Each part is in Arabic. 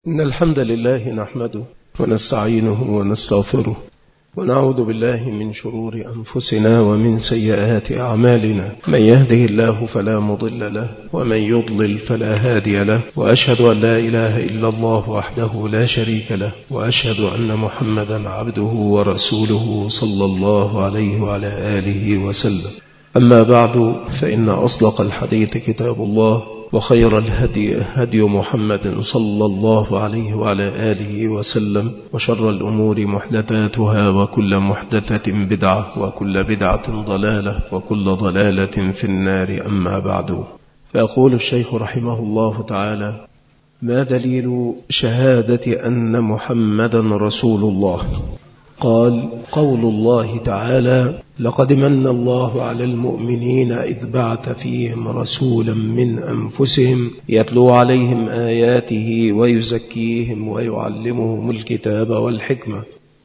إن الحمد لله نحمده ونستعينه ونستغفره ونعوذ بالله من شرور أنفسنا ومن سيئات أعمالنا. من يهده الله فلا مضل له ومن يضلل فلا هادي له، وأشهد أن لا إله إلا الله وحده لا شريك له، وأشهد أن محمدا عبده ورسوله صلى الله عليه وعلى آله وسلم. أما بعد، فإن أصدق الحديث كتاب الله، وخير الهدي هدي محمد صلى الله عليه وعلى آله وسلم، وشر الأمور محدثاتها، وكل محدثة بدعة، وكل بدعة ضلالة، وكل ضلالة في النار. أما بعد، فيقول الشيخ رحمه الله تعالى: ما دليل شهادة أن محمدا رسول الله؟ قال: قول الله تعالى: لقد من الله على المؤمنين إذ بعث فيهم رسولا من أنفسهم يتلو عليهم آياته ويزكيهم ويعلمهم الكتاب والحكمة.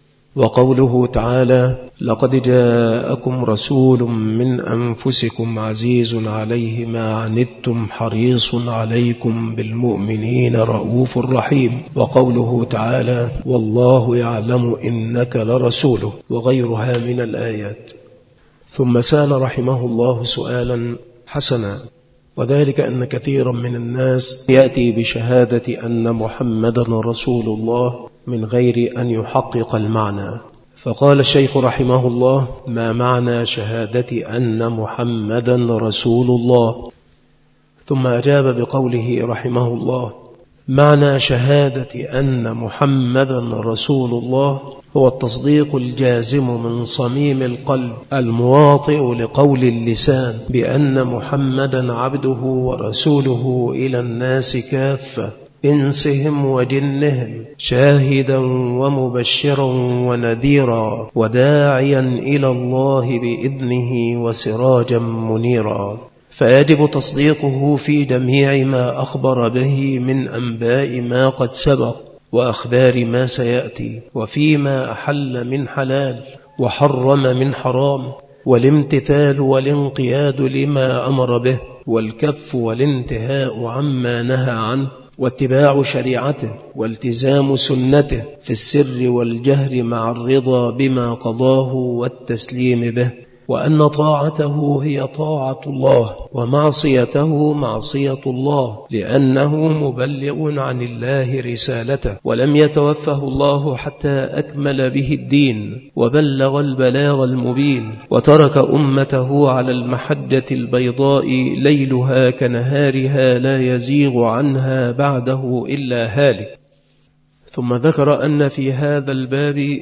وقوله تعالى: لقد جاءكم رسول من أنفسكم عزيز عليه ما عنتم حريص عليكم بالمؤمنين رؤوف رحيم. وقوله تعالى: والله يعلم إنك لرسوله، وغيرها من الآيات. ثم سأل رحمه الله سؤالا حسنا، وذلك أن كثيرا من الناس يأتي بشهادة أن محمدا رسول الله من غير أن يحقق المعنى. فقال الشيخ رحمه الله: ما معنى شهادة أن محمدا رسول الله؟ ثم أجاب بقوله رحمه الله: معنى شهادة أن محمدا رسول الله هو التصديق الجازم من صميم القلب المواطئ لقول اللسان بأن محمدا عبده ورسوله إلى الناس كافة، إنسهم وجنهم، شاهدا ومبشرا ونذيرا، وداعيا إلى الله بإذنه وسراجا منيرا. فيجب تصديقه في جميع ما أخبر به من أنباء ما قد سبق وأخبار ما سيأتي، وفيما أحل من حلال وحرم من حرام، والامتثال والانقياد لما أمر به، والكف والانتهاء عما نهى عنه، واتباع شريعته، والتزام سنته في السر والجهر مع الرضا بما قضاه والتسليم به، وأن طاعته هي طاعة الله ومعصيته معصية الله، لأنه مبلغ عن الله رسالته، ولم يتوفه الله حتى أكمل به الدين وبلغ البلاغ المبين، وترك أمته على المحجة البيضاء ليلها كنهارها لا يزيغ عنها بعده إلا هالك. ثم ذكر أن في هذا الباب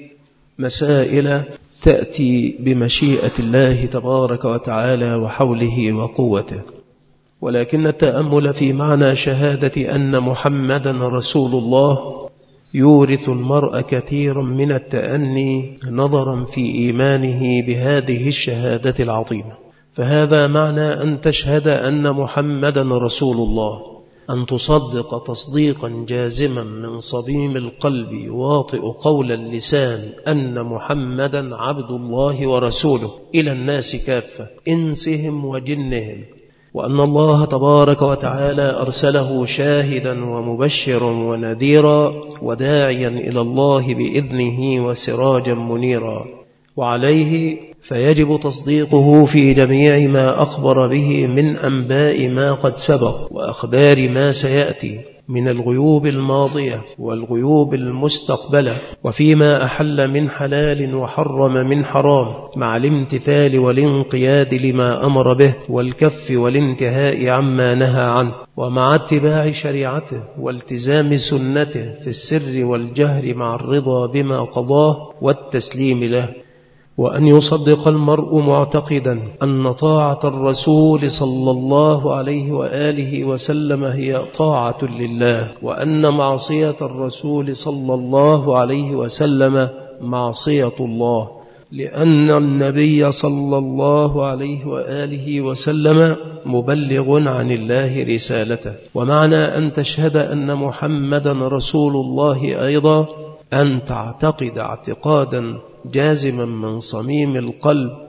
مسائل تأتي بمشيئة الله تبارك وتعالى وحوله وقوته، ولكن التأمل في معنى شهادة أن محمدا رسول الله يورث المرء كثيرا من التأني نظرا في إيمانه بهذه الشهادة العظيمة. فهذا معنى أن تشهد أن محمدا رسول الله، أن تصدق تصديقا جازما من صميم القلب يواطئ قول اللسان أن محمدا عبد الله ورسوله إلى الناس كافة، إنسهم وجنهم، وأن الله تبارك وتعالى أرسله شاهدا ومبشرا ونذيرا وداعيا إلى الله بإذنه وسراجا منيرا. وعليه فيجب تصديقه في جميع ما أخبر به من أنباء ما قد سبق وأخبار ما سيأتي من الغيوب الماضية والغيوب المستقبلة، وفيما أحل من حلال وحرم من حرام، مع الامتثال والانقياد لما أمر به، والكف والانتهاء عما نهى عنه، ومع اتباع شريعته والتزام سنته في السر والجهر مع الرضا بما قضاه والتسليم له. وأن يصدق المرء معتقدا أن طاعة الرسول صلى الله عليه وآله وسلم هي طاعة لله، وأن معصية الرسول صلى الله عليه وسلم معصية الله، لأن النبي صلى الله عليه وآله وسلم مبلغ عن الله رسالته. ومعنى أن تشهد أن محمدا رسول الله أيضا أن تعتقد اعتقادا جازما من صميم القلب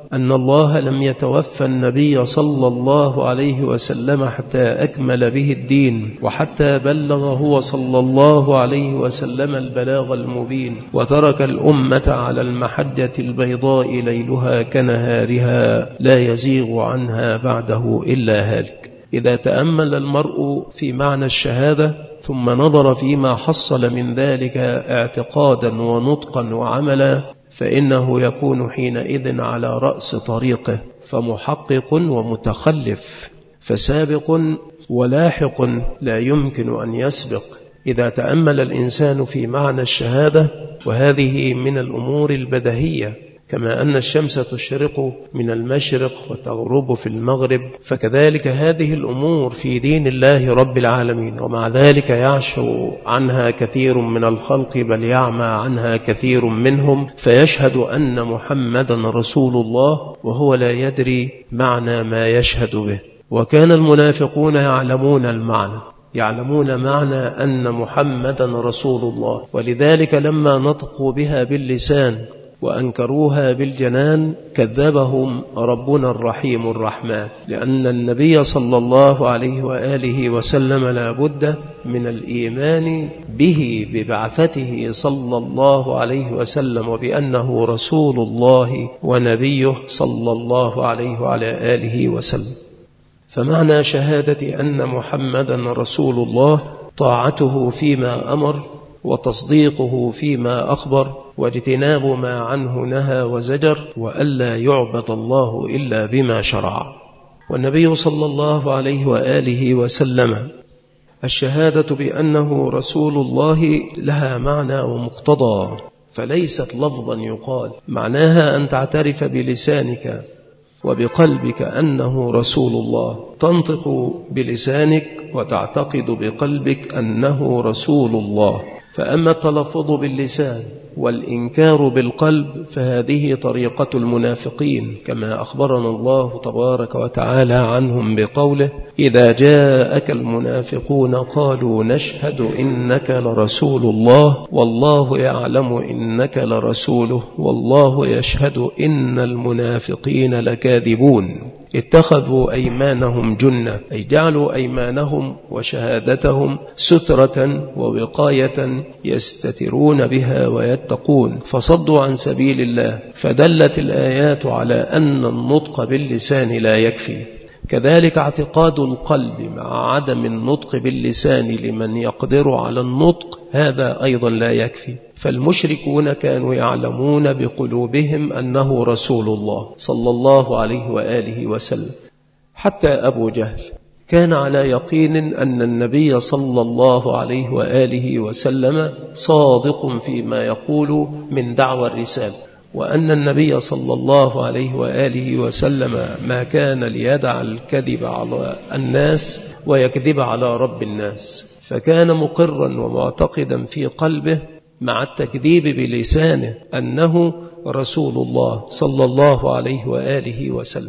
أن الله لم يتوفى النبي صلى الله عليه وسلم حتى أكمل به الدين، وحتى بلغ هو صلى الله عليه وسلم البلاغ المبين، وترك الأمة على المحجة البيضاء ليلها كنهارها لا يزيغ عنها بعده إلا هالك. إذا تأمل المرء في معنى الشهادة ثم نظر فيما حصل من ذلك اعتقادا ونطقا وعملا، فإنه يكون حينئذ على رأس طريقه، فمحقق ومتخلف، فسابق ولاحق لا يمكن أن يسبق. إذا تأمل الإنسان في معنى الشهادة، وهذه من الأمور البديهية، كما أن الشمس تشرق من المشرق وتغرب في المغرب، فكذلك هذه الأمور في دين الله رب العالمين، ومع ذلك يعشو عنها كثير من الخلق، بل يعمى عنها كثير منهم، فيشهد أن محمدا رسول الله وهو لا يدري معنى ما يشهد به. وكان المنافقون يعلمون المعنى، يعلمون معنى أن محمدا رسول الله، ولذلك لما نطقوا بها باللسان وأنكروها بالجنان كذبهم ربنا الرحيم الرحمن، لأن النبي صلى الله عليه وآله وسلم لا بد من الإيمان به ببعثته صلى الله عليه وسلم، وبأنه رسول الله ونبيه صلى الله عليه وعلى آله وسلم. فمعنى شهادة أن محمدا رسول الله طاعته فيما أمر، وتصديقه فيما أخبر، واجتناب ما عنه نهى وزجر، وألا يعبد الله إلا بما شرع. والنبي صلى الله عليه وآله وسلم الشهادة بأنه رسول الله لها معنى ومقتضى، فليست لفظا يقال، معناها أن تعترف بلسانك وبقلبك أنه رسول الله، تنطق بلسانك وتعتقد بقلبك أنه رسول الله. فأما التلفظ باللسان والإنكار بالقلب فهذه طريقة المنافقين، كما أخبرنا الله تبارك وتعالى عنهم بقوله: إذا جاءك المنافقون قالوا نشهد إنك لرسول الله والله يعلم إنك لرسوله والله يشهد إن المنافقين لكاذبون. اتخذوا أيمانهم جنة، أي جعلوا أيمانهم وشهادتهم سترة ووقاية يستترون بها ويتقون، فصدوا عن سبيل الله. فدلت الآيات على أن النطق باللسان لا يكفي، كذلك اعتقاد القلب مع عدم النطق باللسان لمن يقدر على النطق هذا أيضا لا يكفي. فالمشركون كانوا يعلمون بقلوبهم أنه رسول الله صلى الله عليه وآله وسلم. حتى أبو جهل كان على يقين أن النبي صلى الله عليه وآله وسلم صادق فيما يقول من دعوى الرسالة، وأن النبي صلى الله عليه وآله وسلم ما كان ليدع الكذب على الناس ويكذب على رب الناس، فكان مقرا ومعتقدا في قلبه مع التكذيب بلسانه أنه رسول الله صلى الله عليه وآله وسلم.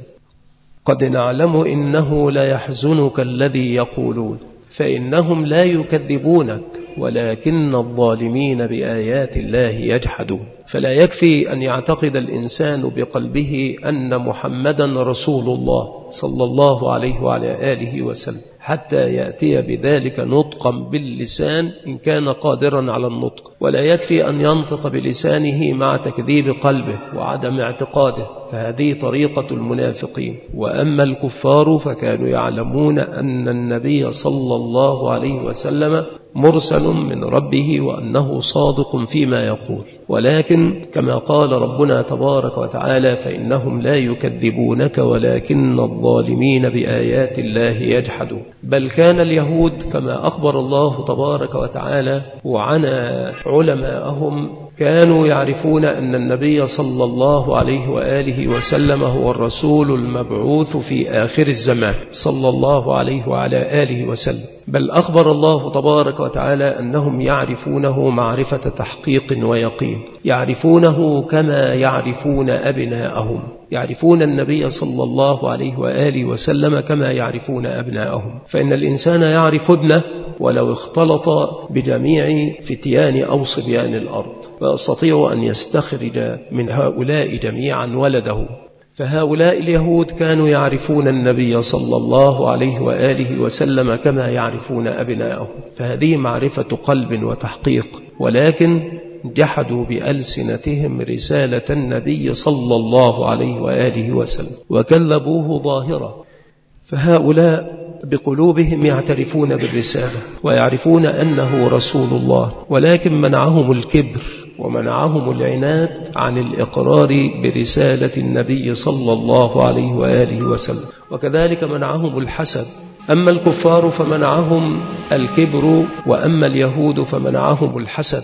قد نعلم إنه لا يحزنك الذي يقولون، فإنهم لا يكذبونك ولكن الظالمين بآيات الله يجحدون. فلا يكفي أن يعتقد الإنسان بقلبه أن محمدا رسول الله صلى الله عليه وعلى آله وسلم حتى يأتي بذلك نطقا باللسان إن كان قادرا على النطق، ولا يكفي أن ينطق بلسانه مع تكذيب قلبه وعدم اعتقاده، فهذه طريقة المنافقين. وأما الكفار فكانوا يعلمون أن النبي صلى الله عليه وسلم مرسل من ربه وأنه صادق فيما يقول، ولكن كما قال ربنا تبارك وتعالى: فإنهم لا يكذبونك ولكن الظالمين بآيات الله يجحدون. بل كان اليهود كما أخبر الله تبارك وتعالى وعنى علماءهم كانوا يعرفون أن النبي صلى الله عليه وآله وسلم هو الرسول المبعوث في آخر الزمان صلى الله عليه وعلى آله وسلم. بل أخبر الله تبارك وتعالى أنهم يعرفونه معرفة تحقيق ويقين، يعرفونه كما يعرفون أبناءهم، يعرفون النبي صلى الله عليه وآله وسلم كما يعرفون أبناءهم. فإن الإنسان يعرف ابنه ولو اختلط بجميع فتيان أو صبيان الأرض، فيستطيع أن يستخرج من هؤلاء جميعا ولده. فهؤلاء اليهود كانوا يعرفون النبي صلى الله عليه وآله وسلم كما يعرفون أبناءهم، فهذه معرفة قلب وتحقيق، ولكن جحدوا بألسنتهم رسالة النبي صلى الله عليه وآله وسلم وكذبوه ظاهرا. فهؤلاء بقلوبهم يعترفون بالرسالة ويعرفون أنه رسول الله، ولكن منعهم الكبر ومنعهم العناد عن الإقرار برسالة النبي صلى الله عليه وآله وسلم، وكذلك منعهم الحسد. أما الكفار فمنعهم الكبر، وأما اليهود فمنعهم الحسد.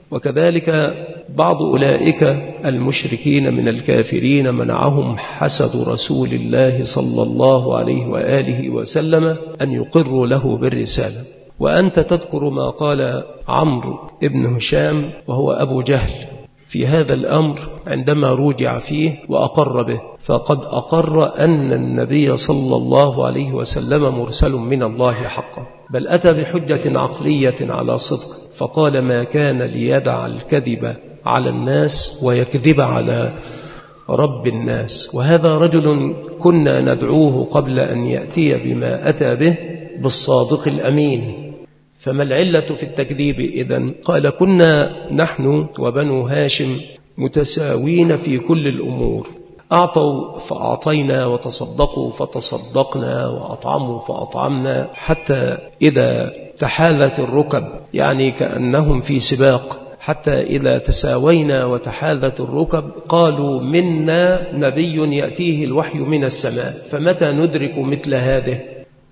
وكذلك بعض أولئك المشركين من الكافرين منعهم حسد رسول الله صلى الله عليه وآله وسلم أن يقروا له بالرسالة. وأنت تذكر ما قال عمرو بن هشام وهو أبو جهل في هذا الأمر عندما رجع فيه وأقر به، فقد أقر أن النبي صلى الله عليه وسلم مرسل من الله حقا، بل أتى بحجة عقلية على صدق، فقال ما كان ليدع الكذب على الناس ويكذب على رب الناس. وهذا رجل كنا ندعوه قبل أن يأتي بما أتى به بالصادق الأمين، فما العلة في التكذيب إذن؟ قال كنا نحن وبنو هاشم متساوين في كل الأمور، أعطوا فأعطينا وتصدقوا فتصدقنا وأطعموا فأطعمنا، حتى إذا تحاذت الركب، يعني كأنهم في سباق، حتى إذا تساوينا وتحاذت الركب قالوا منا نبي يأتيه الوحي من السماء، فمتى ندرك مثل هذه؟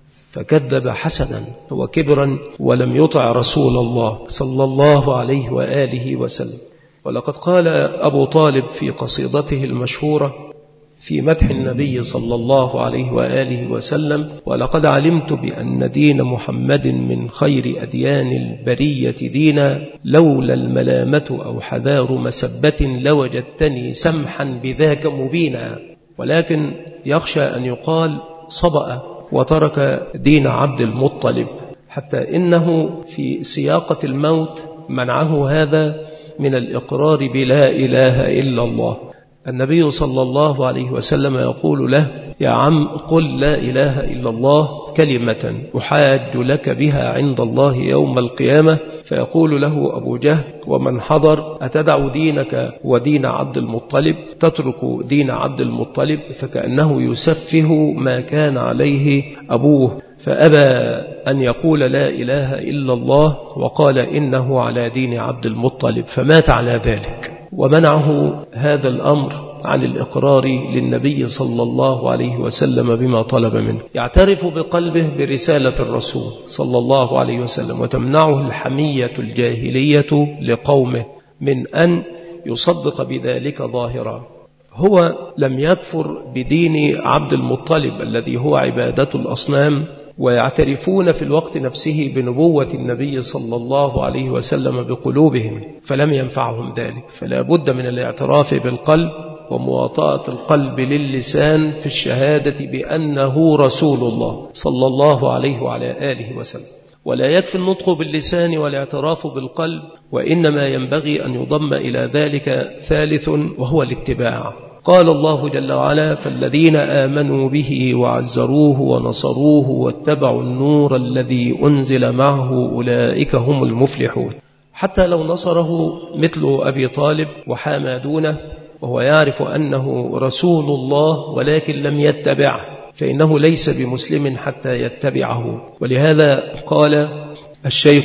فكذب حسنا وكبرا ولم يطع رسول الله صلى الله عليه وآله وسلم. ولقد قال أبو طالب في قصيدته المشهورة في مدح النبي صلى الله عليه وآله وسلم: ولقد علمت بأن دين محمد من خير أديان البرية دينا، لولا الملامة أو حذار مسبة لوجدتني سمحا بذاك مبينا. ولكن يخشى أن يقال صبأ وترك دين عبد المطلب، حتى إنه في سياقة الموت منعه هذا من الإقرار بلا إله إلا الله. النبي صلى الله عليه وسلم يقول له: يا عم قل لا إله إلا الله كلمة أحاج لك بها عند الله يوم القيامة. فيقول له أبو جهل ومن حضر: أتدع دينك ودين عبد المطلب؟ تترك دين عبد المطلب؟ فكأنه يسفه ما كان عليه أبوه، فأبى أن يقول لا إله إلا الله، وقال إنه على دين عبد المطلب، فمات على ذلك. ومنعه هذا الأمر عن الإقرار للنبي صلى الله عليه وسلم بما طلب منه. يعترف بقلبه برسالة الرسول صلى الله عليه وسلم، وتمنعه الحمية الجاهلية لقومه من أن يصدق بذلك ظاهرا. هو لم يكفر بدين عبد المطلب الذي هو عبادة الأصنام، ويعترفون في الوقت نفسه بنبوة النبي صلى الله عليه وسلم بقلوبهم، فلم ينفعهم ذلك. فلا بد من الاعتراف بالقلب ومواطأة القلب للسان في الشهادة بأنه رسول الله صلى الله عليه وعلى آله وسلم. ولا يكفي النطق باللسان والاعتراف بالقلب، وإنما ينبغي أن يضم إلى ذلك ثالث وهو الاتباع. قال الله جل وعلا: فالذين آمنوا به وعزروه ونصروه واتبعوا النور الذي أنزل معه أولئك هم المفلحون. حتى لو نصره مثل أبي طالب وحامى دونه وهو يعرف أنه رسول الله ولكن لم يتبعه، فإنه ليس بمسلم حتى يتبعه. ولهذا قال الشيخ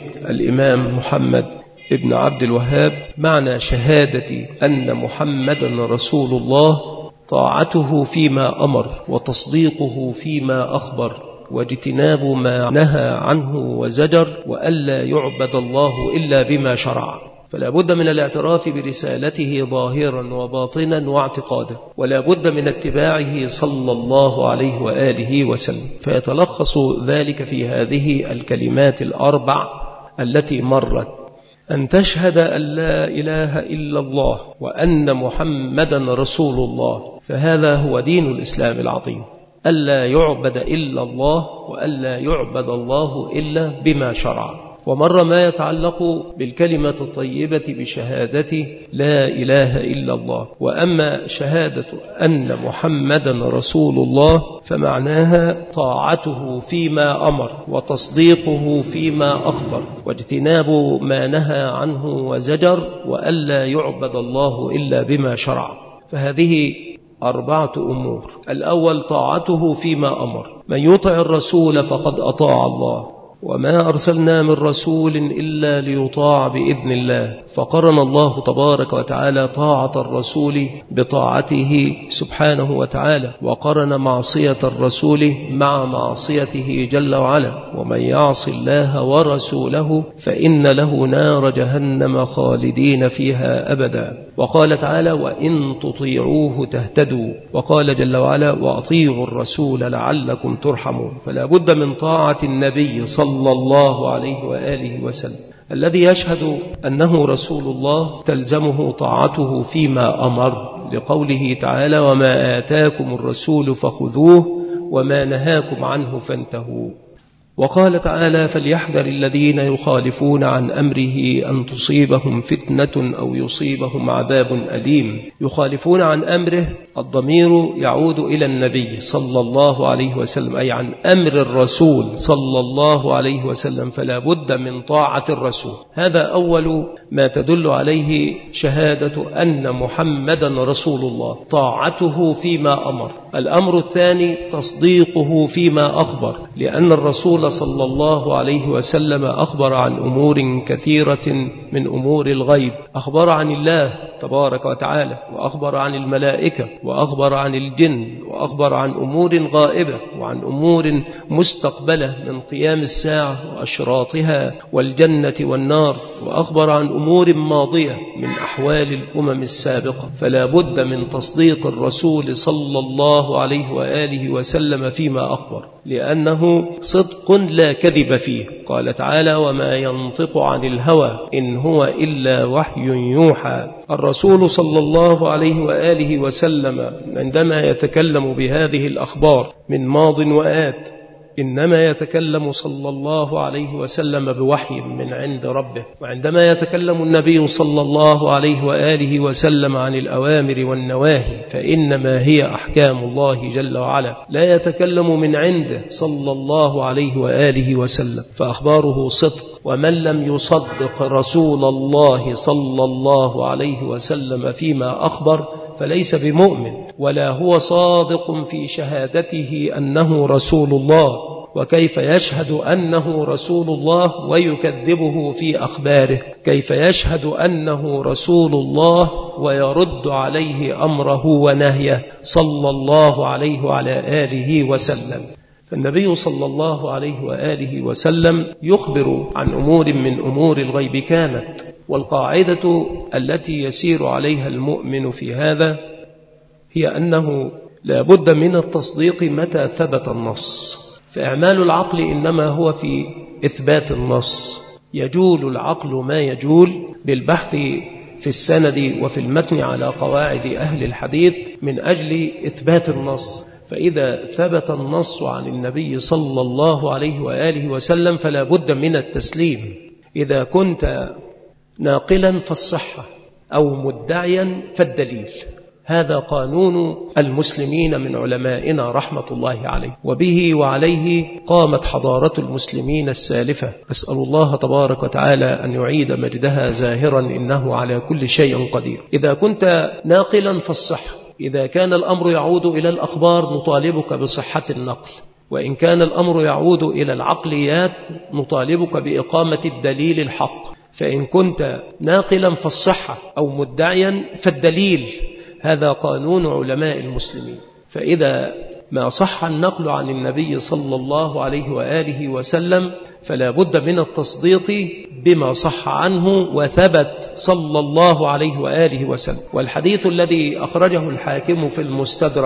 الإمام محمد ابن عبد الوهاب: معنى شهادة أن محمدا رسول الله طاعته فيما أمر، وتصديقه فيما أخبر، واجتناب ما نهى عنه وزجر، وألا يعبد الله إلا بما شرع. فلا بد من الاعتراف برسالته ظاهرا وباطنا واعتقادا، ولا بد من اتباعه صلى الله عليه وآله وسلم. فيتلخص ذلك في هذه الكلمات الأربع التي مرت: أن تشهد أن لا إله إلا الله وأن محمدا رسول الله، فهذا هو دين الإسلام العظيم. ألا يعبد إلا الله، وألا يعبد الله إلا بما شرع. ومرة ما يتعلق بالكلمة الطيبة بشهادة لا إله إلا الله. وأما شهادة أن محمدا رسول الله فمعناها طاعته فيما أمر وتصديقه فيما أخبر واجتناب ما نهى عنه وزجر وألا يعبد الله إلا بما شرع. فهذه 4 أمور. الأول طاعته فيما أمر، من يطع الرسول فقد أطاع الله، وما أرسلنا من رسول إلا ليطاع بإذن الله. فقرن الله تبارك وتعالى طاعة الرسول بطاعته سبحانه وتعالى، وقرن معصية الرسول مع معصيته جل وعلا. ومن يعص الله ورسوله فإن له نار جهنم خالدين فيها أبدا. وقال تعالى وإن تطيعوه تهتدوا. وقال جل وعلا وأطيعوا الرسول لعلكم ترحمون. فلا بد من طاعة النبي صلى الله عليه وآله وسلم. الذي يشهد أنه رسول الله تلزمه طاعته فيما أمر، لقوله تعالى وما آتاكم الرسول فخذوه وما نهاكم عنه فانتهوا. وقال تعالى فليحذر الذين يخالفون عن أمره أن تصيبهم فتنة أو يصيبهم عذاب أليم. يخالفون عن أمره، الضمير يعود إلى النبي صلى الله عليه وسلم، أي عن أمر الرسول صلى الله عليه وسلم، فلا بد من طاعة الرسول. هذا أول ما تدل عليه شهادة أن محمدا رسول الله، طاعته فيما أمر. الأمر الثاني تصديقه فيما أخبر، لأن الرسول صلى الله عليه وسلم أخبر عن أمور كثيرة من أمور الغيب. أخبر عن الله تبارك وتعالى، وأخبر عن الملائكة، وأخبر عن الجن، وأخبر عن أمور غائبة وعن أمور مستقبلة من قيام الساعة وأشراطها والجنة والنار، وأخبر عن أمور ماضية من أحوال الأمم السابقة. فلا بد من تصديق الرسول صلى الله عليه وآله وسلم فيما أخبر، لأنه صدق لا كذب فيه. قال تعالى وما ينطق عن الهوى إن هو إلا وحي يوحى. الرسول صلى الله عليه وآله وسلم عندما يتكلم بهذه الأخبار من ماض وآت إنما يتكلم صلى الله عليه وسلم بوحي من عند ربه. وعندما يتكلم النبي صلى الله عليه وآله وسلم عن الأوامر والنواهي فإنما هي أحكام الله جل وعلا، لا يتكلم من عنده صلى الله عليه وآله وسلم، فأخباره صدق. ومن لم يصدق رسول الله صلى الله عليه وسلم فيما أخبر فليس بمؤمن، ولا هو صادق في شهادته أنه رسول الله. وكيف يشهد أنه رسول الله ويكذبه في أخباره؟ كيف يشهد أنه رسول الله ويرد عليه أمره ونهيه صلى الله عليه وعلى آله وسلم؟ فالنبي صلى الله عليه وآله وسلم يخبر عن أمور من أمور الغيب كانت. والقاعدة التي يسير عليها المؤمن في هذا هي أنه لا بد من التصديق متى ثبت النص. فإعمال العقل إنما هو في إثبات النص. يجول العقل ما يجول بالبحث في السند وفي المتن على قواعد أهل الحديث من أجل إثبات النص. فإذا ثبت النص عن النبي صلى الله عليه وآله وسلم فلا بد من التسليم. إذا كنت ناقلا فالصحة أو مدعيا فالدليل. هذا قانون المسلمين من علمائنا رحمة الله عليه، وبه وعليه قامت حضارة المسلمين السالفة. أسأل الله تبارك وتعالى أن يعيد مجدها زاهرا إنه على كل شيء قدير. إذا كنت ناقلا فالصحة، إذا كان الأمر يعود إلى الأخبار نطالبك بصحة النقل، وإن كان الأمر يعود إلى العقليات نطالبك بإقامة الدليل الحق. فإن كنت ناقلا فالصحة أو مدعيا فالدليل. هذا قانون علماء المسلمين. فإذا ما صح النقل عن النبي صلى الله عليه وآله وسلم فلا بد من التصديق بما صح عنه وثبت صلى الله عليه وآله وسلم. والحديث الذي أخرجه الحاكم في المستدرك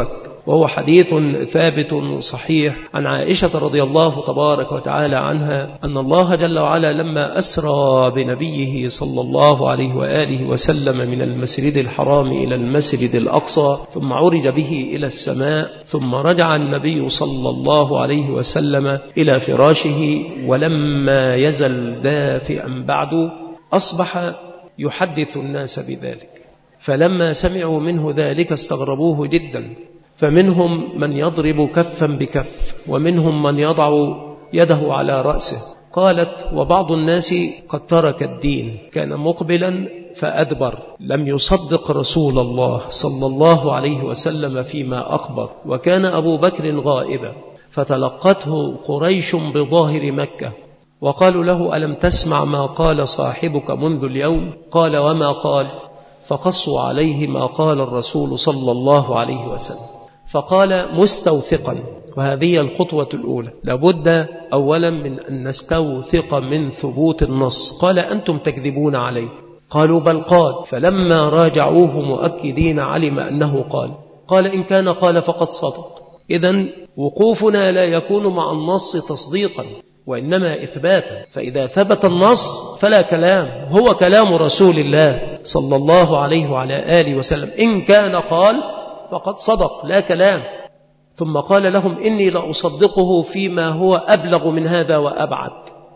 وهو حديث ثابت صحيح عن عائشة رضي الله تبارك وتعالى عنها أن الله جل وعلا لما أسرى بنبيه صلى الله عليه وآله وسلم من المسجد الحرام إلى المسجد الأقصى ثم عرج به إلى السماء ثم رجع النبي صلى الله عليه وسلم إلى فراشه ولما يزل دافئا بعد أصبح يحدث الناس بذلك، فلما سمعوا منه ذلك استغربوه جدا، فمنهم من يضرب كفا بكف ومنهم من يضع يده على رأسه. قالت وبعض الناس قد ترك الدين، كان مقبلا فأدبر، لم يصدق رسول الله صلى الله عليه وسلم فيما أخبر، وكان أبو بكر غائبا، فتلقته قريش بظاهر مكة وقالوا له ألم تسمع ما قال صاحبك منذ اليوم؟ قال وما قال؟ فقصوا عليه ما قال الرسول صلى الله عليه وسلم، فقال مستوثقا، وهذه الخطوة الأولى، لابد أولا من أن نستوثق من ثبوت النص. قال أنتم تكذبون عليه، قالوا بل قال، فلما راجعوه مؤكدين علم أنه قال إن كان قال فقد صدق. إذن وقوفنا لا يكون مع النص تصديقا وإنما إثباتا، فإذا ثبت النص فلا كلام، هو كلام رسول الله صلى الله عليه وعلى آله وسلم، إن كان قال فقد صدق لا كلام. ثم قال لهم إني لأصدقه فيما هو أبلغ من هذا وأبعد،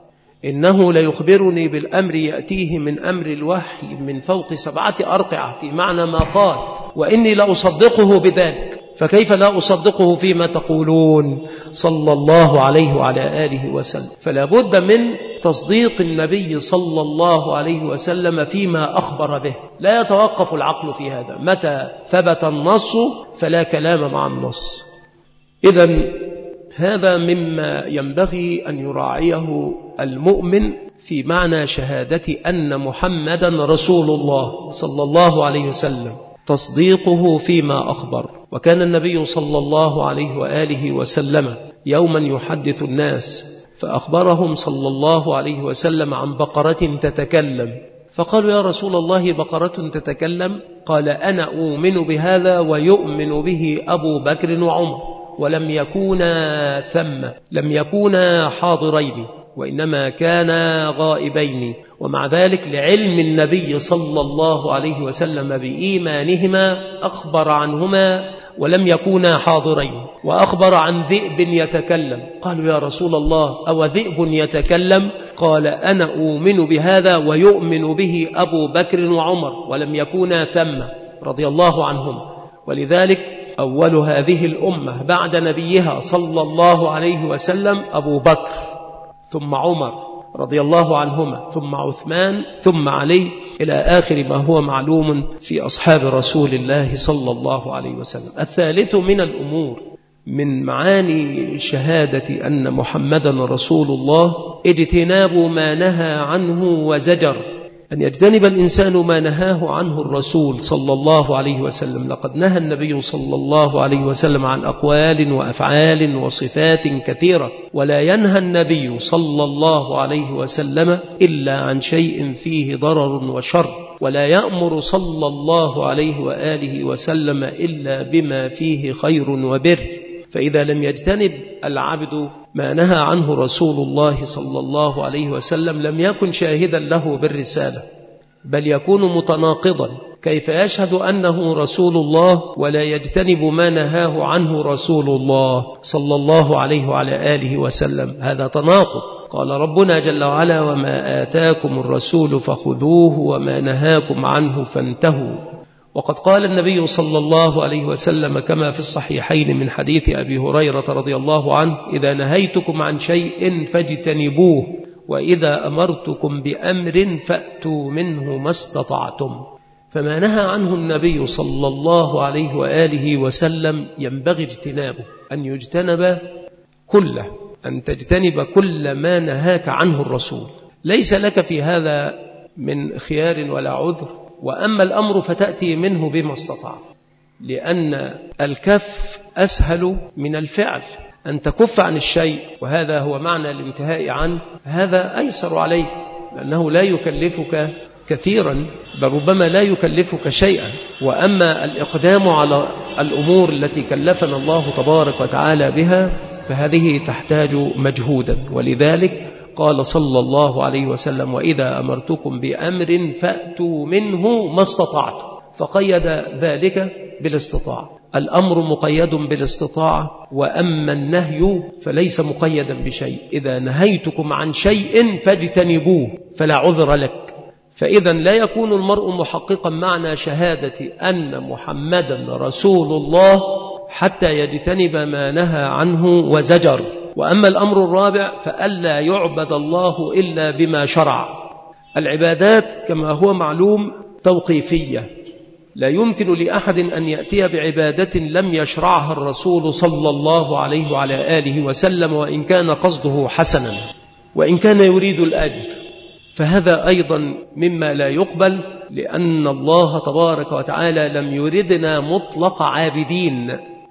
إنه ليخبرني بالأمر يأتيه من أمر الوحي من فوق 7 أرقعة في معنى ما قال، وإني لأصدقه بذلك، فكيف لا أصدقه فيما تقولون صلى الله عليه وعلى آله وسلم. فلا بد من تصديق النبي صلى الله عليه وسلم فيما أخبر به، لا يتوقف العقل في هذا، متى ثبت النص فلا كلام مع النص. إذن هذا مما ينبغي أن يراعيه المؤمن في معنى شهادة أن محمدا رسول الله صلى الله عليه وسلم، تصديقه فيما أخبر. وكان النبي صلى الله عليه وآله وسلم يوما يحدث الناس فأخبرهم صلى الله عليه وسلم عن بقرة تتكلم، فقالوا يا رسول الله بقرة تتكلم؟ قال أنا أؤمن بهذا ويؤمن به أبو بكر وعمر، ولم يكونا ثم، لم يكونا حاضرين وإنما كانا غائبين، ومع ذلك لعلم النبي صلى الله عليه وسلم بإيمانهما أخبر عنهما ولم يكونا حاضرين، وأخبر عن ذئب يتكلم. قالوا يا رسول الله أو ذئب يتكلم؟ قال أنا أؤمن بهذا ويؤمن به أبو بكر وعمر ولم يكونا ثم رضي الله عنهم. ولذلك أول هذه الأمة بعد نبيها صلى الله عليه وسلم أبو بكر، ثم عمر رضي الله عنهما، ثم عثمان، ثم علي، إلى آخر ما هو معلوم في أصحاب رسول الله صلى الله عليه وسلم. الثالث من الأمور من معاني شهادة أن محمدا رسول الله اجتناب ما نهى عنه وزجر، أن يجتنب الإنسان ما نهاه عنه الرسول صلى الله عليه وسلم. لقد نهى النبي صلى الله عليه وسلم عن أقوال وأفعال وصفات كثيرة، ولا ينهى النبي صلى الله عليه وسلم إلا عن شيء فيه ضرر وشر، ولا يأمر صلى الله عليه وآله وسلم إلا بما فيه خير وبر. فإذا لم يجتنب العبد ما نهى عنه رسول الله صلى الله عليه وسلم لم يكن شاهدا له بالرسالة، بل يكون متناقضا. كيف يشهد أنه رسول الله ولا يجتنب ما نهاه عنه رسول الله صلى الله عليه وعلى آله وسلم؟ هذا تناقض. قال ربنا جل وعلا وما آتاكم الرسول فخذوه وما نهاكم عنه فانتهوا. وقد قال النبي صلى الله عليه وسلم كما في الصحيحين من حديث أبي هريرة رضي الله عنه إذا نهيتكم عن شيء فاجتنبوه وإذا أمرتكم بأمر فأتوا منه ما استطعتم. فما نهى عنه النبي صلى الله عليه وآله وسلم ينبغي اجتنابه، أن يجتنب كله، أن تجتنب كل ما نهاك عنه الرسول، ليس لك في هذا من خيار ولا عذر. وأما الأمر فتأتي منه بما استطعت، لأن الكف أسهل من الفعل. أن تكف عن الشيء وهذا هو معنى الانتهاء عنه، هذا أيسر عليك، لأنه لا يكلفك كثيرا، بل ربما لا يكلفك شيئا. وأما الإقدام على الأمور التي كلفنا الله تبارك وتعالى بها فهذه تحتاج مجهودا. ولذلك قال صلى الله عليه وسلم: وإذا أمرتكم بأمر فأتوا منه ما استطعتم، فقيد ذلك بالاستطاعة. الأمر مقيد بالاستطاعة، وأما النهي فليس مقيدا بشيء. إذا نهيتكم عن شيء فاجتنبوه فلا عذر لك. فإذا لا يكون المرء محققا معنى شهادة أن محمدا رسول الله حتى يجتنب ما نهى عنه وزجر. وأما الأمر الرابع فألا يعبد الله إلا بما شرع. العبادات كما هو معلوم توقيفية، لا يمكن لأحد أن يأتي بعبادة لم يشرعها الرسول صلى الله عليه وعلى آله وسلم، وإن كان قصده حسنا، وإن كان يريد الأجر، فهذا أيضا مما لا يقبل، لأن الله تبارك وتعالى لم يردنا مطلق عابدين،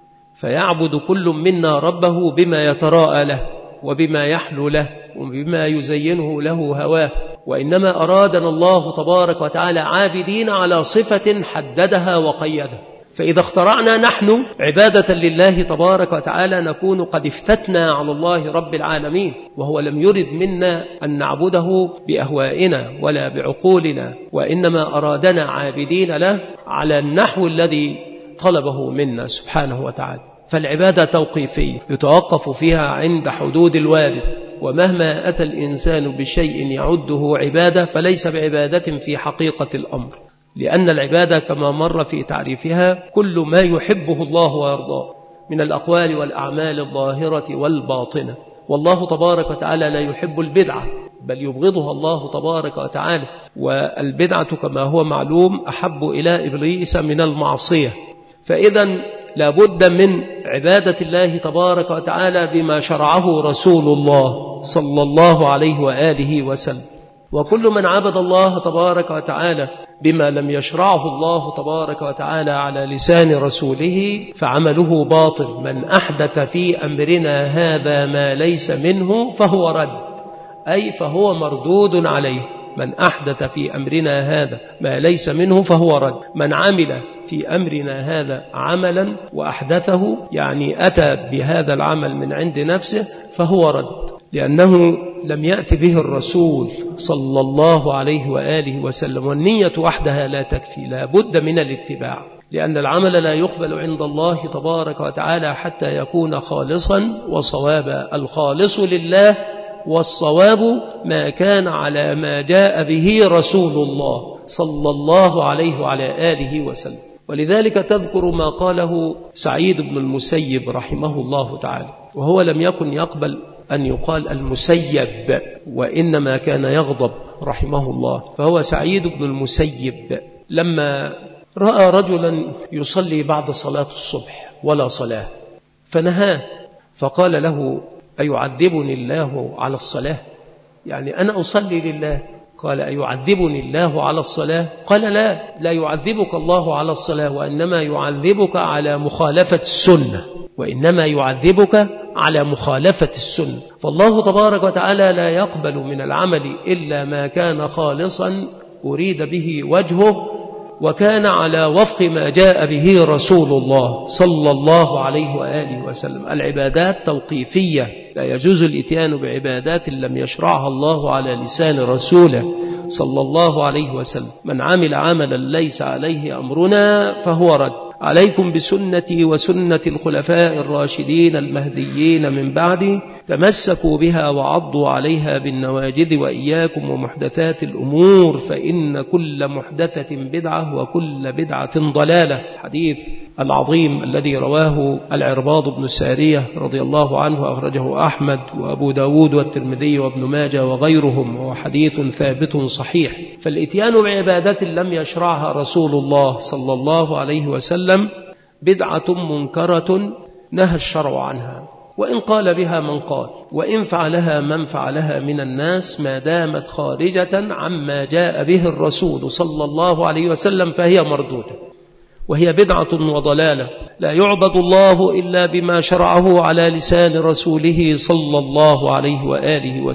فيعبد كل منا ربه بما يتراءى له وبما يحلو له وبما يزينه له هواه. وإنما أرادنا الله تبارك وتعالى عابدين على صفة حددها وقيدها. فإذا اخترعنا نحن عبادة لله تبارك وتعالى نكون قد افتتنا على الله رب العالمين، وهو لم يرد منا أن نعبده بأهوائنا ولا بعقولنا، وإنما أرادنا عابدين له على النحو الذي طلبه منا سبحانه وتعالى. فالعبادة توقيفية يتوقف فيها عند حدود الوارد، ومهما أتى الإنسان بشيء يعده عبادة فليس بعبادة في حقيقة الأمر، لأن العبادة كما مر في تعريفها كل ما يحبه الله ويرضاه من الأقوال والأعمال الظاهرة والباطنة. والله تبارك وتعالى لا يحب البدعة، بل يبغضها الله تبارك وتعالى. والبدعة كما هو معلوم أحب إلى إبليس من المعصية. فإذا لابد من عبادة الله تبارك وتعالى بما شرعه رسول الله صلى الله عليه وآله وسلم. وكل من عبد الله تبارك وتعالى بما لم يشرعه الله تبارك وتعالى على لسان رسوله فعمله باطل. من أحدث في أمرنا هذا ما ليس منه فهو رد، أي فهو مردود عليه. من أحدث في أمرنا هذا ما ليس منه فهو رد. من عمل في أمرنا هذا عملا وأحدثه، يعني أتى بهذا العمل من عند نفسه، فهو رد، لأنه لم يأتي به الرسول صلى الله عليه وآله وسلم. والنية وحدها لا تكفي، لا بد من الاتباع، لأن العمل لا يقبل عند الله تبارك وتعالى حتى يكون خالصا وصوابا. الخالص لله والصواب ما كان على ما جاء به رسول الله صلى الله عليه وعلى آله وسلم. ولذلك تذكر ما قاله سعيد بن المسيب رحمه الله تعالى، وهو لم يكن يقبل أن يقال المسيب، وإنما كان يغضب رحمه الله. فهو سعيد بن المسيب لما رأى رجلا يصلي بعد صلاة الصبح ولا صلاة فنهاه، فقال له: أيعذبني الله على الصلاة؟ يعني أنا أصلي لله. قال: أيعذبني الله على الصلاة؟ قال: لا يعذبك الله على الصلاة، وإنما يعذبك على مخالفة السنة، وإنما يعذبك على مخالفة السنة. فالله تبارك وتعالى لا يقبل من العمل إلا ما كان خالصا أريد به وجهه، وكان على وفق ما جاء به رسول الله صلى الله عليه وآله وسلم. العبادات توقيفية، لا يجوز الإتيان بعبادات لم يشرعها الله على لسان رسوله صلى الله عليه وسلم. من عمل عملا ليس عليه أمرنا فهو رد. عليكم بسنتي وسنة الخلفاء الراشدين المهديين من بعدي، تمسكوا بها وعضوا عليها بالنواجذ، وإياكم ومحدثات الأمور فإن كل محدثة بدعة وكل بدعة ضلالة. حديث العظيم الذي رواه العرباض بن سارية رضي الله عنه، أخرجه أحمد وأبو داود والترمذي وابن ماجه وغيرهم، وهو حديث ثابت صحيح. فالإتيان بعبادة لم يشرعها رسول الله صلى الله عليه وسلم بدعة منكرة نهى الشرع عنها، وإن قال بها من قال، وإن فعلها من فعلها من الناس، ما دامت خارجة عما جاء به الرسول صلى الله عليه وسلم فهي مردودة، وهي بدعة وضلالة. لا يعبد الله إلا بما شرعه على لسان رسوله صلى الله عليه وآله وسلم.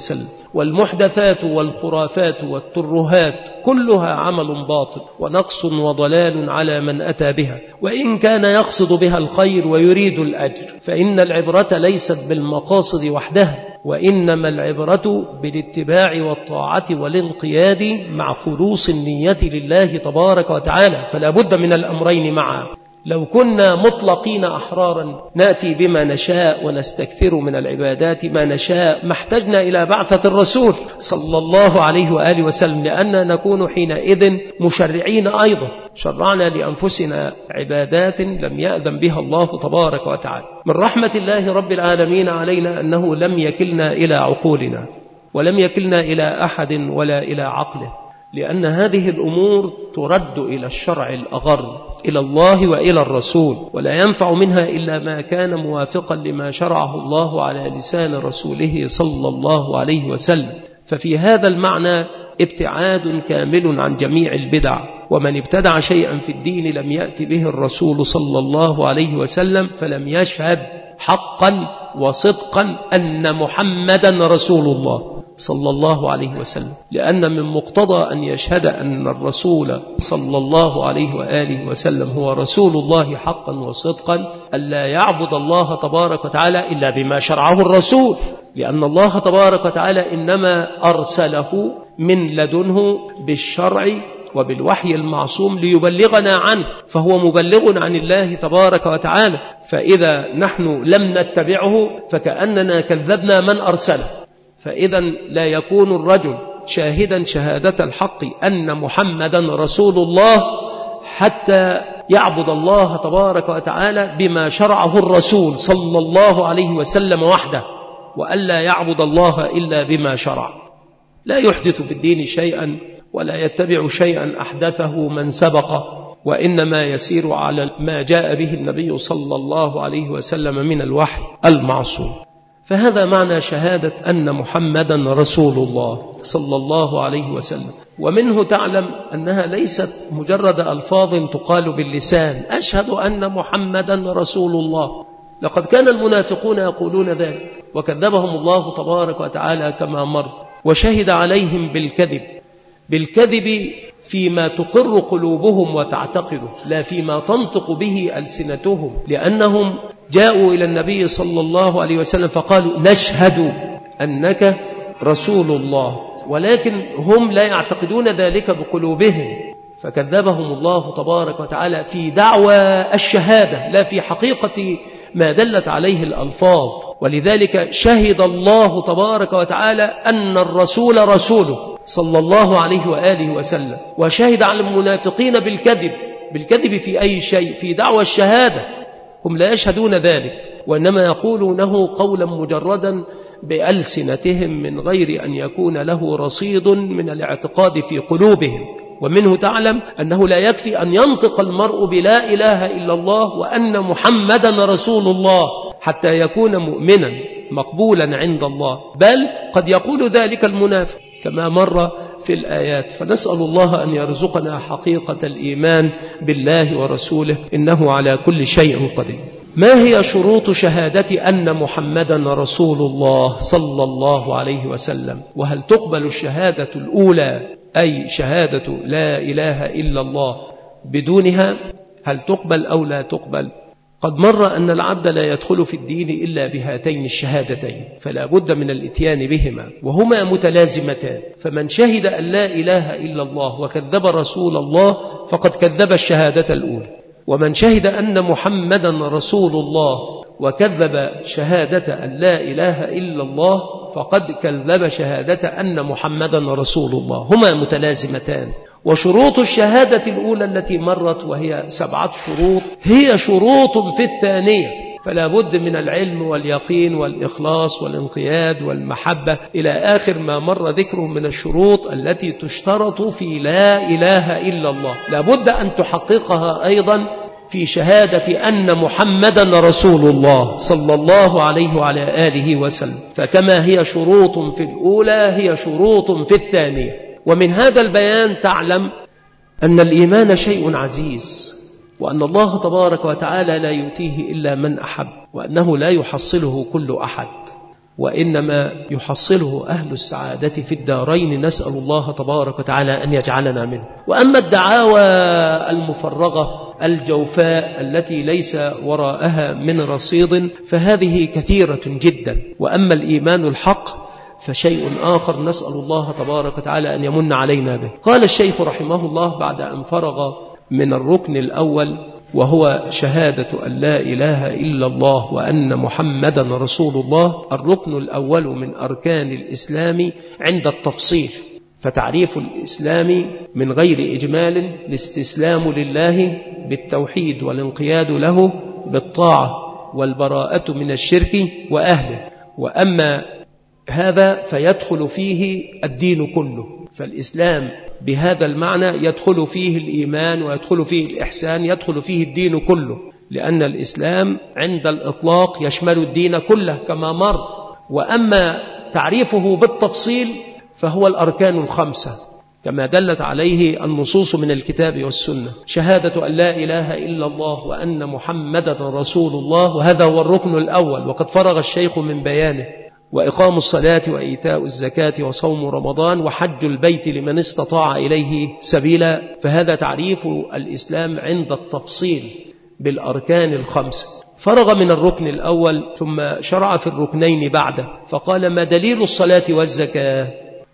والمحدثات والخرافات والترهات كلها عمل باطل ونقص وضلال على من أتى بها، وإن كان يقصد بها الخير ويريد الأجر، فإن العبرة ليست بالمقاصد وحدها، وإنما العبرة بالاتباع والطاعة والانقياد مع خلوص النية لله تبارك وتعالى، فلا بد من الأمرين معا. لو كنا مطلقين أحرارا نأتي بما نشاء ونستكثر من العبادات ما نشاء، ما احتجنا إلى بعثة الرسول صلى الله عليه وآله وسلم، لأننا نكون حينئذ مشرعين أيضا، شرعنا لأنفسنا عبادات لم يأذن بها الله تبارك وتعالى. من رحمة الله رب العالمين علينا أنه لم يكلنا إلى عقولنا ولم يكلنا إلى أحد ولا إلى عقله، لأن هذه الأمور ترد إلى الشرع الأغر، إلى الله وإلى الرسول، ولا ينفع منها إلا ما كان موافقا لما شرعه الله على لسان رسوله صلى الله عليه وسلم. ففي هذا المعنى ابتعاد كامل عن جميع البدع، ومن ابتدع شيئا في الدين لم يأتي به الرسول صلى الله عليه وسلم فلم يشهد حقا وصدقا أن محمدا رسول الله صلى الله عليه وسلم، لأن من مقتضى أن يشهد أن الرسول صلى الله عليه وآله وسلم هو رسول الله حقا وصدقا ألا يعبد الله تبارك وتعالى إلا بما شرعه الرسول، لأن الله تبارك وتعالى إنما أرسله من لدنه بالشرع وبالوحي المعصوم ليبلغنا عنه، فهو مبلغ عن الله تبارك وتعالى، فإذا نحن لم نتبعه فكأننا كذبنا من أرسله. فإذا لا يكون الرجل شاهدا شهادة الحق أن محمدا رسول الله حتى يعبد الله تبارك وتعالى بما شرعه الرسول صلى الله عليه وسلم وحده، وألا يعبد الله إلا بما شرع، لا يحدث في الدين شيئا ولا يتبع شيئا أحدثه من سبقه، وإنما يسير على ما جاء به النبي صلى الله عليه وسلم من الوحي المعصوم. فهذا معنى شهادة أن محمدا رسول الله صلى الله عليه وسلم. ومنه تعلم أنها ليست مجرد ألفاظ تقال باللسان، أشهد أن محمدا رسول الله، لقد كان المنافقون يقولون ذلك وكذبهم الله تبارك وتعالى كما مر، وشهد عليهم بالكذب فيما تقر قلوبهم وتعتقده، لا فيما تنطق به ألسنتهم، لأنهم جاءوا إلى النبي صلى الله عليه وسلم فقالوا نشهد أنك رسول الله، ولكن هم لا يعتقدون ذلك بقلوبهم، فكذبهم الله تبارك وتعالى في دعوى الشهادة لا في حقيقة ما دلت عليه الألفاظ. ولذلك شهد الله تبارك وتعالى أن الرسول رسوله صلى الله عليه وآله وسلم، وشهد على المنافقين بالكذب في أي شيء، في دعوى الشهادة هم لا يشهدون ذلك، وإنما يقولونه قولا مجردا بألسنتهم من غير أن يكون له رصيد من الاعتقاد في قلوبهم. ومنه تعلم أنه لا يكفي أن ينطق المرء بلا إله إلا الله وأن محمدا رسول الله حتى يكون مؤمنا مقبولا عند الله، بل قد يقول ذلك المنافق كما مر في الآيات. فنسأل الله أن يرزقنا حقيقة الإيمان بالله ورسوله، إنه على كل شيء قدير. ما هي شروط شهادة أن محمدا رسول الله صلى الله عليه وسلم؟ وهل تقبل الشهادة الأولى أي شهادة لا إله إلا الله بدونها؟ هل تقبل أو لا تقبل؟ قد مر أن العبد لا يدخل في الدين إلا بهاتين الشهادتين، فلا بد من الاتيان بهما، وهما متلازمتان. فمن شهد أن لا إله إلا الله وكذب رسول الله فقد كذب الشهادة الأولى، ومن شهد أن محمدا رسول الله وكذب شهادة أن لا إله إلا الله فقد كذب شهادة أن محمدا رسول الله، هما متلازمتان. وشروط الشهادة الأولى التي مرت وهي 7 شروط هي شروط في الثانية، فلا بد من العلم واليقين والإخلاص والانقياد والمحبة إلى آخر ما مر ذكره من الشروط التي تشترط في لا إله إلا الله، لا بد أن تحققها أيضا في شهادة أن محمدا رسول الله صلى الله عليه وعلى آله وسلم. فكما هي شروط في الأولى هي شروط في الثانية. ومن هذا البيان تعلم أن الإيمان شيء عزيز، وأن الله تبارك وتعالى لا يؤتيه إلا من أحب، وأنه لا يحصله كل أحد. وإنما يحصله أهل السعادة في الدارين، نسأل الله تبارك وتعالى أن يجعلنا منه. وأما الدعاوى المفرغة الجوفاء التي ليس وراءها من رصيد فهذه كثيرة جدا. وأما الإيمان الحق فشيء آخر، نسأل الله تبارك وتعالى أن يمن علينا به. قال الشيخ رحمه الله بعد أن فرغ من الركن الأول وهو شهادة أن لا إله إلا الله وأن محمدا رسول الله، الركن الأول من أركان الإسلام عند التفصيل. فتعريف الإسلام من غير إجمال الاستسلام لله بالتوحيد والانقياد له بالطاعة والبراءة من الشرك وأهله. وأما هذا فيدخل فيه الدين كله، فالإسلام بهذا المعنى يدخل فيه الإيمان ويدخل فيه الإحسان، يدخل فيه الدين كله، لأن الإسلام عند الإطلاق يشمل الدين كله كما مر. وأما تعريفه بالتفصيل فهو الأركان الخمسة كما دلت عليه النصوص من الكتاب والسنة، شهادة أن لا إله إلا الله وأن محمدا رسول الله، وهذا هو الركن الأول وقد فرغ الشيخ من بيانه، وإقام الصلاة وإيتاء الزكاة وصوم رمضان وحج البيت لمن استطاع إليه سبيلا. فهذا تعريف الإسلام عند التفصيل بالأركان الخمسة. فرغ من الركن الأول ثم شرع في الركنين بعده، فقال: ما دليل الصلاة والزكاة؟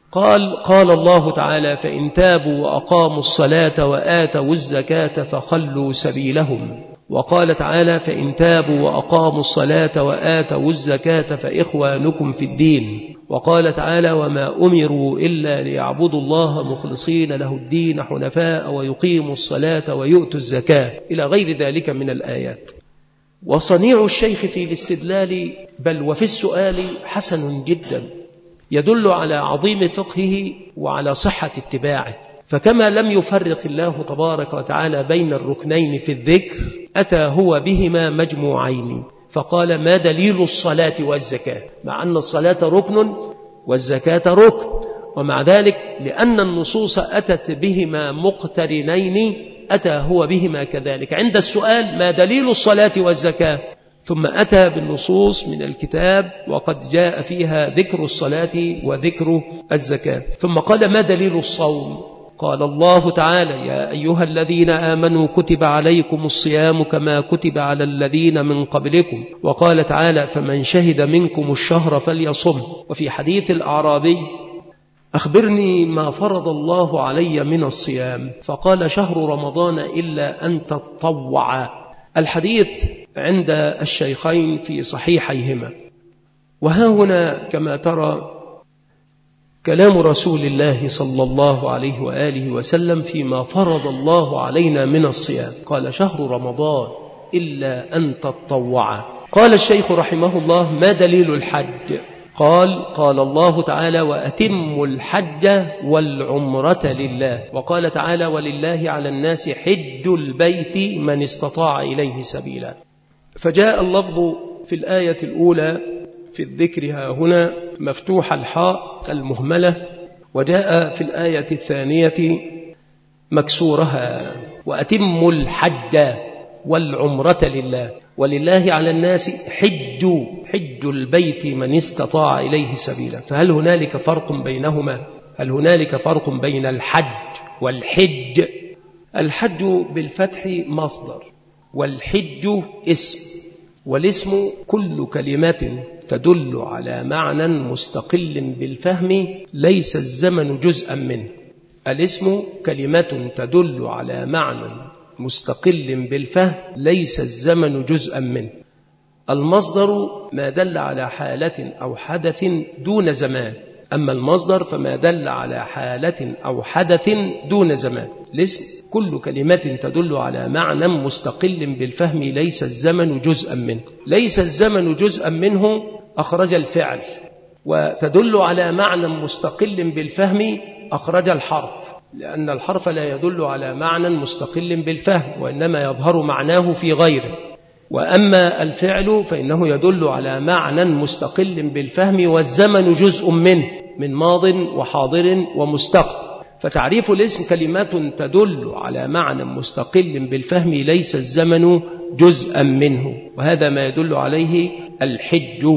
قال الله تعالى: فإن تابوا وأقاموا الصلاة وآتوا الزكاة فخلوا سبيلهم. وقال تعالى: فإن تابوا وأقاموا الصلاة وآتوا الزكاة فإخوانكم في الدين. وقال تعالى: وما أمروا إلا ليعبدوا الله مخلصين له الدين حنفاء ويقيموا الصلاة ويؤتوا الزكاة، إلى غير ذلك من الآيات. وصنيع الشيخ في الاستدلال بل وفي السؤال حسن جدا، يدل على عظيم فقهه وعلى صحة اتباعه. فكما لم يفرق الله تبارك وتعالى بين الركنين في الذكر، أتى هو بهما مجموعين، فقال: ما دليل الصلاة والزكاة، مع أن الصلاة ركن والزكاة ركن، ومع ذلك لأن النصوص أتت بهما مقترنين أتى هو بهما كذلك. عند السؤال: ما دليل الصلاة والزكاة؟ ثم أتى بالنصوص من الكتاب وقد جاء فيها ذكر الصلاة وذكر الزكاة. ثم قال: ما دليل الصوم؟ قال الله تعالى: يا أيها الذين آمنوا كتب عليكم الصيام كما كتب على الذين من قبلكم. وقال تعالى: فمن شهد منكم الشهر فليصم. وفي حديث الأعرابي: أخبرني ما فرض الله علي من الصيام؟ فقال: شهر رمضان إلا أن تطوع. الحديث عند الشيخين في صحيحيهما. وها هنا كما ترى كلام رسول الله صلى الله عليه وآله وسلم فيما فرض الله علينا من الصيام، قال: شهر رمضان إلا أن تطوع. قال الشيخ رحمه الله: ما دليل الحج؟ قال الله تعالى: وأتموا الحج والعمرة لله. وقال تعالى: ولله على الناس حج البيت من استطاع إليه سبيلا. فجاء اللفظ في الآية الأولى في الذكر ها هنا مفتوح الحاء المهملة، وجاء في الآية الثانية مكسورها: وأتموا الحج والعمرة لله، ولله على الناس حج البيت من استطاع إليه سبيلا. فهل هنالك فرق بينهما؟ هل هنالك فرق بين الحج والحج؟ الحج بالفتح مصدر، والحج اسم، والاسم كل كلمة تدل على معنى مستقل بالفهم ليس الزمن جزءا منه. الاسم كلمة تدل على معنى مستقل بالفهم ليس الزمن جزءا منه. المصدر ما دل على حالة أو حدث دون زمان، أما المصدر فما دل على حالة أو حدث دون زمان. الاسم كل كلمة تدل على معنى مستقل بالفهم ليس الزمن جزءا منه. ليس الزمن جزءا منه أخرج الفعل، وتدل على معنى مستقل بالفهم أخرج الحرف، لأن الحرف لا يدل على معنى مستقل بالفهم وإنما يظهر معناه في غيره. وأما الفعل فإنه يدل على معنى مستقل بالفهم والزمن جزء منه، من ماض وحاضر ومستقبل. فتعريف الاسم كلمات تدل على معنى مستقل بالفهم ليس الزمن جزءا منه، وهذا ما يدل عليه الحج.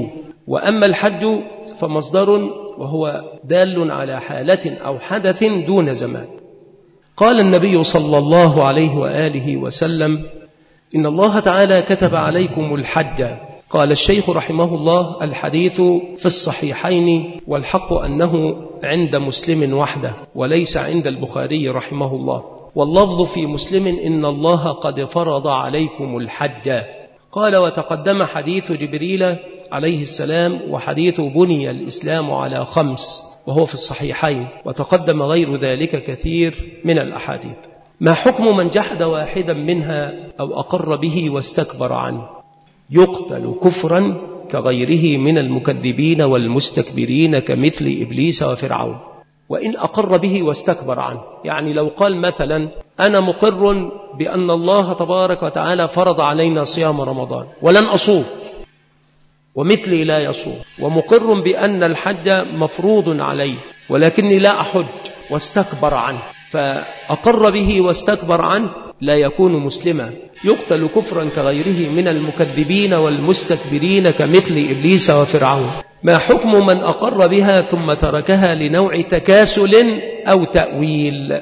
وأما الحج فمصدر وهو دال على حالة أو حدث دون زمان. قال النبي صلى الله عليه وآله وسلم: إن الله تعالى كتب عليكم الحج. قال الشيخ رحمه الله: الحديث في الصحيحين، والحق أنه عند مسلم وحده وليس عند البخاري رحمه الله، واللفظ في مسلم: إن الله قد فرض عليكم الحج. قال: وتقدم حديث جبريل عليه السلام وحديث بني الإسلام على 5، وهو في الصحيحين، وتقدم غير ذلك كثير من الأحاديث. ما حكم من جحد واحدا منها أو أقر به واستكبر عنه؟ يقتل كفرا كغيره من المكذبين والمستكبرين كمثل إبليس وفرعون. وإن أقر به واستكبر عنه، يعني لو قال مثلا: أنا مقر بأن الله تبارك وتعالى فرض علينا صيام رمضان ولن أصوم، ومثلي لا يصوم، ومقر بأن الحج مفروض علي ولكني لا أحج، واستكبر عنه، فأقر به واستكبر عنه، لا يكون مسلما، يقتل كفرا كغيره من المكذبين والمستكبرين كمثل إبليس وفرعون. ما حكم من أقر بها ثم تركها لنوع تكاسل أو تأويل؟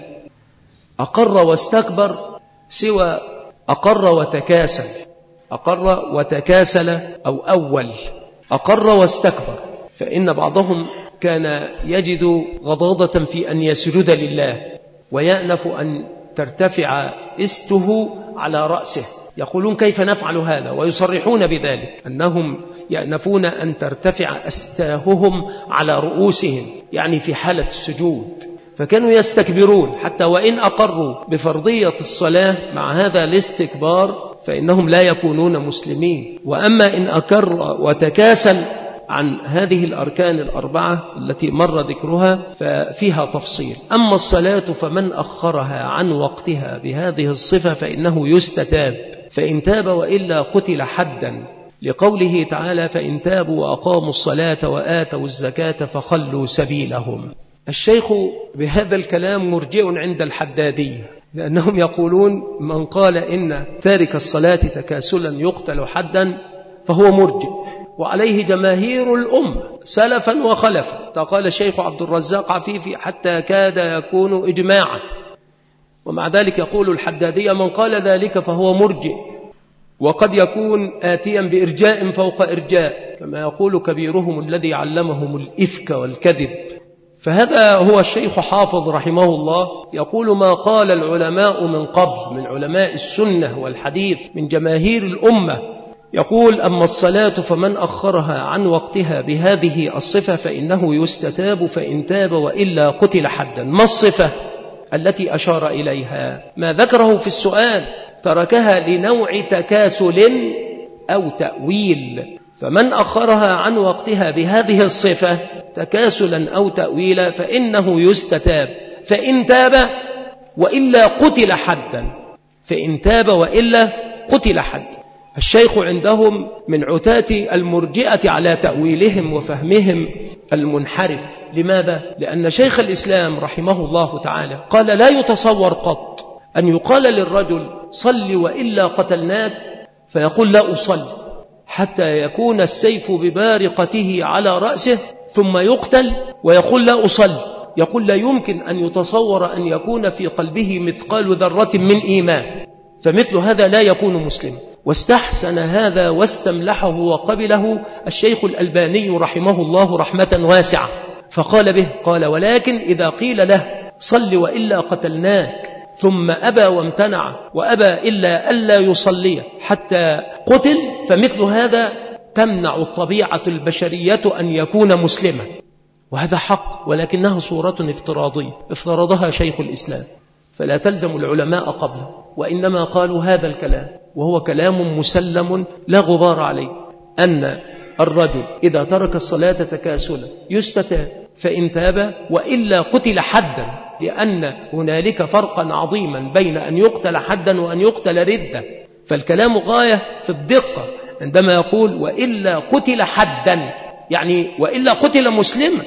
أقر واستكبر سوى أقر وتكاسل. أقر وتكاسل أو أول. أقر واستكبر، فإن بعضهم كان يجد غضاضة في أن يسجد لله، ويأنف أن ترتفع استه على رأسه، يقولون: كيف نفعل هذا؟ ويصرحون بذلك أنهم يأنفون أن ترتفع أستاههم على رؤوسهم، يعني في حالة السجود، فكانوا يستكبرون حتى وإن أقروا بفرضية الصلاة مع هذا الاستكبار فإنهم لا يكونون مسلمين. وأما إن أقر وتكاسل عن هذه الأركان الأربعة التي مر ذكرها ففيها تفصيل. أما الصلاة فمن أخرها عن وقتها بهذه الصفة فإنه يستتاب، فإن تاب وإلا قتل حدا، لقوله تعالى: فإن تابوا وأقاموا الصلاة وآتوا الزكاة فخلوا سبيلهم. الشيخ بهذا الكلام مرجئ عند الحدادية، لأنهم يقولون: من قال إن تارك الصلاة تكاسلا يقتل حدا فهو مرجئ، وعليه جماهير الأمة سلفا وخلفا. قال الشيخ عبد الرزاق عفيفي: حتى كاد يكون إجماعا. ومع ذلك يقول الحدادية: من قال ذلك فهو مرجئ، وقد يكون آتيا بإرجاء فوق إرجاء، كما يقول كبيرهم الذي علمهم الإفك والكذب. فهذا هو الشيخ حافظ رحمه الله يقول: ما قال العلماء من قبل من علماء السنة والحديث من جماهير الأمة، يقول: أما الصلاة فمن أخرها عن وقتها بهذه الصفة فإنه يستتاب، فإن تاب وإلا قتل حدا. ما الصفة التي أشار إليها؟ ما ذكره في السؤال: تركها لنوع تكاسل أو تأويل، فمن أخرها عن وقتها بهذه الصفة تكاسلا أو تأويلا فإنه يستتاب، فإن تاب وإلا قتل حدا. فإن تاب وإلا قتل حدا. الشيخ عندهم من عتاة المرجئة على تأويلهم وفهمهم المنحرف. لماذا؟ لأن شيخ الإسلام رحمه الله تعالى قال: لا يتصور قط أن يقال للرجل: صل وإلا قتلناك، فيقول: لا أصلي، حتى يكون السيف ببارقته على رأسه ثم يقتل ويقول: لا أصلي. يقول: لا يمكن أن يتصور أن يكون في قلبه مثقال ذرة من إيمان، فمثل هذا لا يكون مسلم. واستحسن هذا واستملحه وقبله الشيخ الألباني رحمه الله رحمة واسعة، فقال به: قال: ولكن إذا قيل له صل وإلا قتلناك ثم أبى وامتنع وأبى إلا ألا يصلي حتى قتل، فمثل هذا تمنع الطبيعة البشرية أن يكون مسلما، وهذا حق، ولكنها صورة افتراضية افترضها شيخ الإسلام، فلا تلزم العلماء قبله، وإنما قالوا هذا الكلام، وهو كلام مسلم لا غبار عليه، أن الرجل إذا ترك الصلاة تكاسلا يستتاب، فإن تاب وإلا قتل حدا، لأن هنالك فرقا عظيما بين أن يقتل حدا وأن يقتل ردة. فالكلام غاية في الدقة عندما يقول: وإلا قتل حدا، يعني وإلا قتل مسلما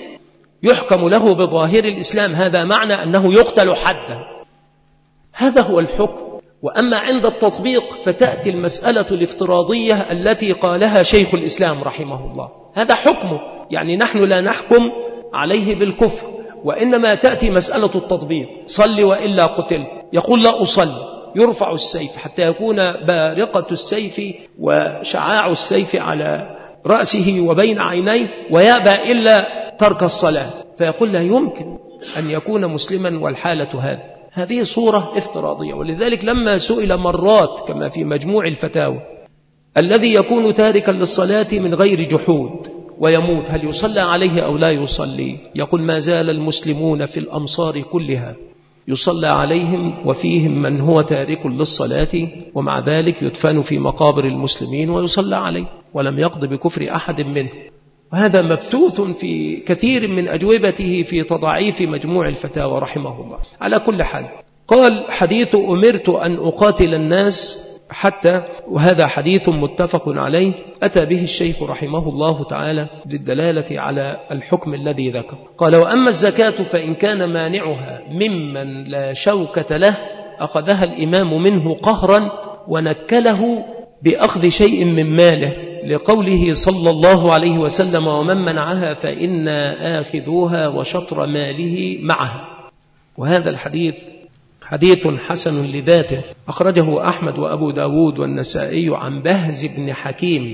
يحكم له بظاهر الإسلام، هذا معنى أنه يقتل حدا. هذا هو الحكم، وأما عند التطبيق فتأتي المسألة الافتراضية التي قالها شيخ الإسلام رحمه الله. هذا حكمه، يعني نحن لا نحكم عليه بالكفر، وإنما تأتي مسألة التطبيق. صل وإلا قتل، يقول لا أصلي، يرفع السيف حتى يكون بارقة السيف وشعاع السيف على رأسه وبين عينيه، ويأبى إلا ترك الصلاة، فيقول لا يمكن أن يكون مسلما والحالة هذه صورة افتراضية. ولذلك لما سئل مرات كما في مجموع الفتاوى الذي يكون تاركا للصلاة من غير جحود ويموت هل يصلى عليه أو لا يصلي؟ يقول ما زال المسلمون في الأمصار كلها يصلى عليهم وفيهم من هو تارك للصلاة، ومع ذلك يدفن في مقابر المسلمين ويصلى عليه ولم يقض بكفر أحد منه. وهذا مبثوث في كثير من أجوبته في تضعيف مجموع الفتاوى رحمه الله. على كل حال قال حديث أمرت أن أقاتل الناس حتى، وهذا حديث متفق عليه أتى به الشيخ رحمه الله تعالى للدلالة على الحكم الذي ذكر. قال وأما الزكاة فإن كان مانعها ممن لا شوكة له أخذها الإمام منه قهرا ونكله بأخذ شيء من ماله، لقوله صلى الله عليه وسلم ومن منعها فإنا آخذوها وشطر ماله معها. وهذا الحديث حديث حسن لذاته، أخرجه أحمد وأبو داود والنسائي عن بهز بن حكيم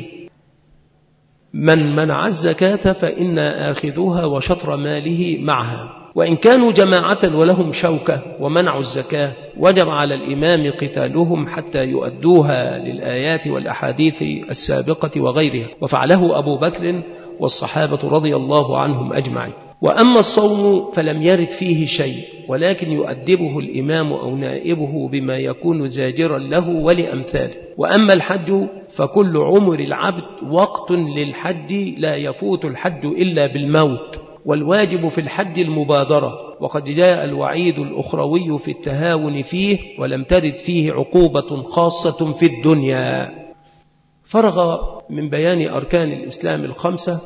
من منع الزكاة فإنا آخذوها وشطر ماله معها. وإن كانوا جماعة ولهم شوكة ومنعوا الزكاة وجب على الإمام قتالهم حتى يؤدوها للآيات والأحاديث السابقة وغيرها، وفعله أبو بكر والصحابة رضي الله عنهم أجمعين. وأما الصوم فلم يرد فيه شيء، ولكن يؤدبه الإمام أو نائبه بما يكون زاجرا له ولأمثاله. وأما الحج فكل عمر العبد وقت للحج لا يفوت الحج إلا بالموت، والواجب في الحج المبادرة، وقد جاء الوعيد الأخروي في التهاون فيه ولم ترد فيه عقوبة خاصة في الدنيا. فرغ من بيان أركان الإسلام الخمسة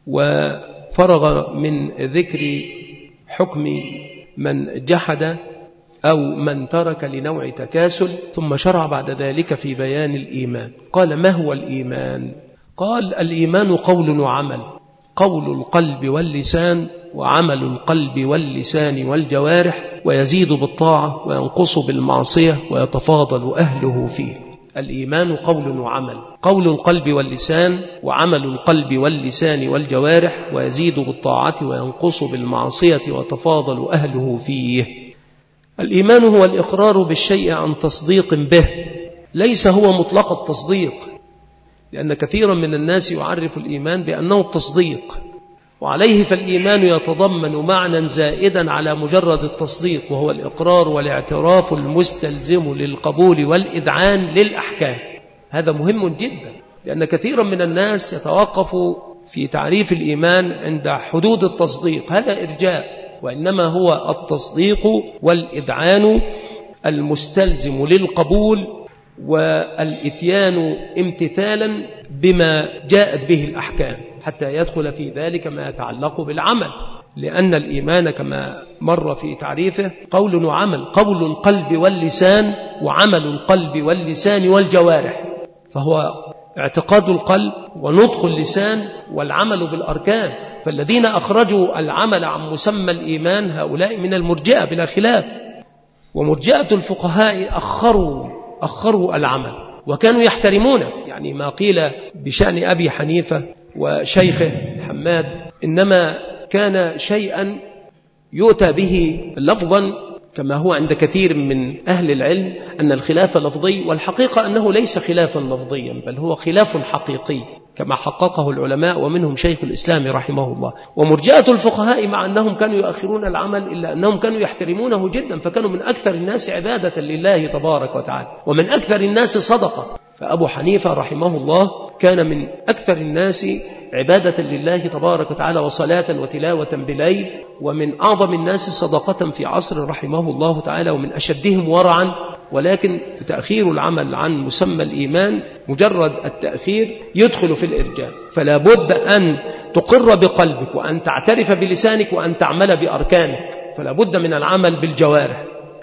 وفرغ من ذكر حكم من جحد أو من ترك لنوع تكاسل، ثم شرع بعد ذلك في بيان الإيمان. قال ما هو الإيمان؟ قال الإيمان قول وعمل، قول القلب واللسان وعمل القلب واللسان والجوارح، ويزيد بالطاعة وينقص بالمعصية ويتفاضل أهله فيه. الإيمان قول وعمل، قول القلب واللسان وعمل القلب واللسان والجوارح، ويزيد بالطاعة وينقص بالمعصية ويتفاضل أهله فيه. الإيمان هو الإقرار بالشيء عن تصديق به، ليس هو مطلق التصديق، لأن كثيرا من الناس يعرف الإيمان بأنه التصديق، وعليه فالإيمان يتضمن معنى زائدا على مجرد التصديق، وهو الإقرار والاعتراف المستلزم للقبول والإذعان للأحكام. هذا مهم جدا، لأن كثيرا من الناس يتوقف في تعريف الإيمان عند حدود التصديق، هذا إرجاء، وإنما هو التصديق والإذعان المستلزم للقبول والإتيان امتثالا بما جاءت به الأحكام، حتى يدخل في ذلك ما يتعلق بالعمل، لأن الإيمان كما مر في تعريفه قول وعمل، قول القلب واللسان وعمل القلب واللسان والجوارح، فهو اعتقاد القلب ونطق اللسان والعمل بالأركان. فالذين أخرجوا العمل عن مسمى الإيمان هؤلاء من المرجئة بلا خلاف، ومرجئة الفقهاء أخروا العمل وكانوا يحترمونه، يعني ما قيل بشأن أبي حنيفة وشيخه حماد إنما كان شيئا يؤتى به لفظا، كما هو عند كثير من أهل العلم أن الخلاف لفظي، والحقيقة أنه ليس خلافا لفظيا بل هو خلاف حقيقي كما حققه العلماء ومنهم شيخ الإسلام رحمه الله. ومرجئة الفقهاء مع أنهم كانوا يؤخرون العمل إلا أنهم كانوا يحترمونه جدا، فكانوا من أكثر الناس عبادة لله تبارك وتعالى ومن أكثر الناس صدقة. فأبو حنيفة رحمه الله كان من أكثر الناس عبادة لله تبارك وتعالى وصلاة وتلاوة بليل، ومن أعظم الناس صدقة في عصر رحمه الله تعالى، ومن أشدهم ورعا. ولكن تأخير العمل عن مسمى الإيمان مجرد التأخير يدخل في الإرجاء، فلا بد أن تقر بقلبك وأن تعترف بلسانك وأن تعمل بأركانك، فلا بد من العمل بالجوارح.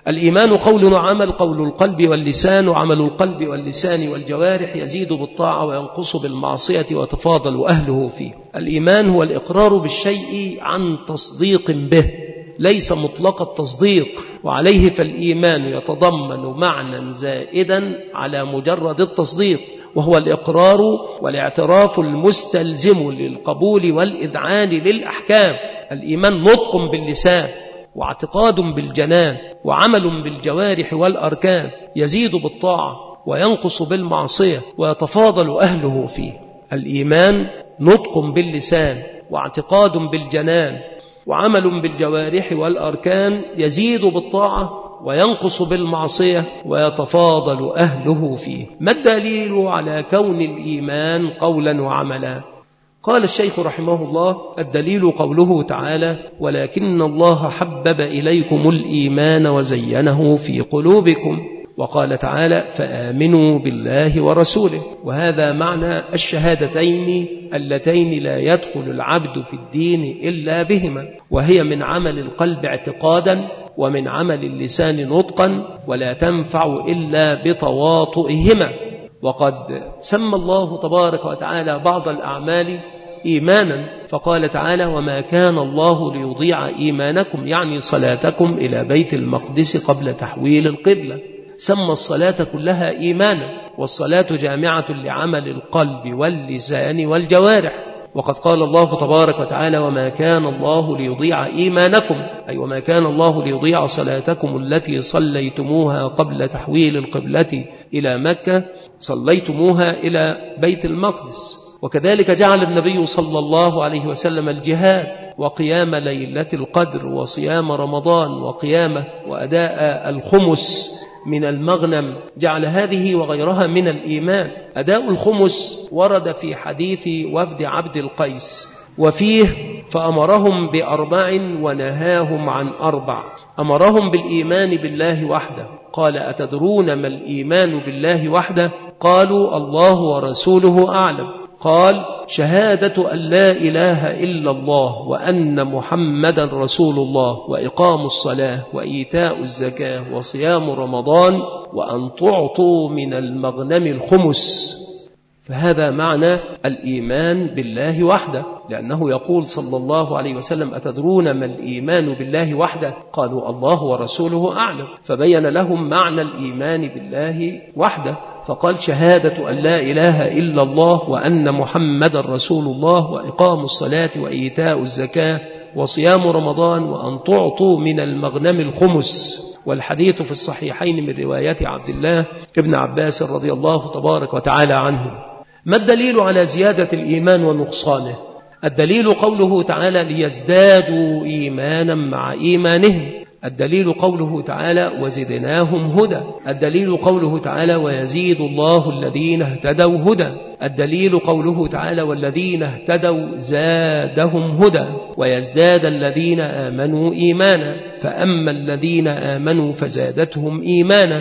الإيمان قول وعمل، قول القلب واللسان وعمل القلب واللسان والجوارح، يزيد بالطاعة وينقص بالمعصية ويتفاضل أهله فيه. الإيمان هو الإقرار بالشيء عن تصديق به، ليس مطلق التصديق، وعليه فالإيمان يتضمن معنى زائدا على مجرد التصديق، وهو الإقرار والاعتراف المستلزم للقبول والإذعان للأحكام. الإيمان نطق باللسان واعتقاد بالجنان وعمل بالجوارح والأركان، يزيد بالطاعة وينقص بالمعصية ويتفاضل أهله فيه. الإيمان نطق باللسان واعتقاد بالجنان وعمل بالجوارح والأركان، يزيد بالطاعة وينقص بالمعصية ويتفاضل أهله فيه. ما الدليل على كون الإيمان قولا وعملا؟ قال الشيخ رحمه الله: الدليل قوله تعالى: ولكن الله حبب إليكم الإيمان وزينه في قلوبكم. وقال تعالى: فآمنوا بالله ورسوله. وهذا معنى الشهادتين اللتين لا يدخل العبد في الدين إلا بهما، وهي من عمل القلب اعتقادا ومن عمل اللسان نطقا، ولا تنفع إلا بتواطئهما. وقد سمى الله تبارك وتعالى بعض الأعمال إيمانا، فقال تعالى: وما كان الله ليضيع إيمانكم، يعني صلاتكم إلى بيت المقدس قبل تحويل القبلة. سمى الصلاة كلها إيمانا، والصلاة جامعة لعمل القلب واللسان والجوارح. وقد قال الله تبارك وتعالى: وما كان الله ليضيع إيمانكم، أي وما كان الله ليضيع صلاتكم التي صليتموها قبل تحويل القبلة إلى مكة، صليتموها إلى بيت المقدس. وكذلك جعل النبي صلى الله عليه وسلم الجهاد وقيام ليلة القدر وصيام رمضان وقيامه وأداء الخمس من المغنم، جعل هذه وغيرها من الإيمان. أداء الخمس ورد في حديث وفد عبد القيس، وفيه: فأمرهم ب4 ونهاهم عن 4. أمرهم بالإيمان بالله وحده، قال: أتدرون ما الإيمان بالله وحده؟ قالوا: الله ورسوله أعلم. قال: شهادة أن لا إله إلا الله وأن محمدا رسول الله، وإقام الصلاة وإيتاء الزكاة وصيام رمضان، وأن تعطوا من المغنم الخمس. فهذا معنى الإيمان بالله وحده، لأنه يقول صلى الله عليه وسلم: أتدرون ما الإيمان بالله وحده؟ قالوا: الله ورسوله أعلم. فبين لهم معنى الإيمان بالله وحده، فقال: شهادة أن لا إله إلا الله وأن محمد رسول الله، وإقام الصلاة وإيتاء الزكاة وصيام رمضان، وأن تعطوا من المغنم الخمس. والحديث في الصحيحين من رواية عبد الله ابن عباس رضي الله تبارك وتعالى عنه. ما الدليل على زيادة الإيمان ونقصانه؟ الدليل قوله تعالى: ليزدادوا إيمانا مع إيمانهم. الدليل قوله تعالى: وزدناهم هدى. الدليل قوله تعالى: ويزيد الله الذين اهتدوا هدى. الدليل قوله تعالى: والذين اهتدوا زادهم هدى. ويزداد الذين آمنوا إيمانا، فأما الذين آمنوا فزادتهم إيمانا،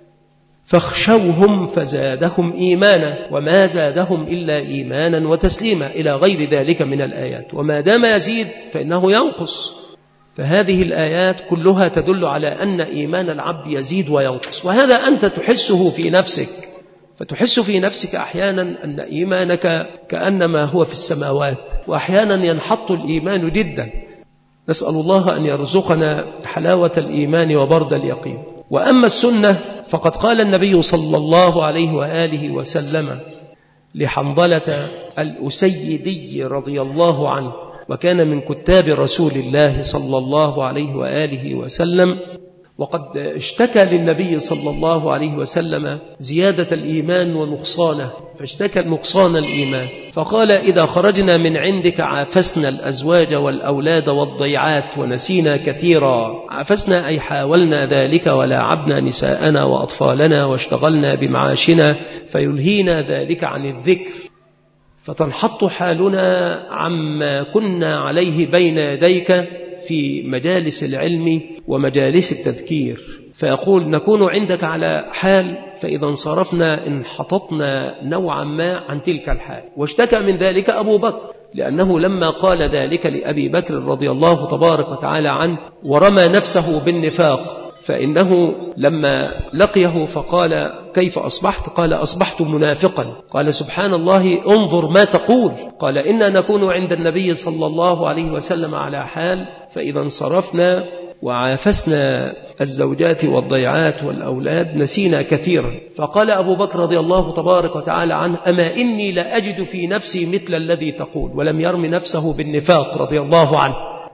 فاخشوهم فزادهم إيمانا، وما زادهم إلا إيمانا وتسليما، إلى غير ذلك من الآيات. وما دام يزيد فإنه ينقص. فهذه الآيات كلها تدل على أن إيمان العبد يزيد وينقص، وهذا أنت تحسه في نفسك. فتحس في نفسك أحيانا أن إيمانك كأنما هو في السماوات، وأحيانا ينحط الإيمان جدا. نسأل الله أن يرزقنا حلاوة الإيمان وبرد اليقين. وأما السنة فقد قال النبي صلى الله عليه وآله وسلم لحنظلة الأسيدي رضي الله عنه، وكان من كتاب رسول الله صلى الله عليه وآله وسلم، وقد اشتكى للنبي صلى الله عليه وسلم زيادة الإيمان ونقصانه، فاشتكى نقصان الإيمان فقال: إذا خرجنا من عندك عافسنا الأزواج والأولاد والضيعات ونسينا كثيرا. عافسنا أي حاولنا ذلك ولاعبنا نساءنا وأطفالنا واشتغلنا بمعاشنا فيلهينا ذلك عن الذكر، فتنحط حالنا عما كنا عليه بين يديك في مجالس العلم ومجالس التذكير. فيقول: نكون عندك على حال، فإذا انصرفنا انحططنا نوعا ما عن تلك الحال. واشتكى من ذلك أبو بكر، لأنه لما قال ذلك لأبي بكر رضي الله تبارك وتعالى عنه ورمى نفسه بالنفاق، فإنه لما لقيه فقال كيف أصبحت؟ قال أصبحت منافقا. قال سبحان الله انظر ما تقول. قال إنا نكون عند النبي صلى الله عليه وسلم على حال، فإذا انصرفنا وعافسنا الزوجات والضيعات والأولاد نسينا كثيرا. فقال أبو بكر رضي الله تبارك وتعالى عنه أما إني لأجد في نفسي مثل الذي تقول، ولم يرم نفسه بالنفاق رضي الله عنه.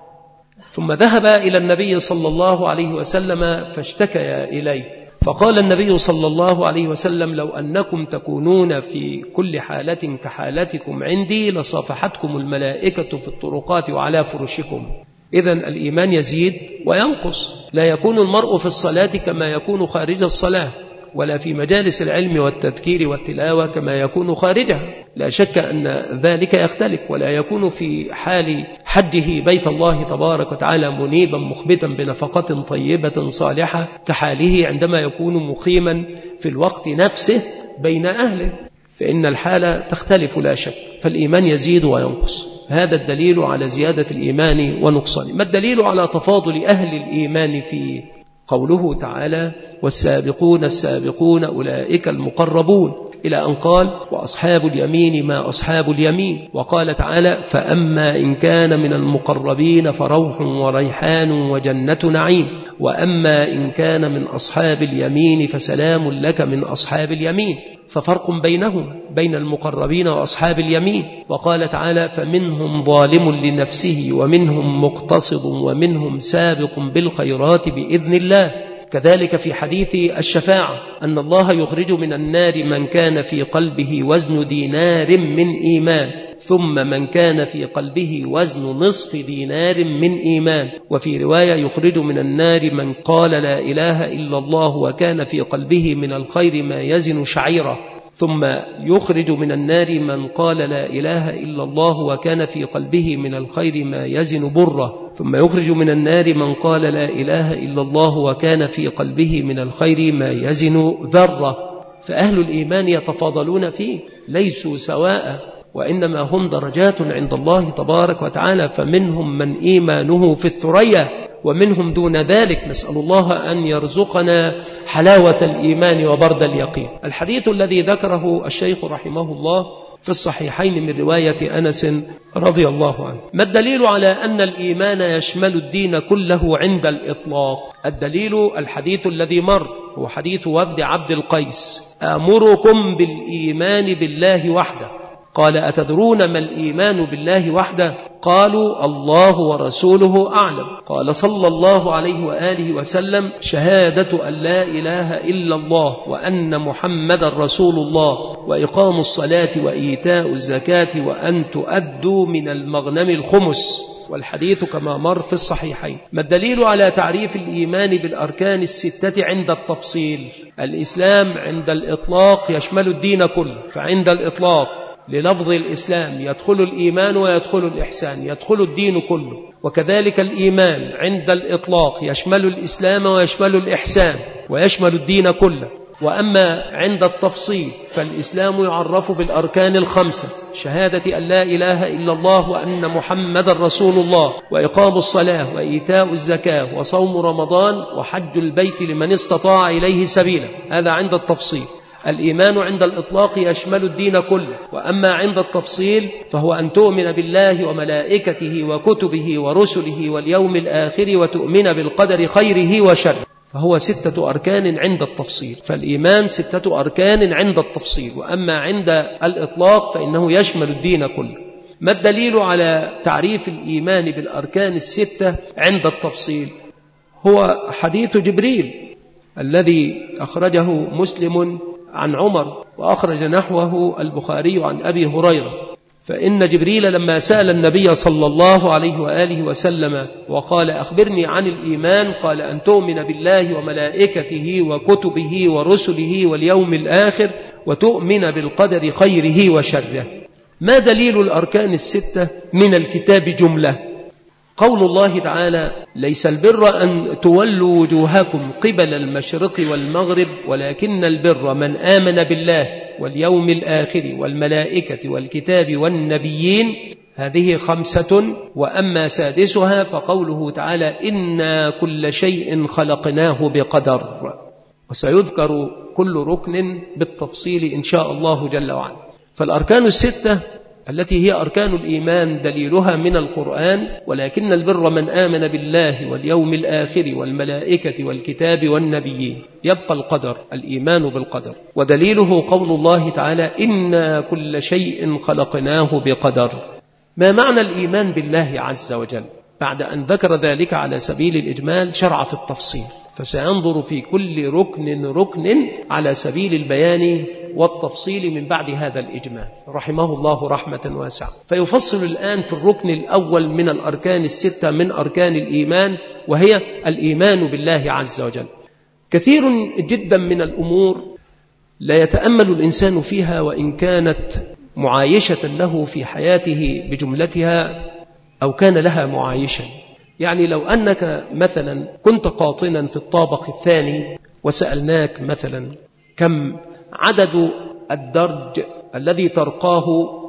ثم ذهب إلى النبي صلى الله عليه وسلم فاشتكى إليه، فقال النبي صلى الله عليه وسلم لو أنكم تكونون في كل حالة كحالتكم عندي لصافحتكم الملائكة في الطرقات وعلى فرشكم. إذن الإيمان يزيد وينقص، لا يكون المرء في الصلاة كما يكون خارج الصلاة، ولا في مجالس العلم والتذكير والتلاوة كما يكون خارجها، لا شك أن ذلك يختلف. ولا يكون في حال حجه بيت الله تبارك وتعالى منيبا مخبتا بنفقة طيبة صالحة كحاله عندما يكون مقيما في الوقت نفسه بين أهله، فإن الحالة تختلف لا شك. فالإيمان يزيد وينقص، هذا الدليل على زيادة الإيمان ونقصانه. ما الدليل على تفاضل أهل الإيمان فيه؟ قوله تعالى والسابقون السابقون أولئك المقربون، إلى أن قال وأصحاب اليمين ما أصحاب اليمين. وقال تعالى فأما إن كان من المقربين فروح وريحان وجنة نعيم، وأما إن كان من أصحاب اليمين فسلام لك من أصحاب اليمين. ففرق بينهم بين المقربين وأصحاب اليمين. وقال تعالى فمنهم ظالم لنفسه ومنهم مقتصد ومنهم سابق بالخيرات بإذن الله. كذلك في حديث الشفاعة أن الله يخرج من النار من كان في قلبه وزن دينار من إيمان، ثم من كان في قلبه وزن نصف دينار من إيمان. وفي رواية يخرج من النار من قال لا إله إلا الله وكان في قلبه من الخير ما يزن شعيرة، ثم يخرج من النار من قال لا إله إلا الله وكان في قلبه من الخير ما يزن برة، ثم يخرج من النار من قال لا إله إلا الله وكان في قلبه من الخير ما يزن ذرة. فأهل الإيمان يتفاضلون فيه، ليسوا سواء، وإنما هم درجات عند الله تبارك وتعالى. فمنهم من إيمانه في الثريا ومنهم دون ذلك. نسأل الله أن يرزقنا حلاوة الإيمان وبرد اليقين. الحديث الذي ذكره الشيخ رحمه الله في الصحيحين من رواية أنس رضي الله عنه. ما الدليل على أن الإيمان يشمل الدين كله عند الإطلاق؟ الدليل الحديث الذي مر، هو حديث وفد عبد القيس آمركم بالإيمان بالله وحده. قال أتدرون ما الإيمان بالله وحده؟ قالوا الله ورسوله أعلم. قال صلى الله عليه وآله وسلم شهادة أن لا إله إلا الله وأن محمد رسول الله وإقام الصلاة وإيتاء الزكاة وأن تؤدوا من المغنم الخمس. والحديث كما مر في الصحيحين. ما الدليل على تعريف الإيمان بالأركان الستة عند التفصيل؟ الإسلام عند الإطلاق يشمل الدين كله، فعند الإطلاق للفظ الإسلام يدخل الإيمان ويدخل الإحسان، يدخل الدين كله. وكذلك الإيمان عند الإطلاق يشمل الإسلام ويشمل الإحسان ويشمل الدين كله. وأما عند التفصيل فالإسلام يعرف بالأركان الخمسة: شهادة أن لا إله إلا الله وأن محمد رسول الله، وإقام الصلاة وإيتاء الزكاة وصوم رمضان وحج البيت لمن استطاع إليه سبيلا. هذا عند التفصيل. الإيمان عند الإطلاق يشمل الدين كله. وأما عند التفصيل فهو أن تؤمن بالله وملائكته وكتبه ورسله واليوم الآخر وتؤمن بالقدر خيره وشره. فهو 6 أركان عند التفصيل. فالإيمان 6 أركان عند التفصيل. وأما عند الإطلاق فإنه يشمل الدين كله. ما الدليل على تعريف الإيمان بالأركان 6 عند التفصيل؟ هو حديث جبريل الذي أخرجه مسلم عن عمر، وأخرج نحوه البخاري عن أبي هريرة. فإن جبريل لما سأل النبي صلى الله عليه وآله وسلم وقال أخبرني عن الإيمان، قال أن تؤمن بالله وملائكته وكتبه ورسله واليوم الآخر وتؤمن بالقدر خيره وشره. ما دليل الأركان 6 من الكتاب جملة؟ قول الله تعالى: ليس البر أن تولوا وجوهكم قبل المشرق والمغرب ولكن البر من آمن بالله واليوم الآخر والملائكة والكتاب والنبيين، هذه 5. وأما سادسها فقوله تعالى إنا كل شيء خلقناه بقدر. وسيذكر كل ركن بالتفصيل إن شاء الله جل وعلا. فالأركان 6 التي هي أركان الإيمان دليلها من القرآن: ولكن البر من آمن بالله واليوم الآخر والملائكة والكتاب والنبيين. يبقى القدر، الإيمان بالقدر، ودليله قول الله تعالى إنا كل شيء خلقناه بقدر. ما معنى الإيمان بالله عز وجل؟ بعد أن ذكر ذلك على سبيل الإجمال شرع في التفصيل، فسينظر في كل ركن على سبيل البيان والتفصيل من بعد هذا الإجمال رحمه الله رحمة واسعة. فيفصل الآن في الركن الأول من الأركان 6 من أركان الإيمان، وهي الإيمان بالله عز وجل. كثير جدا من الأمور لا يتأمل الإنسان فيها، وإن كانت معايشة له في حياته بجملتها أو كان لها معايشا. يعني لو أنك مثلا كنت قاطنا في الطابق الثاني وسألناك مثلا كم عدد الدرج الذي ترقاه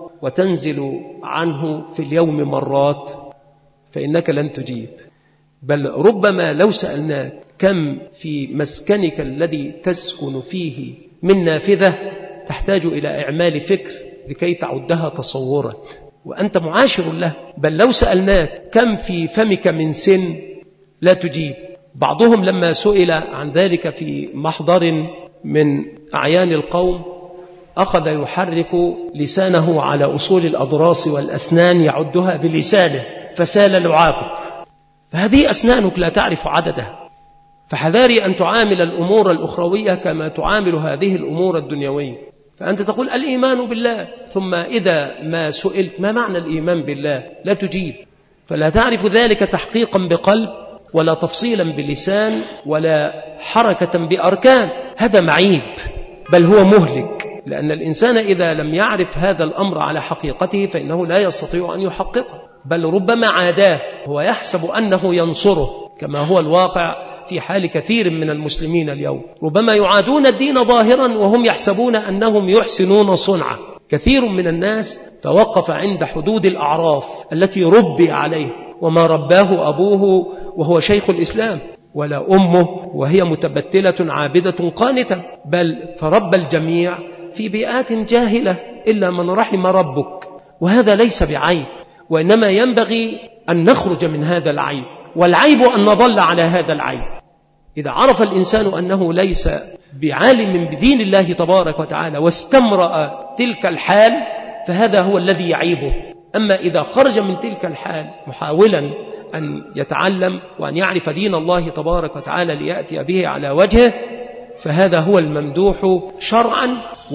وتنزل عنه في اليوم مرات، فإنك لن تجيب. بل ربما لو سألناك كم في مسكنك الذي تسكن فيه من نافذة، تحتاج إلى إعمال فكر لكي تعدها تصورا، وأنت معاشر له. بل لو سألناك كم في فمك من سن، لا تجيب. بعضهم لما سئل عن ذلك في محضر من أعيان القوم أخذ يحرك لسانه على أصول الأضراس والأسنان يعدها بلسانه فسال لعابه. فهذه أسنانك لا تعرف عددها. فحذاري أن تعامل الأمور الأخروية كما تعامل هذه الأمور الدنيوية. فأنت تقول الإيمان بالله، ثم إذا ما سئلت ما معنى الإيمان بالله لا تجيب. فلا تعرف ذلك تحقيقا بقلب، ولا تفصيلا بلسان، ولا حركة بأركان. هذا معيب، بل هو مهلك. لأن الإنسان إذا لم يعرف هذا الأمر على حقيقته فإنه لا يستطيع أن يحققه، بل ربما عاداه. هو يحسب أنه ينصره، كما هو الواقع في حال كثير من المسلمين اليوم. ربما يعادون الدين ظاهرا وهم يحسبون أنهم يحسنون صنعا. كثير من الناس توقف عند حدود الأعراف التي ربي عليه، وما رباه أبوه وهو شيخ الإسلام، ولا أمه وهي متبتلة عابدة قانتة. بل تربى الجميع في بيئات جاهلة إلا من رحم ربك. وهذا ليس بعيب، وإنما ينبغي أن نخرج من هذا العيب، والعيب أن نظل على هذا العيب. إذا عرف الإنسان أنه ليس بعالم بدين الله تبارك وتعالى واستمرأ تلك الحال، فهذا هو الذي يعيبه. أما إذا خرج من تلك الحال محاولا أن يتعلم وأن يعرف دين الله تبارك وتعالى ليأتي به على وجهه، فهذا هو الممدوح شرعا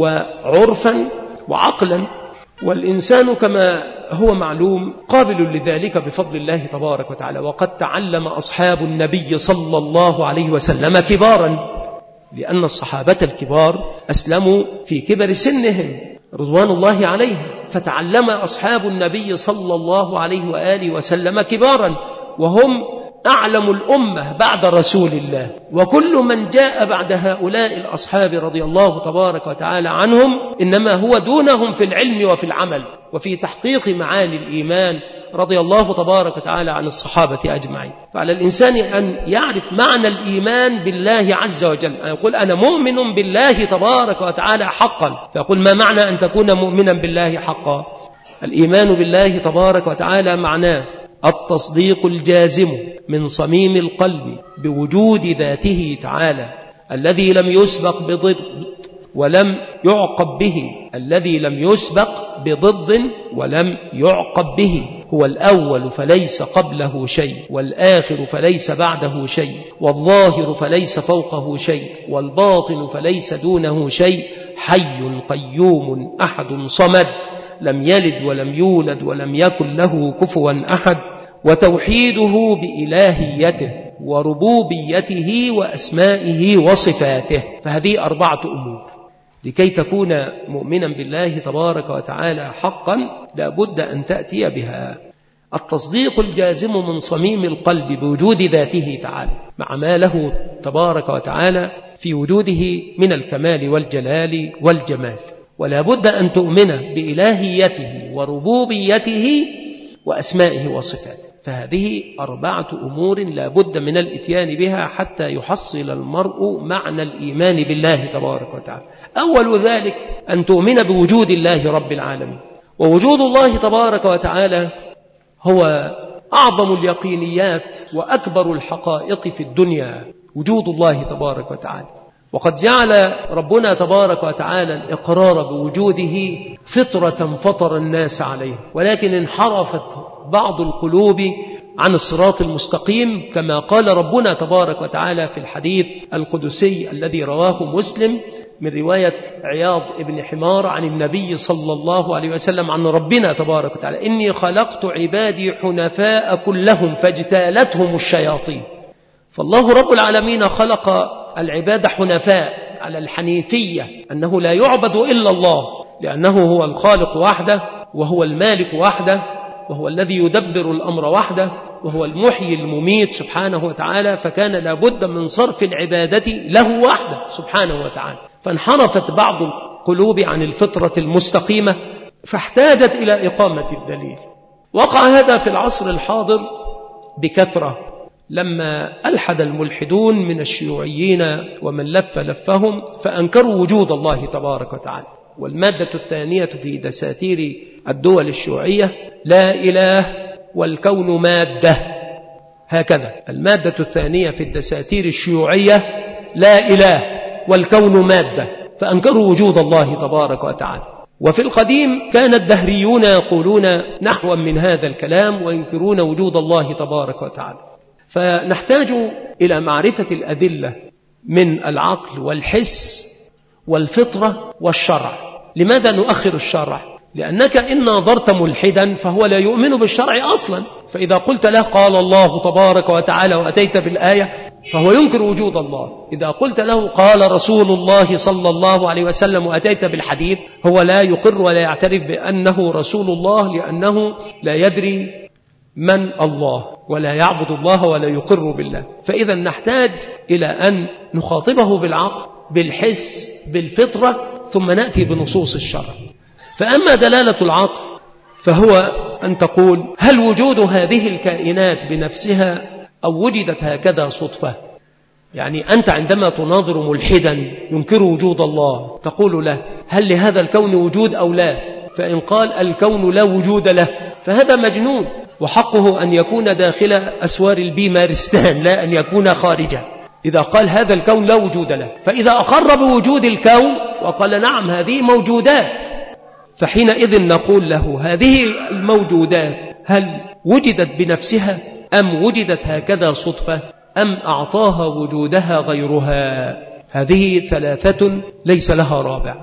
وعرفا وعقلا. والإنسان كما هو معلوم قابل لذلك بفضل الله تبارك وتعالى. وقد تعلم أصحاب النبي صلى الله عليه وسلم كبارا، لأن الصحابة الكبار أسلموا في كبر سنهم رضوان الله عليهم، فتعلم أصحاب النبي صلى الله عليه وآله وسلم كبارا، وهم أعلم الأمة بعد رسول الله. وكل من جاء بعد هؤلاء الأصحاب رضي الله تبارك وتعالى عنهم إنما هو دونهم في العلم وفي العمل وفي تحقيق معاني الإيمان، رضي الله تبارك وتعالى عن الصحابة أجمعين. فعلى الإنسان أن يعرف معنى الإيمان بالله عز وجل، أن يقول أنا مؤمن بالله تبارك وتعالى حقا. فيقول ما معنى أن تكون مؤمنا بالله حقا؟ الإيمان بالله تبارك وتعالى معناه التصديق الجازم من صميم القلب بوجود ذاته تعالى الذي لم يسبق بضد ولم يعقب به، الذي لم يسبق بضد ولم يعقب به. هو الأول فليس قبله شيء، والآخر فليس بعده شيء، والظاهر فليس فوقه شيء، والباطن فليس دونه شيء، حي قيوم أحد صمد لم يلد ولم يولد ولم يكن له كفوا أحد. وتوحيده بإلهيته وربوبيته وأسمائه وصفاته. فهذه 4 أمور لكي تكون مؤمنا بالله تبارك وتعالى حقا لا بد أن تأتي بها. التصديق الجازم من صميم القلب بوجود ذاته تعالى مع ما له تبارك وتعالى في وجوده من الكمال والجلال والجمال. ولا بد أن تؤمن بإلهيته وربوبيته وأسمائه وصفاته. فهذه 4 أمور لا بد من الإتيان بها حتى يحصل المرء معنى الإيمان بالله تبارك وتعالى. أول ذلك أن تؤمن بوجود الله رب العالمين. ووجود الله تبارك وتعالى هو أعظم اليقينيات وأكبر الحقائق في الدنيا، وجود الله تبارك وتعالى. وقد جعل ربنا تبارك وتعالى الإقرار بوجوده فطرة فطر الناس عليه، ولكن انحرفت بعض القلوب عن الصراط المستقيم، كما قال ربنا تبارك وتعالى في الحديث القدسي الذي رواه مسلم من رواية عياض ابن حمار عن النبي صلى الله عليه وسلم عن ربنا تبارك وتعالى: إني خلقت عبادي حنفاء كلهم فاجتالتهم الشياطين. فالله رب العالمين خلق العباد حنفاء على الحنيفية، أنه لا يعبد إلا الله، لأنه هو الخالق وحده، وهو المالك وحده، وهو الذي يدبر الأمر وحده، وهو المحيي المميت سبحانه وتعالى. فكان لابد من صرف العبادة له وحده سبحانه وتعالى. فانحرفت بعض القلوب عن الفطرة المستقيمة، فاحتاجت إلى إقامة الدليل. وقع هذا في العصر الحاضر بكثرة، لما ألحد الملحدون من الشيوعيين ومن لف لفهم فأنكروا وجود الله تبارك وتعالى. والمادة الثانية في دساتير الدول الشيوعية: لا إله والكون مادة. هكذا المادة الثانية في الدساتير الشيوعية: لا إله والكون مادة. فأنكروا وجود الله تبارك وتعالى. وفي القديم كان الدهريون يقولون نحوا من هذا الكلام وينكرون وجود الله تبارك وتعالى. فنحتاج إلى معرفة الأدلة من العقل والحس والفطرة والشرع. لماذا نؤخر الشرع؟ لأنك إن نظرت ملحدا فهو لا يؤمن بالشرع أصلا، فإذا قلت له قال الله تبارك وتعالى وأتيت بالآية فهو ينكر وجود الله. إذا قلت له قال رسول الله صلى الله عليه وسلم وأتيت بالحديث هو لا يقر ولا يعترف بأنه رسول الله، لأنه لا يدري من الله ولا يعبد الله ولا يقر بالله. فإذا نحتاج إلى أن نخاطبه بالعقل بالحس بالفطرة، ثم نأتي بنصوص الشرع. فأما دلالة العقل فهو أن تقول: هل وجود هذه الكائنات بنفسها أو وجدت هكذا صدفة؟ يعني أنت عندما تناظر ملحدا ينكر وجود الله تقول له: هل لهذا الكون وجود أو لا؟ فإن قال الكون لا وجود له فهذا مجنون، وحقه أن يكون داخل أسوار البيمارستان لا أن يكون خارجه. إذا قال هذا الكون لا وجود له، فإذا أقر بوجود الكون وقال نعم هذه موجودات، فحينئذ نقول له: هذه الموجودات هل وجدت بنفسها أم وجدت هكذا صدفة أم أعطاها وجودها غيرها؟ هذه 3 ليس لها رابع.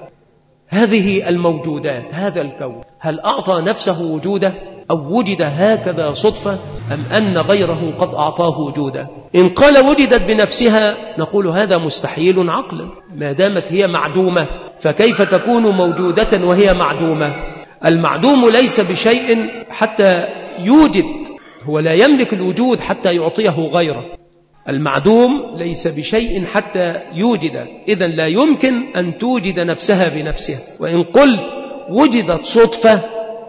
هذه الموجودات، هذا الكون، هل أعطى نفسه وجوده أو وجد هكذا صدفة أم أن غيره قد أعطاه وجوده؟ إن قال وجدت بنفسها نقول هذا مستحيل عقلا، ما دامت هي معدومة فكيف تكون موجودة وهي معدومة؟ المعدوم ليس بشيء حتى يوجد، هو لا يملك الوجود حتى يعطيه غيره. المعدوم ليس بشيء حتى يوجد، إذن لا يمكن أن توجد نفسها بنفسها. وإن قلت وجدت صدفة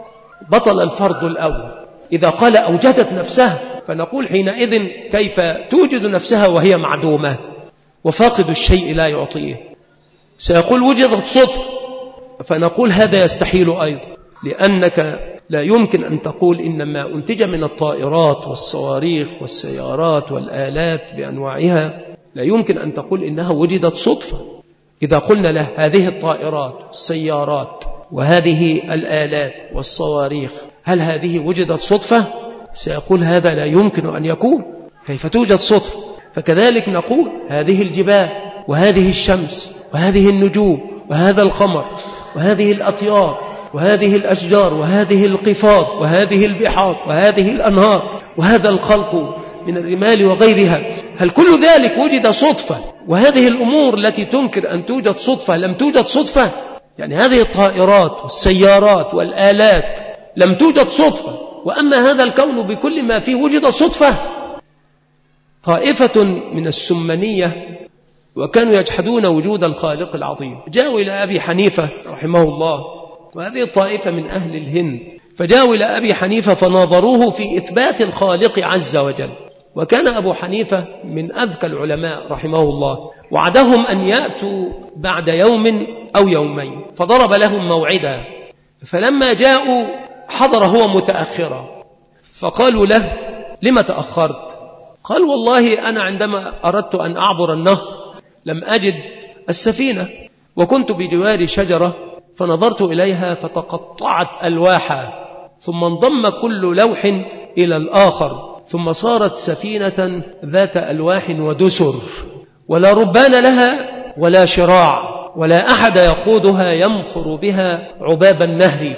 بطل الفرض الأول. إذا قال أوجدت نفسها فنقول حينئذ كيف توجد نفسها وهي معدومة؟ وفاقد الشيء لا يعطيه. سيقول وجدت صدفة فنقول هذا يستحيل أيضا، لأنك لا يمكن أن تقول إنما أنتج من الطائرات والصواريخ والسيارات والآلات بأنواعها، لا يمكن أن تقول إنها وجدت صدفة. إذا قلنا له هذه الطائرات والسيارات وهذه الآلات والصواريخ هل هذه وجدت صدفة؟ سيقول هذا لا يمكن أن يكون، كيف توجد صدفة؟ فكذلك نقول هذه الجبال وهذه الشمس وهذه النجوم وهذا القمر وهذه الأطيار وهذه الأشجار وهذه القفاض وهذه البحار وهذه الأنهار وهذا الخلق من الرمال وغيرها، هل كل ذلك وجد صدفة؟ وهذه الأمور التي تنكر أن توجد صدفة لم توجد صدفة؟ يعني هذه الطائرات والسيارات والآلات لم توجد صدفة، وأما هذا الكون بكل ما فيه وجد صدفة. طائفة من السمنية وكانوا يجحدون وجود الخالق العظيم. جاءوا إلى أبي حنيفة رحمه الله، وهذه الطائفة من أهل الهند، فجاءوا إلى أبي حنيفة فناظروه في إثبات الخالق عز وجل. وكان أبو حنيفة من أذكى العلماء رحمه الله، وعدهم أن يأتوا بعد يوم أو يومين، فضرب لهم موعدا. فلما جاءوا حضر هو متأخرا، فقالوا له: لما تأخرت؟ قال: والله أنا عندما أردت أن أعبر النهر لم أجد السفينة، وكنت بجوار شجرة فنظرت إليها فتقطعت ألواحها، ثم انضم كل لوح إلى الآخر، ثم صارت سفينة ذات ألواح ودسر، ولا ربان لها ولا شراع، ولا أحد يقودها يمخر بها عباب النهر،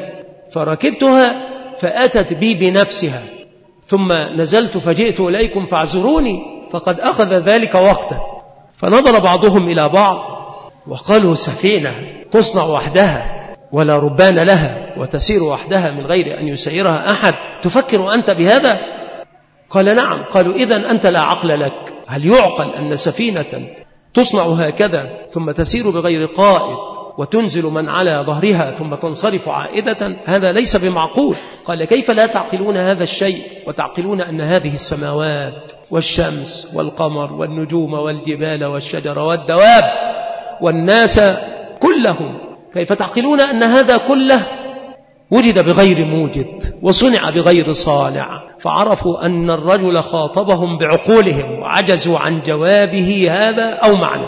فركبتها فأتت بي بنفسها، ثم نزلت فجئت إليكم فاعذروني فقد أخذ ذلك وقتا. فنظر بعضهم إلى بعض وقالوا: سفينة تصنع وحدها ولا ربان لها وتسير وحدها من غير أن يسيرها أحد، تفكر أنت بهذا؟ قال: نعم. قالوا: إذن أنت لا عقل لك. هل يعقل أن سفينة تصنع هكذا ثم تسير بغير قائد وتنزل من على ظهرها ثم تنصرف عائدة؟ هذا ليس بمعقول. قال: كيف لا تعقلون هذا الشيء وتعقلون أن هذه السماوات والشمس والقمر والنجوم والجبال والشجر والدواب والناس كلهم، كيف تعقلون أن هذا كله وجد بغير موجد وصنع بغير صانع؟ فعرفوا أن الرجل خاطبهم بعقولهم وعجزوا عن جوابه هذا أو معنى.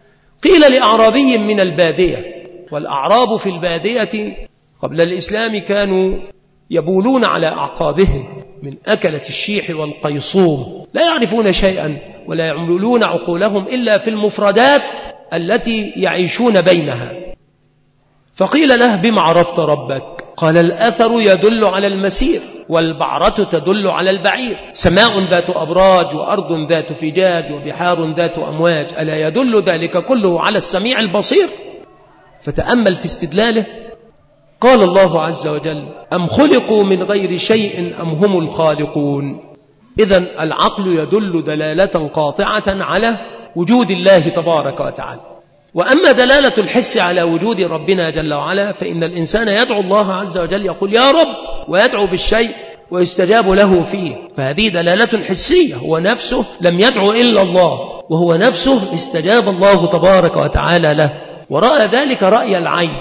قيل لأعرابي من البادية، والأعراب في البادية قبل الإسلام كانوا يبولون على أعقابهم من أكلة الشيح والقيصوم، لا يعرفون شيئا ولا يعملون عقولهم إلا في المفردات التي يعيشون بينها. فقيل له: بما عرفت ربك؟ قال: الأثر يدل على المسير، والبعرة تدل على البعير، سماء ذات أبراج وأرض ذات فجاج وبحار ذات أمواج، ألا يدل ذلك كله على السميع البصير؟ فتأمل في استدلاله. قال الله عز وجل: أم خلقوا من غير شيء أم هم الخالقون. إذن العقل يدل دلالة قاطعة على وجود الله تبارك وتعالى. وأما دلالة الحس على وجود ربنا جل وعلا فإن الإنسان يدعو الله عز وجل، يقول يا رب، ويدعو بالشيء ويستجاب له فيه، فهذه دلالة حسية. هو نفسه لم يدعو إلا الله، وهو نفسه استجاب الله تبارك وتعالى له، ورأى ذلك رأي العين.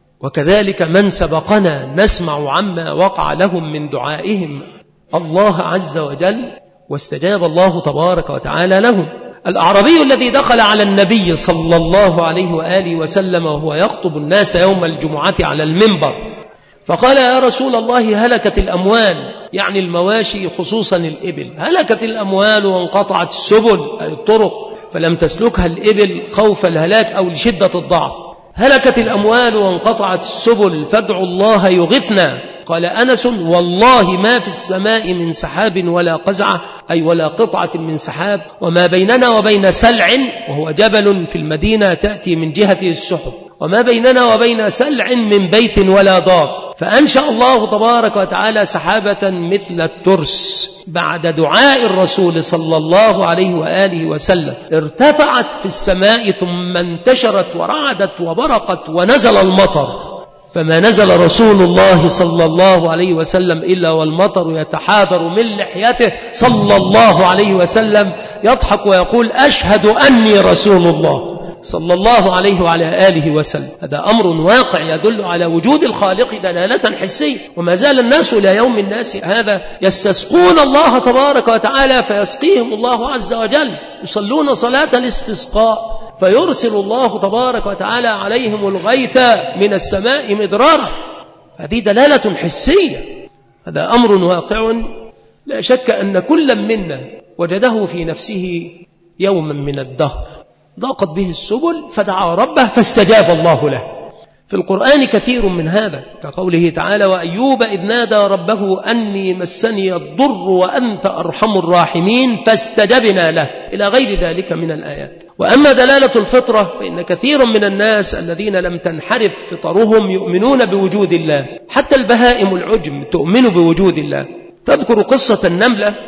وكذلك من سبقنا نسمع عما وقع لهم من دعائهم الله عز وجل، واستجاب الله تبارك وتعالى لهم. الأعرابي الذي دخل على النبي صلى الله عليه وآله وسلم وهو يخطب الناس يوم الجمعة على المنبر، فقال: يا رسول الله، هلكت الأموال، يعني المواشي خصوصا الإبل، هلكت الأموال وانقطعت السبل أي الطرق، فلم تسلكها الإبل خوف الهلاك أو لشدة الضعف. هلكت الأموال وانقطعت السبل فادعوا الله يغثنا. قال أنس: والله ما في السماء من سحاب ولا قزعة، أي ولا قطعة من سحاب، وما بيننا وبين سلع، وهو جبل في المدينة تأتي من جهته السحب، وما بيننا وبين سلع من بيت ولا دار، فأنشأ الله تبارك وتعالى سحابة مثل الترس بعد دعاء الرسول صلى الله عليه وآله وسلم، ارتفعت في السماء ثم انتشرت ورعدت وبرقت ونزل المطر، فما نزل رسول الله صلى الله عليه وسلم إلا والمطر يتحاذر من لحيته صلى الله عليه وسلم، يضحك ويقول: أشهد أني رسول الله صلى الله عليه وعلى آله وسلم. هذا أمر واقع يدل على وجود الخالق دلالة حسية. وما زال الناس إلى يوم الناس هذا يستسقون الله تبارك وتعالى فيسقيهم الله عز وجل، يصلون صلاة الاستسقاء فيرسل الله تبارك وتعالى عليهم الغيث من السماء مدرارا. هذه دلالة حسية، هذا أمر واقع لا شك أن كل منا وجده في نفسه يوما من الدهر ضاقت به السبل فدعا ربه فاستجاب الله له. في القرآن كثير من هذا، كقوله تعالى: وأيوب إذ نادى ربه أني مسني الضر وأنت أرحم الراحمين فاستجبنا له، إلى غير ذلك من الآيات. وأما دلالة الفطرة فإن كثير من الناس الذين لم تنحرف فطرهم يؤمنون بوجود الله، حتى البهائم العجم تؤمن بوجود الله. تذكر قصة النملة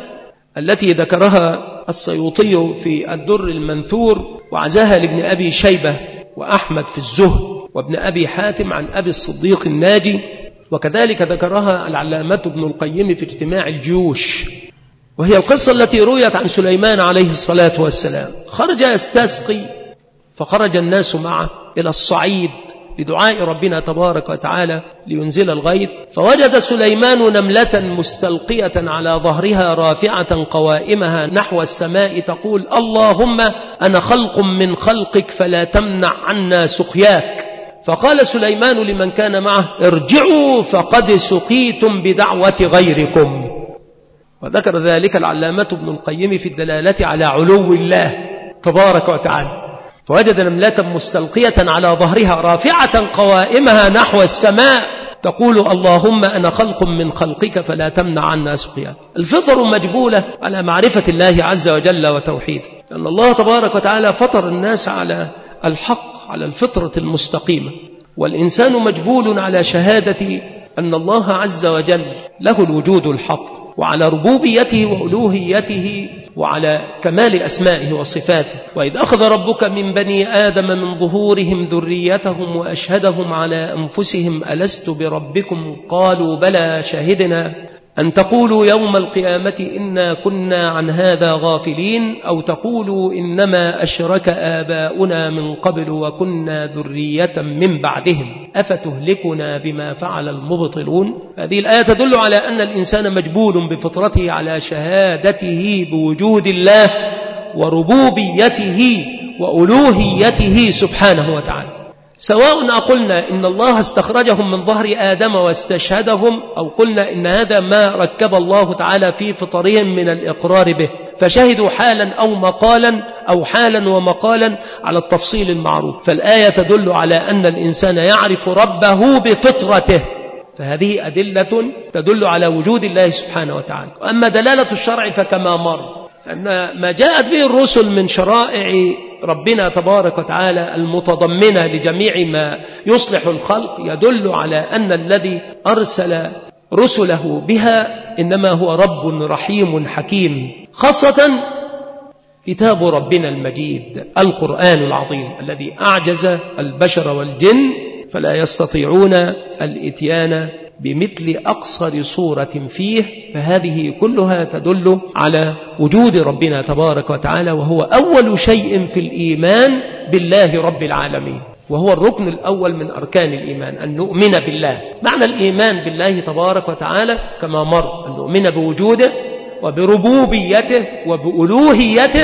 التي ذكرها السيوطي في الدر المنثور وعزاها لابن أبي شيبة وأحمد في الزهد وابن أبي حاتم عن أبي الصديق الناجي، وكذلك ذكرها العلامة ابن القيم في اجتماع الجيوش. وهي القصة التي رويت عن سليمان عليه الصلاة والسلام. خرج يستسقي فخرج الناس معه إلى الصعيد لدعاء ربنا تبارك وتعالى لينزل الغيث، فوجد سليمان نملة مستلقية على ظهرها رافعة قوائمها نحو السماء تقول: اللهم أنا خلق من خلقك فلا تمنع عنا سقياك. فقال سليمان لمن كان معه: ارجعوا فقد سقيتم بدعوة غيركم. وذكر ذلك العلامة ابن القيم في الدلالة على علو الله تبارك وتعالى. فوجد نملة مستلقية على ظهرها رافعة قوائمها نحو السماء تقول: اللهم أنا خلق من خلقك فلا تمنع عنا سقياك. الفطر مجبولة على معرفة الله عز وجل وتوحيده، لأن الله تبارك وتعالى فطر الناس على الحق، على الفطرة المستقيمة، والإنسان مجبول على شهادة أن الله عز وجل له الوجود الحق، وعلى ربوبيته وألوهيته، وعلى كمال أسمائه وصفاته. وإذ أخذ ربك من بني آدم من ظهورهم ذريتهم وأشهدهم على أنفسهم ألست بربكم قالوا بلى شهدنا أن تقولوا يوم القيامة إنا كنا عن هذا غافلين أو تقولوا إنما أشرك آباؤنا من قبل وكنا ذرية من بعدهم أفتهلكنا بما فعل المبطلون. هذه الآية تدل على أن الإنسان مجبول بفطرته على شهادته بوجود الله وربوبيته وألوهيته سبحانه وتعالى، سواء قلنا إن الله استخرجهم من ظهر آدم واستشهدهم، أو قلنا إن هذا ما ركب الله تعالى في فطرهم من الإقرار به، فشهدوا حالا أو مقالا أو حالا ومقالا على التفصيل المعروف. فالآية تدل على أن الإنسان يعرف ربه بفطرته، فهذه أدلة تدل على وجود الله سبحانه وتعالى. أما دلالة الشرع فكما مر أن ما جاءت به الرسل من شرائع ربنا تبارك وتعالى المتضمنة لجميع ما يصلح الخلق يدل على أن الذي أرسل رسله بها إنما هو رب رحيم حكيم، خاصة كتاب ربنا المجيد القرآن العظيم الذي أعجز البشر والجن فلا يستطيعون الإتيان بمثل أقصر صورة فيه. فهذه كلها تدل على وجود ربنا تبارك وتعالى، وهو أول شيء في الإيمان بالله رب العالمين، وهو الركن الأول من أركان الإيمان أن نؤمن بالله. معنى الإيمان بالله تبارك وتعالى كما مر أن نؤمن بوجوده وبربوبيته وبألوهيته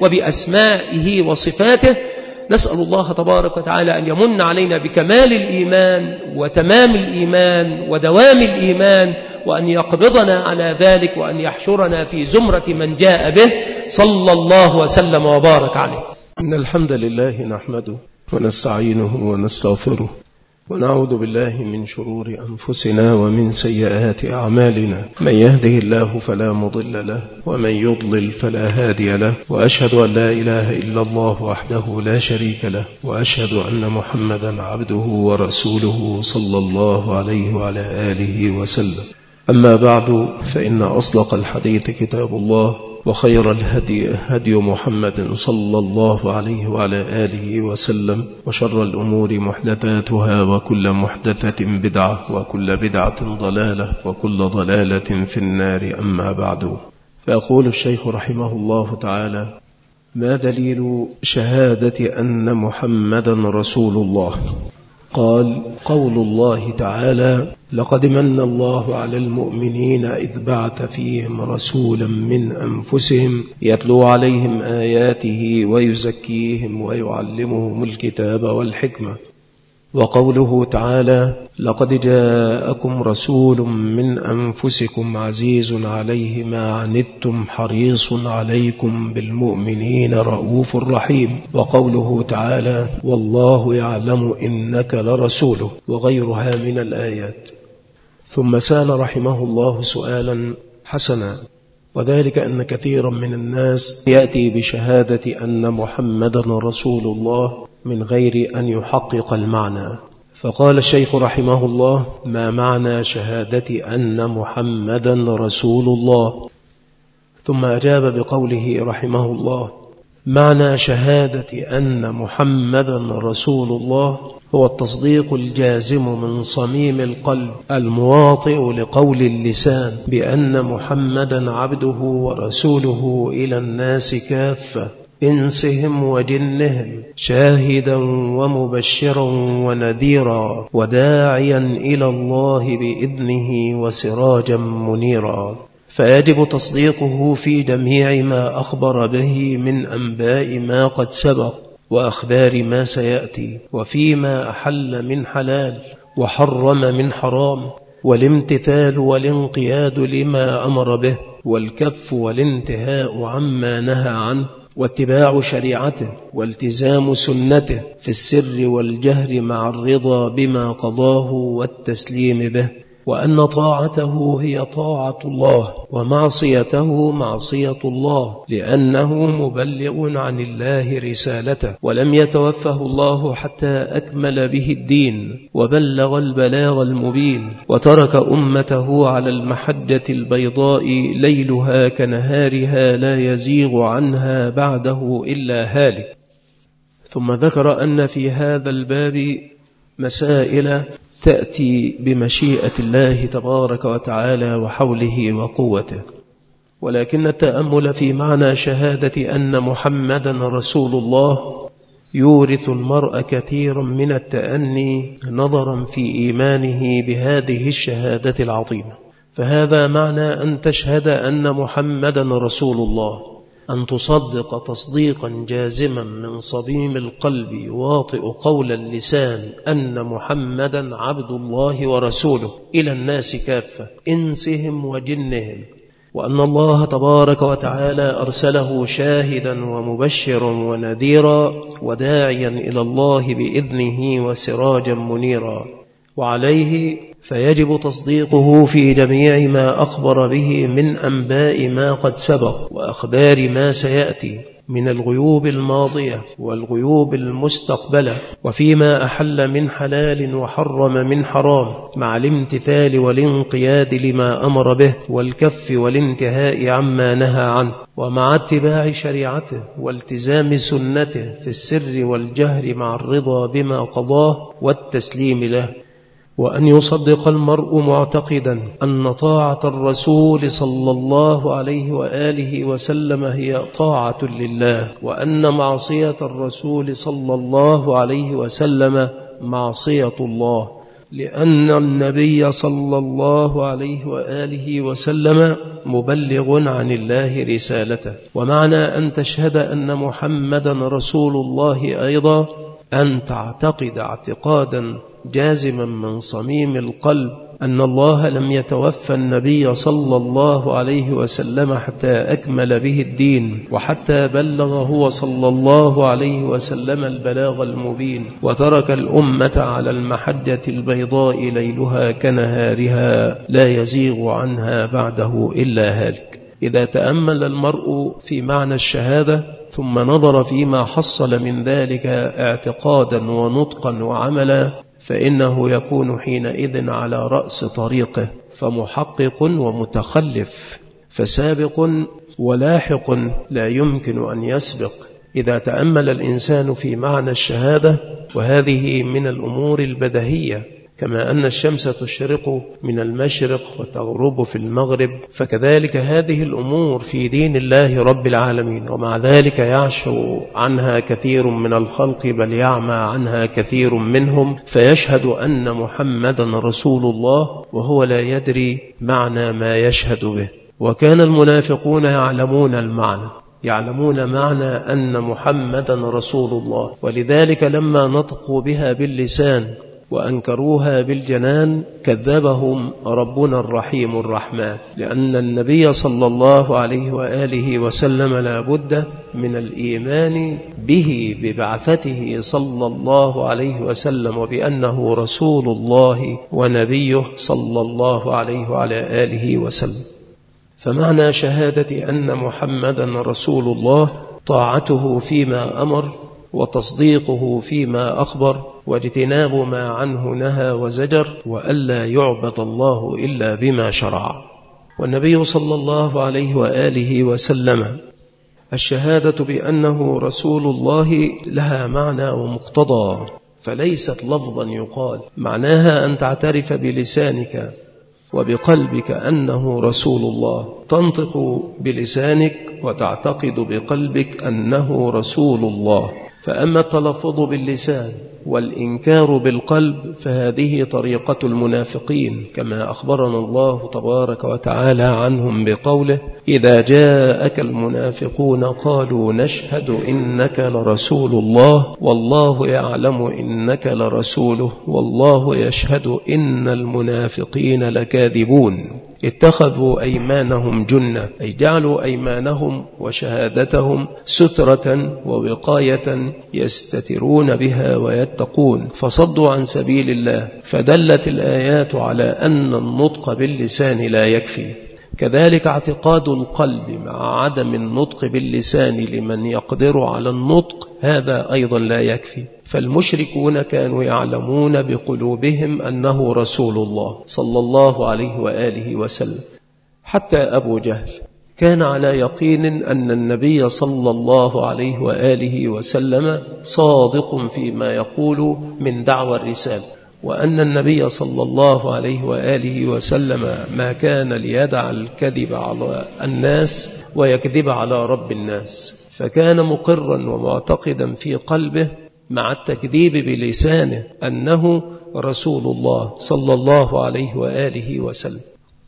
وبأسمائه وصفاته. نسأل الله تبارك وتعالى أن يمن علينا بكمال الإيمان وتمام الإيمان ودوام الإيمان، وأن يقبضنا على ذلك، وأن يحشرنا في زمرة من جاء به صلى الله وسلم وبارك عليه. إن الحمد لله نحمده ونستعينه ونستغفره ونعوذ بالله من شرور أنفسنا ومن سيئات أعمالنا. من يهده الله فلا مضل له ومن يضلل فلا هادي له، وأشهد أن لا إله إلا الله وحده لا شريك له، وأشهد أن محمدا عبده ورسوله صلى الله عليه وعلى آله وسلم. أما بعد، فإن أصدق الحديث كتاب الله، وخير الهدي هدي محمد صلى الله عليه وعلى آله وسلم، وشر الأمور محدثاتها، وكل محدثة بدعة، وكل بدعة ضلالة، وكل ضلالة في النار. أما بعد، فيقول الشيخ رحمه الله تعالى: ما دليل شهادة أن محمدا رسول الله؟ قال: قول الله تعالى: لقد من الله على المؤمنين إذ بعث فيهم رسولا من أنفسهم يتلو عليهم آياته ويزكيهم ويعلمهم الكتاب والحكمة. وقوله تعالى: لقد جاءكم رسول من أنفسكم عزيز عليه ما عنتم حريص عليكم بالمؤمنين رؤوف رحيم. وقوله تعالى: والله يعلم إنك لرسوله، وغيرها من الآيات. ثم سأل رحمه الله سؤالا حسنا، وذلك أن كثيرا من الناس يأتي بشهادة أن محمدا رسول الله من غير أن يحقق المعنى. فقال الشيخ رحمه الله: ما معنى شهادة أن محمدا رسول الله؟ ثم أجاب بقوله رحمه الله: معنى شهادة أن محمدا رسول الله هو التصديق الجازم من صميم القلب المواطئ لقول اللسان بأن محمدا عبده ورسوله إلى الناس كافة إنسهم وجنهم، شاهدا ومبشرا ونذيرا وداعيا إلى الله بإذنه وسراجا منيرا. فيجب تصديقه في جميع ما أخبر به من أنباء ما قد سبق وأخبار ما سيأتي، وفيما أحل من حلال وحرم من حرام، والامتثال والانقياد لما أمر به، والكف والانتهاء عما نهى عنه، واتباع شريعته والتزام سنته في السر والجهر مع الرضا بما قضاه والتسليم به، وأن طاعته هي طاعة الله ومعصيته معصية الله، لأنه مبلغ عن الله رسالته، ولم يتوفه الله حتى أكمل به الدين وبلغ البلاغ المبين، وترك أمته على المحجة البيضاء ليلها كنهارها لا يزيغ عنها بعده إلا هالك. ثم ذكر أن في هذا الباب مسائل تأتي بمشيئة الله تبارك وتعالى وحوله وقوته، ولكن التأمل في معنى شهادة أن محمدا رسول الله يورث المرء كثيرا من التأني نظرا في إيمانه بهذه الشهادة العظيمة. فهذا معنى أن تشهد أن محمدا رسول الله، أن تصدق تصديقا جازما من صميم القلب يواطئ قول اللسان أن محمدا عبد الله ورسوله إلى الناس كافة إنسهم وجنهم، وأن الله تبارك وتعالى أرسله شاهدا ومبشرا ونذيرا وداعيا إلى الله بإذنه وسراجا منيرا. وعليه فيجب تصديقه في جميع ما أخبر به من أنباء ما قد سبق وأخبار ما سيأتي من الغيوب الماضية والغيوب المستقبلة، وفيما أحل من حلال وحرم من حرام، مع الامتثال والانقياد لما أمر به، والكف والانتهاء عما نهى عنه، ومع اتباع شريعته والتزام سنته في السر والجهر مع الرضا بما قضاه والتسليم له. وأن يصدق المرء معتقدا أن طاعة الرسول صلى الله عليه وآله وسلم هي طاعة لله، وأن معصية الرسول صلى الله عليه وسلم معصية الله، لأن النبي صلى الله عليه وآله وسلم مبلغ عن الله رسالته. ومعنى أن تشهد أن محمدا رسول الله أيضا أن تعتقد اعتقادا جازما من صميم القلب أن الله لم يتوفى النبي صلى الله عليه وسلم حتى أكمل به الدين، وحتى بلغ هو صلى الله عليه وسلم البلاغ المبين، وترك الأمة على المحجة البيضاء ليلها كنهارها لا يزيغ عنها بعده إلا هالك. إذا تأمل المرء في معنى الشهادة ثم نظر فيما حصل من ذلك اعتقادا ونطقا وعملا، فإنه يكون حينئذ على رأس طريقه، فمحقق ومتخلف، فسابق ولاحق لا يمكن أن يسبق. إذا تأمل الإنسان في معنى الشهادة، وهذه من الأمور البديهية، كما أن الشمس تشرق من المشرق وتغرب في المغرب، فكذلك هذه الأمور في دين الله رب العالمين، ومع ذلك يعشو عنها كثير من الخلق، بل يعمى عنها كثير منهم، فيشهد أن محمدا رسول الله وهو لا يدري معنى ما يشهد به. وكان المنافقون يعلمون المعنى، يعلمون معنى أن محمدا رسول الله، ولذلك لما نطقوا بها باللسان وأنكروها بالجنان كذبهم ربنا الرحيم الرحمن، لأن النبي صلى الله عليه وآله وسلم لا بد من الإيمان به ببعثته صلى الله عليه وسلم، وبأنه رسول الله ونبيه صلى الله عليه وعلى آله وسلم. فمعنى شهادة أن محمدا رسول الله طاعته فيما أمر، وتصديقه فيما أخبر، واجتناب ما عنه نهى وزجر، وألا يعبد الله إلا بما شرع. والنبي صلى الله عليه وآله وسلم الشهادة بأنه رسول الله لها معنى ومقتضى، فليست لفظا يقال، معناها أن تعترف بلسانك وبقلبك أنه رسول الله، تنطق بلسانك وتعتقد بقلبك أنه رسول الله. فأما التلفظ باللسان والإنكار بالقلب فهذه طريقة المنافقين، كما أخبرنا الله تبارك وتعالى عنهم بقوله: إذا جاءك المنافقون قالوا نشهد إنك لرسول الله والله يعلم إنك لرسوله والله يشهد إن المنافقين لكاذبون. اتخذوا أيمانهم جنة، أي جعلوا أيمانهم وشهادتهم سترة ووقاية يستترون بها ويتقون، فصدوا عن سبيل الله. فدلت الآيات على أن النطق باللسان لا يكفي، كذلك اعتقاد القلب مع عدم النطق باللسان لمن يقدر على النطق هذا أيضا لا يكفي. فالمشركون كانوا يعلمون بقلوبهم أنه رسول الله صلى الله عليه وآله وسلم. حتى أبو جهل كان على يقين أن النبي صلى الله عليه وآله وسلم صادق فيما يقول من دعوى الرسالة، وأن النبي صلى الله عليه وآله وسلم ما كان ليدع الكذب على الناس ويكذب على رب الناس، فكان مقرا ومعتقدا في قلبه مع التكذيب بلسانه أنه رسول الله صلى الله عليه وآله وسلم.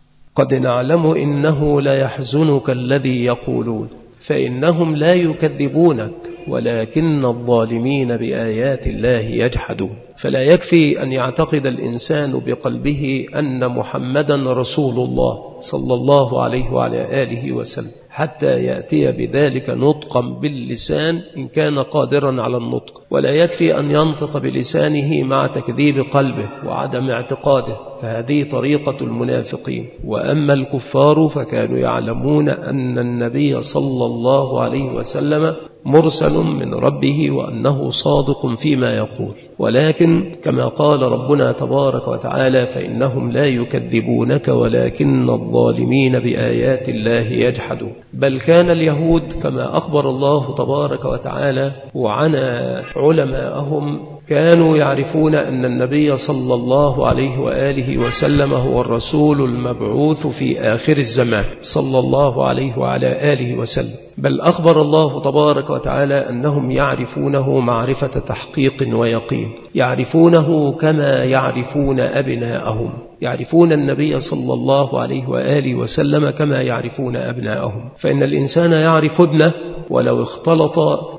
قد نعلم إنه لا يحزنك الذي يقولون، فإنهم لا يكذبونك ولكن الظالمين بآيات الله يجحدون. فلا يكفي أن يعتقد الإنسان بقلبه أن محمدا رسول الله صلى الله عليه وعلى آله وسلم حتى يأتي بذلك نطقا باللسان إن كان قادرا على النطق، ولا يكفي أن ينطق بلسانه مع تكذيب قلبه وعدم اعتقاده، فهذه طريقة المنافقين. وأما الكفار فكانوا يعلمون أن النبي صلى الله عليه وسلم مرسل من ربه وأنه صادق فيما يقول، ولكن كما قال ربنا تبارك وتعالى: فإنهم لا يكذبونك ولكن الظالمين بآيات الله يجحدون. بل كان اليهود كما أخبر الله تبارك وتعالى وعنى علماءهم كانوا يعرفون أن النبي صلى الله عليه وآله وسلم هو الرسول المبعوث في آخر الزمان صلى الله عليه وعلى آله وسلم. بل أخبر الله تبارك وتعالى أنهم يعرفونه معرفة تحقيق ويقين، يعرفونه كما يعرفون أبناءهم، يعرفون النبي صلى الله عليه وآله وسلم كما يعرفون أبناءهم. فإن الإنسان يعرف ابنه ولو اختلط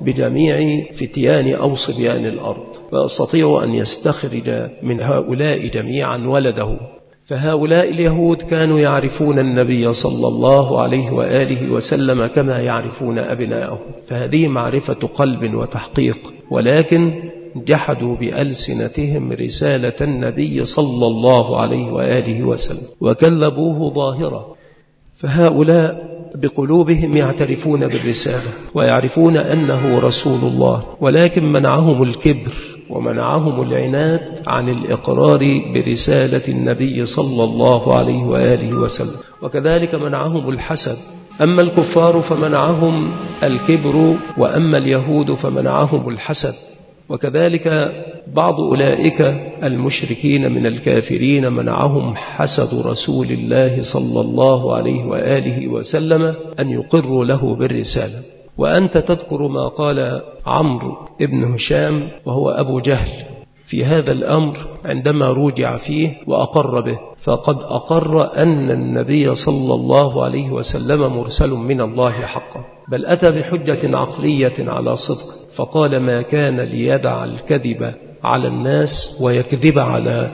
بجميع فتيان أو صبيان الأرض، فيستطيع أن يستخرج من هؤلاء جميعا ولده. فهؤلاء اليهود كانوا يعرفون النبي صلى الله عليه وآله وسلم كما يعرفون أبناءهم، فهذه معرفة قلب وتحقيق، ولكن جحدوا بألسنتهم رسالة النبي صلى الله عليه وآله وسلم وكذبوه ظاهرا. فهؤلاء بقلوبهم يعترفون بالرسالة ويعرفون أنه رسول الله، ولكن منعهم الكبر ومنعهم العناد عن الإقرار برسالة النبي صلى الله عليه وآله وسلم، وكذلك منعهم الحسد. أما الكفار فمنعهم الكبر، وأما اليهود فمنعهم الحسد. وكذلك بعض أولئك المشركين من الكافرين منعهم حسد رسول الله صلى الله عليه وآله وسلم أن يقروا له بالرسالة. وأنت تذكر ما قال عمرو بن هشام وهو أبو جهل في هذا الأمر عندما رجع فيه وأقر به، فقد أقر أن النبي صلى الله عليه وسلم مرسل من الله حقا، بل أتى بحجة عقلية على صدق، فقال: ما كان ليدع الكذب على الناس ويكذب على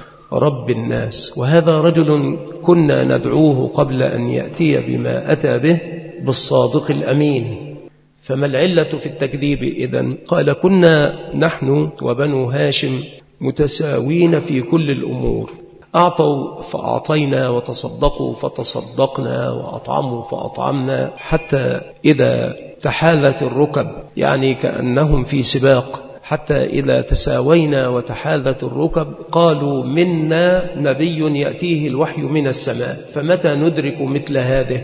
رب الناس. وهذا رجل كنا ندعوه قبل أن يأتي بما أتى به بالصادق الأمين، فما العلة في التكذيب إذن؟ قال: كنا نحن وبنو هاشم متساوين في كل الأمور، أعطوا فأعطينا وتصدقوا فتصدقنا وأطعموا فأطعمنا، حتى إذا تحاذت الركب، يعني كأنهم في سباق، حتى إذا تساوينا وتحاذت الركب قالوا منا نبي يأتيه الوحي من السماء فمتى ندرك مثل هذه؟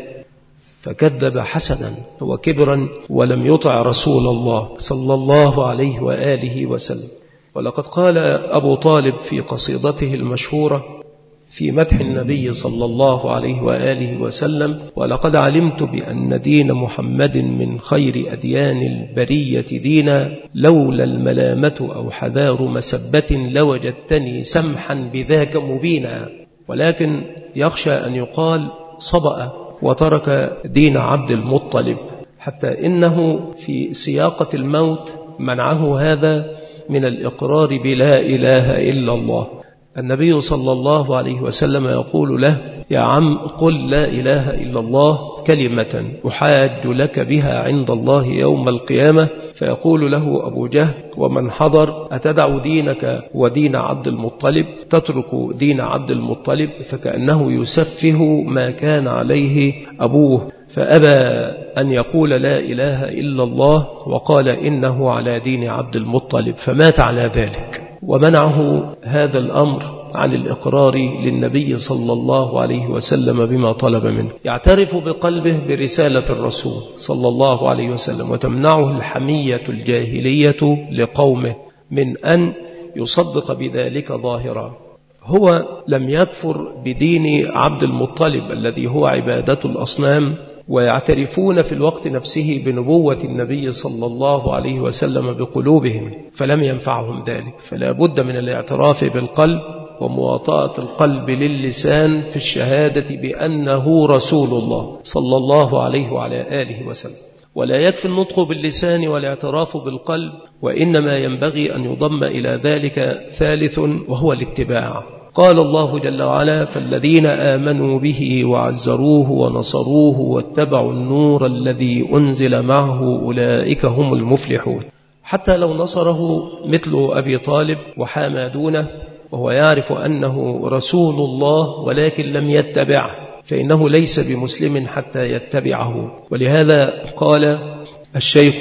فكذب حسنا وكبرا ولم يطع رسول الله صلى الله عليه وآله وسلم. ولقد قال أبو طالب في قصيدته المشهورة في مدح النبي صلى الله عليه وآله وسلم: ولقد علمت بأن دين محمد من خير أديان البرية دينا، لولا الملامة أو حذار مسبة لوجدتني سمحا بذاك مبينا. ولكن يخشى أن يقال صبأ وترك دين عبد المطلب، حتى إنه في سياقة الموت منعه هذا من الإقرار بلا إله إلا الله. النبي صلى الله عليه وسلم يقول له: يا عم قل لا إله إلا الله كلمة أحاج لك بها عند الله يوم القيامة. فيقول له أبو جهل ومن حضر: أتدع دينك ودين عبد المطلب؟ تترك دين عبد المطلب؟ فكأنه يسفه ما كان عليه أبوه، فأبى أن يقول لا إله إلا الله وقال إنه على دين عبد المطلب، فمات على ذلك. ومنعه هذا الأمر عن الإقرار للنبي صلى الله عليه وسلم بما طلب منه. يعترف بقلبه برسالة الرسول صلى الله عليه وسلم، وتمنعه الحمية الجاهلية لقومه من أن يصدق بذلك ظاهرا. هو لم يكفر بدين عبد المطلب الذي هو عبادة الأصنام، ويعترفون في الوقت نفسه بنبوة النبي صلى الله عليه وسلم بقلوبهم، فلم ينفعهم ذلك. فلا بد من الاعتراف بالقلب ومواطأة القلب للسان في الشهادة بأنه رسول الله صلى الله عليه وعلى آله وسلم. ولا يكفي النطق باللسان والاعتراف بالقلب، وإنما ينبغي أن يضم إلى ذلك ثالث وهو الاتباع. قال الله جل وعلا: فالذين آمنوا به وعزروه ونصروه واتبعوا النور الذي أنزل معه أولئك هم المفلحون. حتى لو نصره مثل أبي طالب وحامى دونه وهو يعرف أنه رسول الله ولكن لم يتبعه، فإنه ليس بمسلم حتى يتبعه. ولهذا قال الشيخ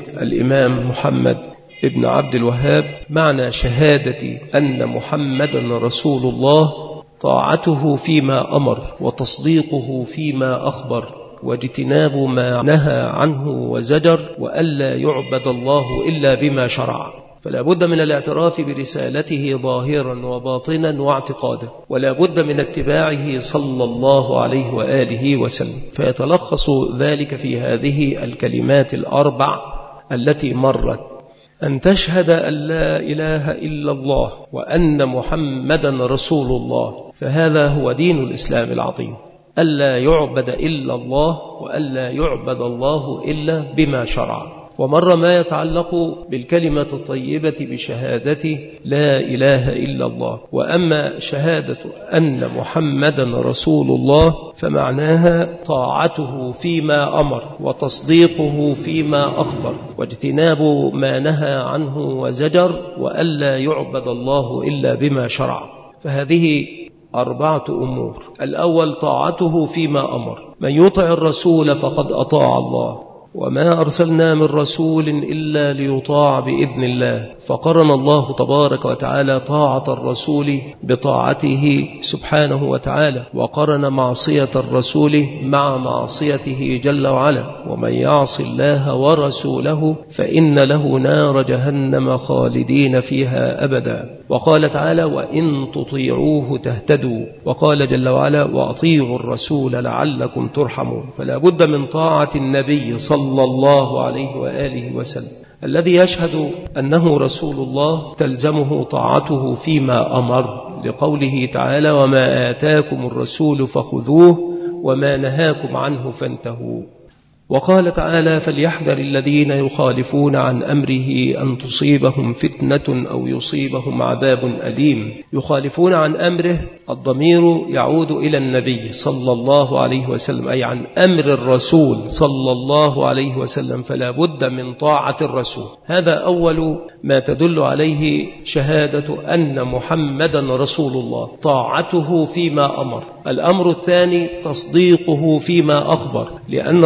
الإمام محمد ابن عبد الوهاب: معنى شهادة أن محمدا رسول الله طاعته فيما أمر وتصديقه فيما أخبر واجتناب ما نهى عنه وزجر، وألا يعبد الله إلا بما شرع. فلا بد من الاعتراف برسالته ظاهرا وباطنا واعتقادا، ولا بد من اتباعه صلى الله عليه وآله وسلم. فيتلخص ذلك في هذه الكلمات الأربع التي مرت: أن تشهد أن لا إله إلا الله وأن محمدا رسول الله، فهذا هو دين الإسلام العظيم. ألا يعبد إلا الله وألا يعبد الله إلا بما شرع. ومر ما يتعلق بالكلمة الطيبة بشهادة لا إله إلا الله. وأما شهادة أن محمدا رسول الله فمعناها طاعته فيما أمر وتصديقه فيما أخبر واجتناب ما نهى عنه وزجر، وألا يعبد الله إلا بما شرع. فهذه 4 أمور. الأول طاعته فيما أمر، من يطع الرسول فقد أطاع الله، وما أرسلنا من رسول إلا ليطاع بإذن الله. فقرن الله تبارك وتعالى طاعة الرسول بطاعته سبحانه وتعالى، وقرن معصية الرسول مع معصيته جل وعلا: ومن يعص الله ورسوله فإن له نار جهنم خالدين فيها أبدا. وقال تعالى: وإن تطيعوه تهتدوا. وقال جل وعلا: وأطيعوا الرسول لعلكم ترحمون. فلا بد من طاعة النبي صلى الله عليه وآله وسلم. الذي يشهد أنه رسول الله تلزمه طاعته فيما أمر، لقوله تعالى: وما آتاكم الرسول فخذوه وما نهاكم عنه فانتهوا. وقال تعالى: فليحذر الذين يخالفون عن أمره أن تصيبهم فتنة أو يصيبهم عذاب أليم. يخالفون عن أمره، الضمير يعود إلى النبي صلى الله عليه وسلم، أي عن أمر الرسول صلى الله عليه وسلم، فلا بد من طاعة الرسول. هذا أول ما تدل عليه شهادة أن محمدا رسول الله، طاعته فيما أمر. الأمر الثاني تصديقه فيما أخبر، لأن الرسول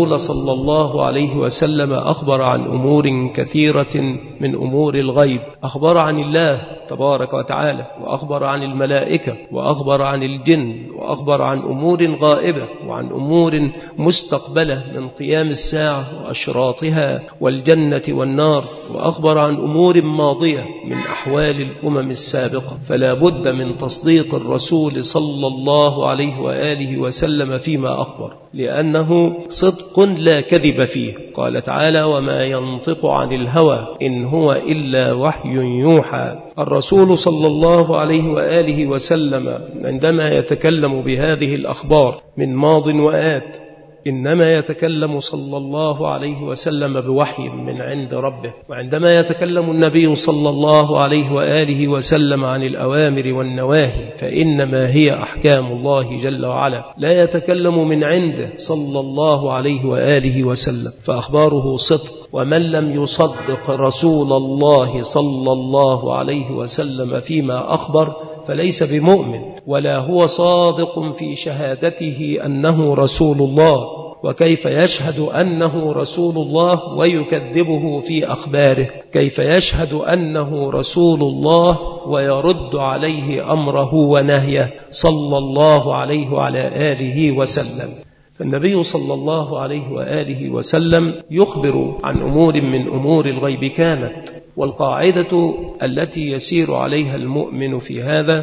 الرسول صلى الله عليه وسلم أخبر عن أمور كثيرة من أمور الغيب، أخبر عن الله تبارك وتعالى، وأخبر عن الملائكة، وأخبر عن الجن، وأخبر عن أمور غائبة وعن أمور مستقبلة من قيام الساعة وأشراطها والجنة والنار، وأخبر عن أمور ماضية من أحوال الأمم السابقة. فلا بد من تصديق الرسول صلى الله عليه وآله وسلم فيما أخبر، لأنه صدق لا كذب فيه. قال تعالى: وما ينطق عن الهوى إن هو إلا وحي يوحى. الرسول صلى الله عليه وآله وسلم عندما يتكلم بهذه الأخبار من ماض وآت إنما يتكلم صلى الله عليه وسلم بوحي من عند ربه. وعندما يتكلم النبي صلى الله عليه وآله وسلم عن الأوامر والنواهي فإنما هي أحكام الله جل وعلا، لا يتكلم من عنده صلى الله عليه وآله وسلم، فأخباره صدق. ومن لم يصدق رسول الله صلى الله عليه وسلم فيما أخبر فليس بمؤمن، ولا هو صادق في شهادته أنه رسول الله. وكيف يشهد أنه رسول الله ويكذبه في أخباره؟ كيف يشهد أنه رسول الله ويرد عليه أمره ونهيه صلى الله عليه وعلى آله وسلم؟ فالنبي صلى الله عليه وآله وسلم يخبر عن أمور من أمور الغيب كانت. والقاعدة التي يسير عليها المؤمن في هذا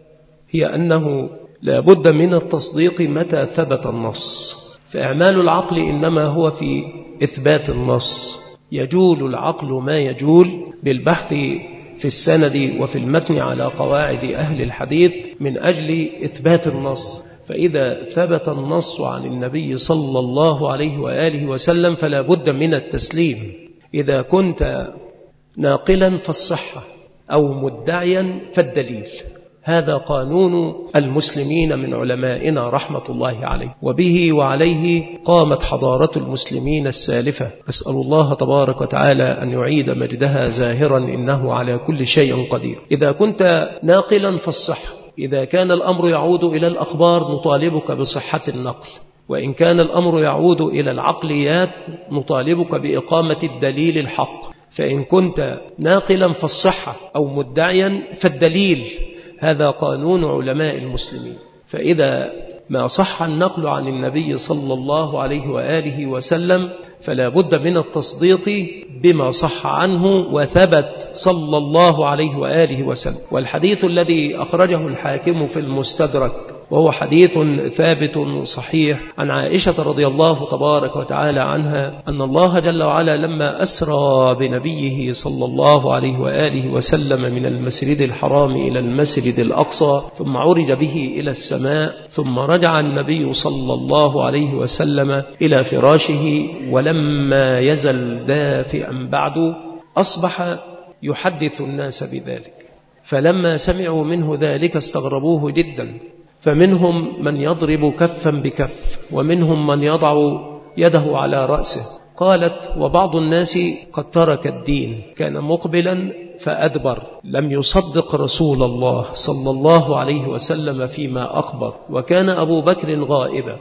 هي أنه لا بد من التصديق متى ثبت النص. فإعمال العقل إنما هو في إثبات النص. يجول العقل ما يجول بالبحث في السند وفي المتن على قواعد أهل الحديث من أجل إثبات النص. فإذا ثبت النص عن النبي صلى الله عليه وآله وسلم فلا بد من التسليم. إذا كنت ناقلا فالصحة أو مدعيا فالدليل. هذا قانون المسلمين من علمائنا رحمة الله عليه، وبه وعليه قامت حضارة المسلمين السالفة. أسأل الله تبارك وتعالى أن يعيد مجدها زاهرا إنه على كل شيء قدير. إذا كنت ناقلا فالصحة. إذا كان الأمر يعود إلى الأخبار نطالبك بصحة النقل، وإن كان الأمر يعود إلى العقليات نطالبك بإقامة الدليل الحق. فإن كنت ناقلا فالصحة أو مدعيا فالدليل. هذا قانون علماء المسلمين. فإذا ما صح النقل عن النبي صلى الله عليه وآله وسلم فلا بد من التصديق بما صح عنه وثبت صلى الله عليه وآله وسلم. والحديث الذي أخرجه الحاكم في المستدرك وهو حديث ثابت صحيح عن عائشة رضي الله تبارك وتعالى عنها أن الله جل وعلا لما أسرى بنبيه صلى الله عليه وآله وسلم من المسجد الحرام إلى المسجد الأقصى ثم عرج به إلى السماء ثم رجع النبي صلى الله عليه وسلم إلى فراشه ولما يزل دافئا بعد أصبح يحدث الناس بذلك. فلما سمعوا منه ذلك استغربوه جدا، فمنهم من يضرب كفا بكف ومنهم من يضع يده على رأسه. قالت: وبعض الناس قد ترك الدين، كان مقبلا فأدبر، لم يصدق رسول الله صلى الله عليه وسلم فيما أخبر، وكان أبو بكر غائبا،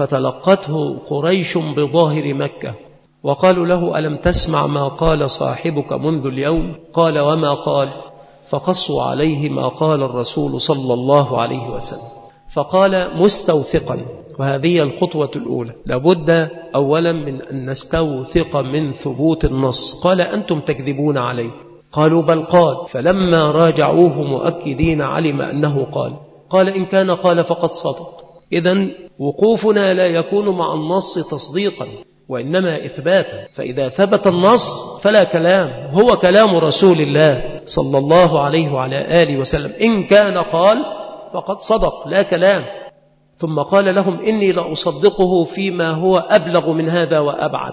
فتلقته قريش بظاهر مكة وقالوا له: ألم تسمع ما قال صاحبك منذ اليوم؟ قال: وما قال؟ فقصوا عليه ما قال الرسول صلى الله عليه وسلم. فقال مستوثقا، وهذه الخطوة الأولى، لابد أولا من أن نستوثق من ثبوت النص. قال: أنتم تكذبون عليه. قالوا: بل قال. فلما راجعوه مؤكدين علم أنه قال. قال: إن كان قال فقد صدق. إذن وقوفنا لا يكون مع النص تصديقا وإنما إثباتا. فإذا ثبت النص فلا كلام، هو كلام رسول الله صلى الله عليه وعلى آله وسلم. إن كان قال فقد صدق، لا كلام. ثم قال لهم: إني لأصدقه فيما هو أبلغ من هذا وأبعد.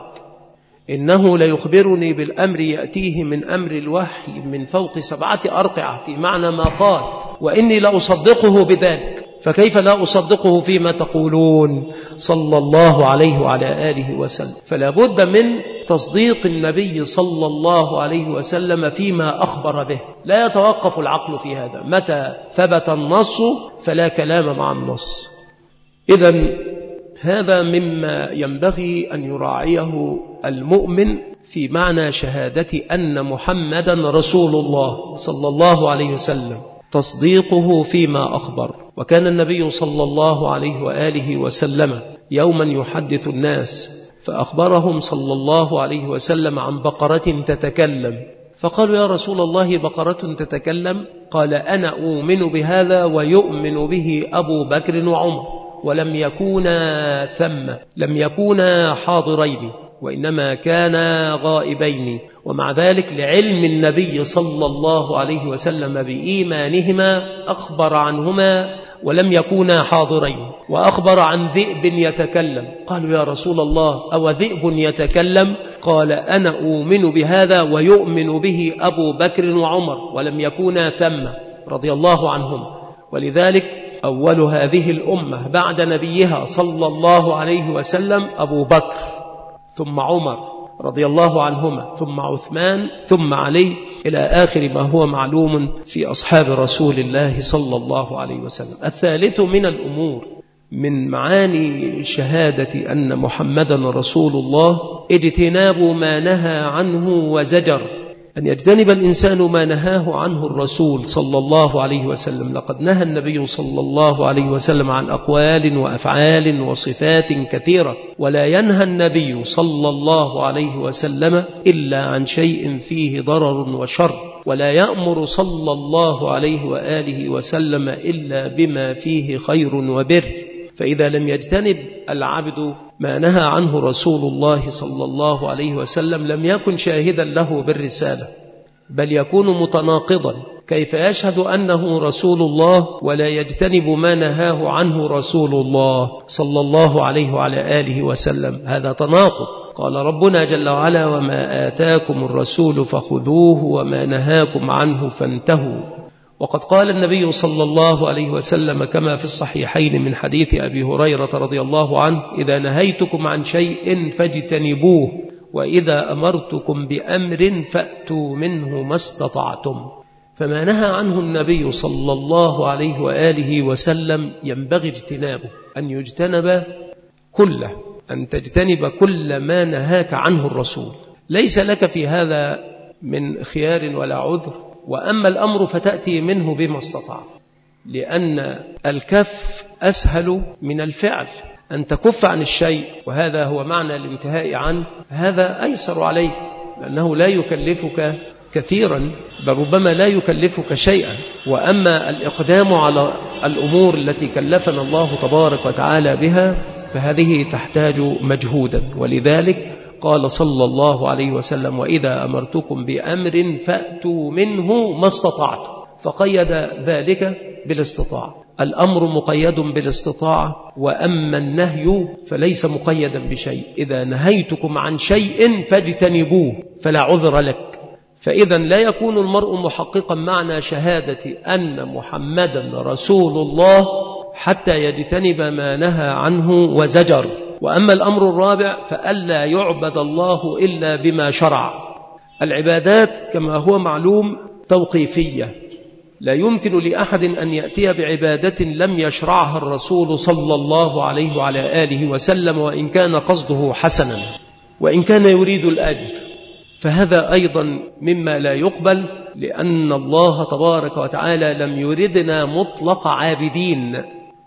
إنه ليخبرني بالأمر يأتيه من أمر الوحي من فوق 7 أرقعة، في معنى ما قال، وإني لأصدقه بذلك. فكيف لا أصدقه فيما تقولون صلى الله عليه وعلى آله وسلم؟ فلا بد من تصديق النبي صلى الله عليه وسلم فيما أخبر به. لا يتوقف العقل في هذا. متى ثبت النص فلا كلام مع النص. إذن هذا مما ينبغي أن يراعيه المؤمن في معنى شهادة أن محمدا رسول الله صلى الله عليه وسلم، تصديقه فيما أخبر. وكان النبي صلى الله عليه وآله وسلم يوما يحدث الناس فأخبرهم صلى الله عليه وسلم عن بقرة تتكلم، فقالوا يا رسول الله بقرة تتكلم؟ قال أنا أؤمن بهذا ويؤمن به أبو بكر وعمر، ولم يكونا لم يكونا حاضرين وإنما كانا غائبين، ومع ذلك لعلم النبي صلى الله عليه وسلم بإيمانهما أخبر عنهما ولم يكونا حاضرين. وأخبر عن ذئب يتكلم، قالوا يا رسول الله أو ذئب يتكلم؟ قال أنا أؤمن بهذا ويؤمن به أبو بكر وعمر ولم يكونا رضي الله عنهم. ولذلك أول هذه الأمة بعد نبيها صلى الله عليه وسلم أبو بكر، ثم عمر رضي الله عنهما، ثم عثمان، ثم علي، إلى آخر ما هو معلوم في أصحاب رسول الله صلى الله عليه وسلم. الثالث من الأمور من معاني شهادة أن محمدا رسول الله اجتناب ما نهى عنه وزجر، أن يجتنب الإنسان ما نهاه عنه الرسول صلى الله عليه وسلم. لقد نهى النبي صلى الله عليه وسلم عن أقوال وأفعال وصفات كثيرة، ولا ينهى النبي صلى الله عليه وسلم إلا عن شيء فيه ضرر وشر، ولا يأمر صلى الله عليه وآله وسلم إلا بما فيه خير وبر. فإذا لم يجتنب العبد ما نهى عنه رسول الله صلى الله عليه وسلم لم يكن شاهدا له بالرسالة، بل يكون متناقضا. كيف يشهد أنه رسول الله ولا يجتنب ما نهاه عنه رسول الله صلى الله عليه وعلى آله وسلم؟ هذا تناقض. قال ربنا جل وعلا وما آتاكم الرسول فخذوه وما نهاكم عنه فانتهوا. وقد قال النبي صلى الله عليه وسلم كما في الصحيحين من حديث أبي هريرة رضي الله عنه إذا نهيتكم عن شيء فاجتنبوه وإذا أمرتكم بأمر فأتوا منه ما استطعتم. فما نهى عنه النبي صلى الله عليه وآله وسلم ينبغي اجتنابه، أن يجتنب كله، أن تجتنب كل ما نهاك عنه الرسول، ليس لك في هذا من خيار ولا عذر. وأما الأمر فتأتي منه بما استطاع، لأن الكف أسهل من الفعل. أن تكف عن الشيء وهذا هو معنى الانتهاء عنه، هذا أيسر عليك، لأنه لا يكلفك كثيرا، بل ربما لا يكلفك شيئا. وأما الإقدام على الأمور التي كلفنا الله تبارك وتعالى بها فهذه تحتاج مجهودا. ولذلك قال صلى الله عليه وسلم وإذا أمرتكم بأمر فأتوا منه ما استطعتم، فقيد ذلك بالاستطاعة. الأمر مقيد بالاستطاعة، وأما النهي فليس مقيدا بشيء. إذا نهيتكم عن شيء فاجتنبوه فلا عذر لك. فإذا لا يكون المرء محققا معنى شهادة أن محمدا رسول الله حتى يجتنب ما نهى عنه وزجر. وأما الأمر الرابع فألا يعبد الله إلا بما شرع. العبادات كما هو معلوم توقيفية، لا يمكن لأحد أن يأتي بعبادة لم يشرعها الرسول صلى الله عليه وعلى آله وسلم، وإن كان قصده حسنا، وإن كان يريد الأجر، فهذا أيضا مما لا يقبل، لأن الله تبارك وتعالى لم يردنا مطلق عابدين،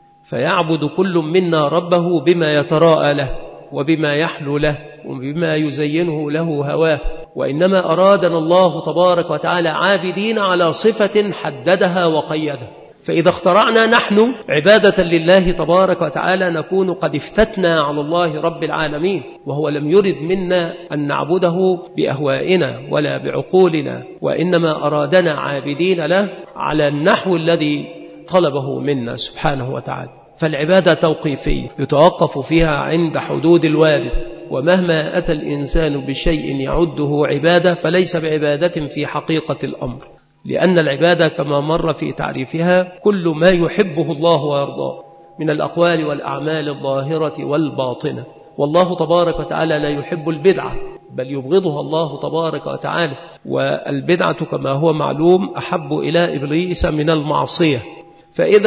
فيعبد كل منا ربه بما يتراءى له وبما يحلو له وبما يزينه له هواه. وإنما أرادنا الله تبارك وتعالى عابدين على صفة حددها وقيدها. فإذا اخترعنا نحن عبادة لله تبارك وتعالى نكون قد افتتنا على الله رب العالمين، وهو لم يرد منا أن نعبده بأهوائنا ولا بعقولنا، وإنما أرادنا عابدين له على النحو الذي طلبه منا سبحانه وتعالى. فالعبادة توقيفية يتوقف فيها عند حدود الوارد، ومهما أتى الإنسان بشيء يعده عبادة فليس بعبادة في حقيقة الأمر، لأن العبادة كما مر في تعريفها كل ما يحبه الله ويرضاه من الأقوال والأعمال الظاهرة والباطنة. والله تبارك وتعالى لا يحب البدعة، بل يبغضها الله تبارك وتعالى. والبدعة كما هو معلوم أحب إلى إبليس من المعصية. فإذا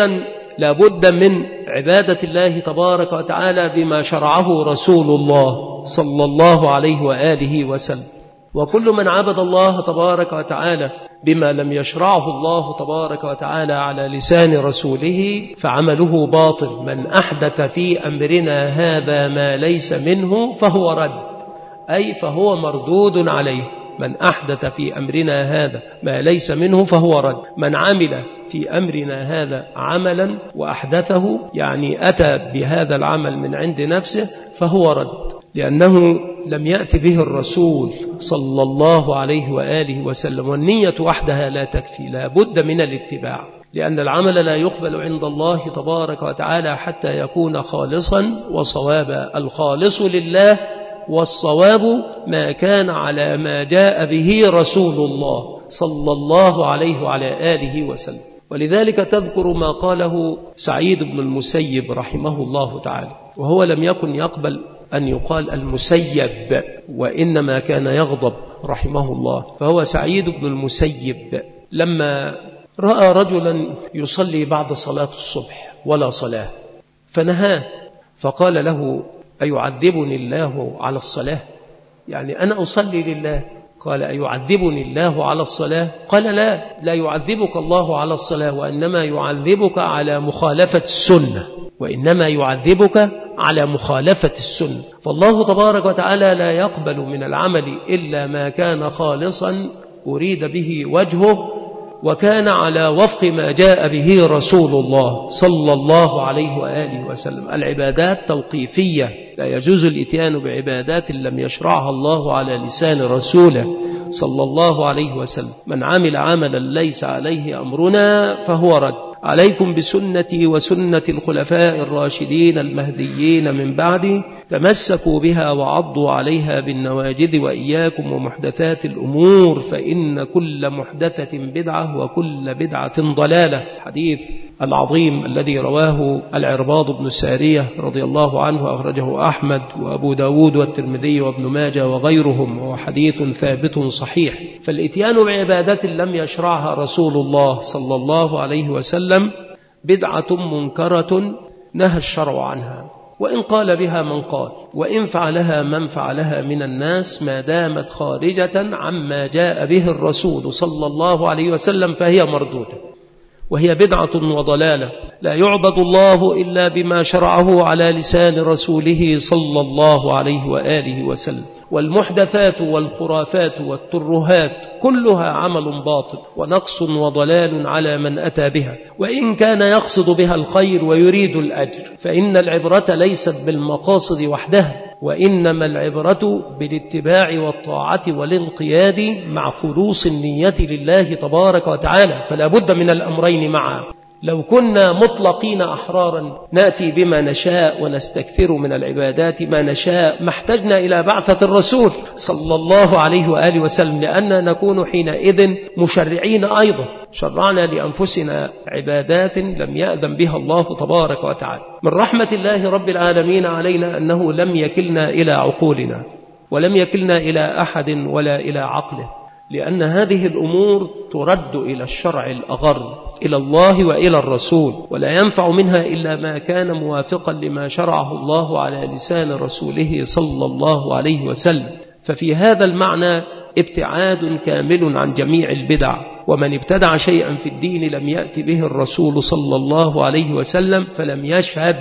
لابد من عبادة الله تبارك وتعالى بما شرعه رسول الله صلى الله عليه وآله وسلم. وكل من عبد الله تبارك وتعالى بما لم يشرعه الله تبارك وتعالى على لسان رسوله فعمله باطل. من أحدث في أمرنا هذا ما ليس منه فهو رد، أي فهو مردود عليه. من أحدث في أمرنا هذا ما ليس منه فهو رد. من عمل في أمرنا هذا عملا وأحدثه، يعني أتى بهذا العمل من عند نفسه، فهو رد، لأنه لم يأتي به الرسول صلى الله عليه وآله وسلم. والنية وحدها لا تكفي، لا بد من الاتباع، لأن العمل لا يقبل عند الله تبارك وتعالى حتى يكون خالصا وصوابا. الخالص لله والصواب ما كان على ما جاء به رسول الله صلى الله عليه وعلى آله وسلم. ولذلك تذكر ما قاله سعيد بن المسيب رحمه الله تعالى، وهو لم يكن يقبل أن يقال المسيب، وإنما كان يغضب رحمه الله. فهو سعيد بن المسيب لما رأى رجلا يصلي بعد صلاة الصبح ولا صلاة فنهاه، فقال له: أيعذبني الله على الصلاة؟ يعني أنا أصلي لله. قال: أيعذبني الله على الصلاة؟ قال: لا يعذبك الله على الصلاة، وإنما يعذبك على مخالفة السنة، وإنما يعذبك على مخالفة السنة. فالله تبارك وتعالى لا يقبل من العمل إلا ما كان خالصا أريد به وجهه، وكان على وفق ما جاء به رسول الله صلى الله عليه وآله وسلم. العبادات توقيفية، لا يجوز الإتيان بعبادات لم يشرعها الله على لسان رسوله صلى الله عليه وسلم. من عمل عملا ليس عليه أمرنا فهو رد. عليكم بسنتي وسنة الخلفاء الراشدين المهديين من بعدي، تمسكوا بها وعضوا عليها بالنواجذ، وإياكم ومحدثات الأمور فإن كل محدثة بدعة وكل بدعة ضلالة. حديث العظيم الذي رواه العرباض بن سارية رضي الله عنه، أخرجه أحمد وأبو داود والترمذي وابن ماجه وغيرهم، وهو حديث ثابت صحيح. فالإتيان بعبادات لم يشرعها رسول الله صلى الله عليه وسلم بدعة منكرة نهى الشرع عنها، وإن قال بها من قال، وإن فعلها من فعلها من الناس، ما دامت خارجة عما جاء به الرسول صلى الله عليه وسلم فهي مردودة، وهي بدعة وضلالة. لا يعبد الله إلا بما شرعه على لسان رسوله صلى الله عليه وآله وسلم. والمحدثات والخرافات والترهات كلها عمل باطل ونقص وضلال على من أتى بها، وإن كان يقصد بها الخير ويريد الأجر. فإن العبرة ليست بالمقاصد وحدها، وإنما العبرة بالاتباع والطاعة والانقياد مع خلوص النية لله تبارك وتعالى. فلا بد من الأمرين معا. لو كنا مطلقين أحرارا نأتي بما نشاء ونستكثر من العبادات ما نشاء، ما احتجنا إلى بعثة الرسول صلى الله عليه وآله وسلم، لأننا نكون حينئذ مشرعين أيضا. شرعنا لأنفسنا عبادات لم يأذن بها الله تبارك وتعالى. من رحمة الله رب العالمين علينا أنه لم يكلنا إلى عقولنا، ولم يكلنا إلى أحد ولا إلى عقله، لأن هذه الأمور ترد إلى الشرع الأغر، إلى الله وإلى الرسول، ولا ينفع منها إلا ما كان موافقا لما شرعه الله على لسان رسوله صلى الله عليه وسلم. ففي هذا المعنى ابتعاد كامل عن جميع البدع. ومن ابتدع شيئا في الدين لم يأتي به الرسول صلى الله عليه وسلم فلم يشهد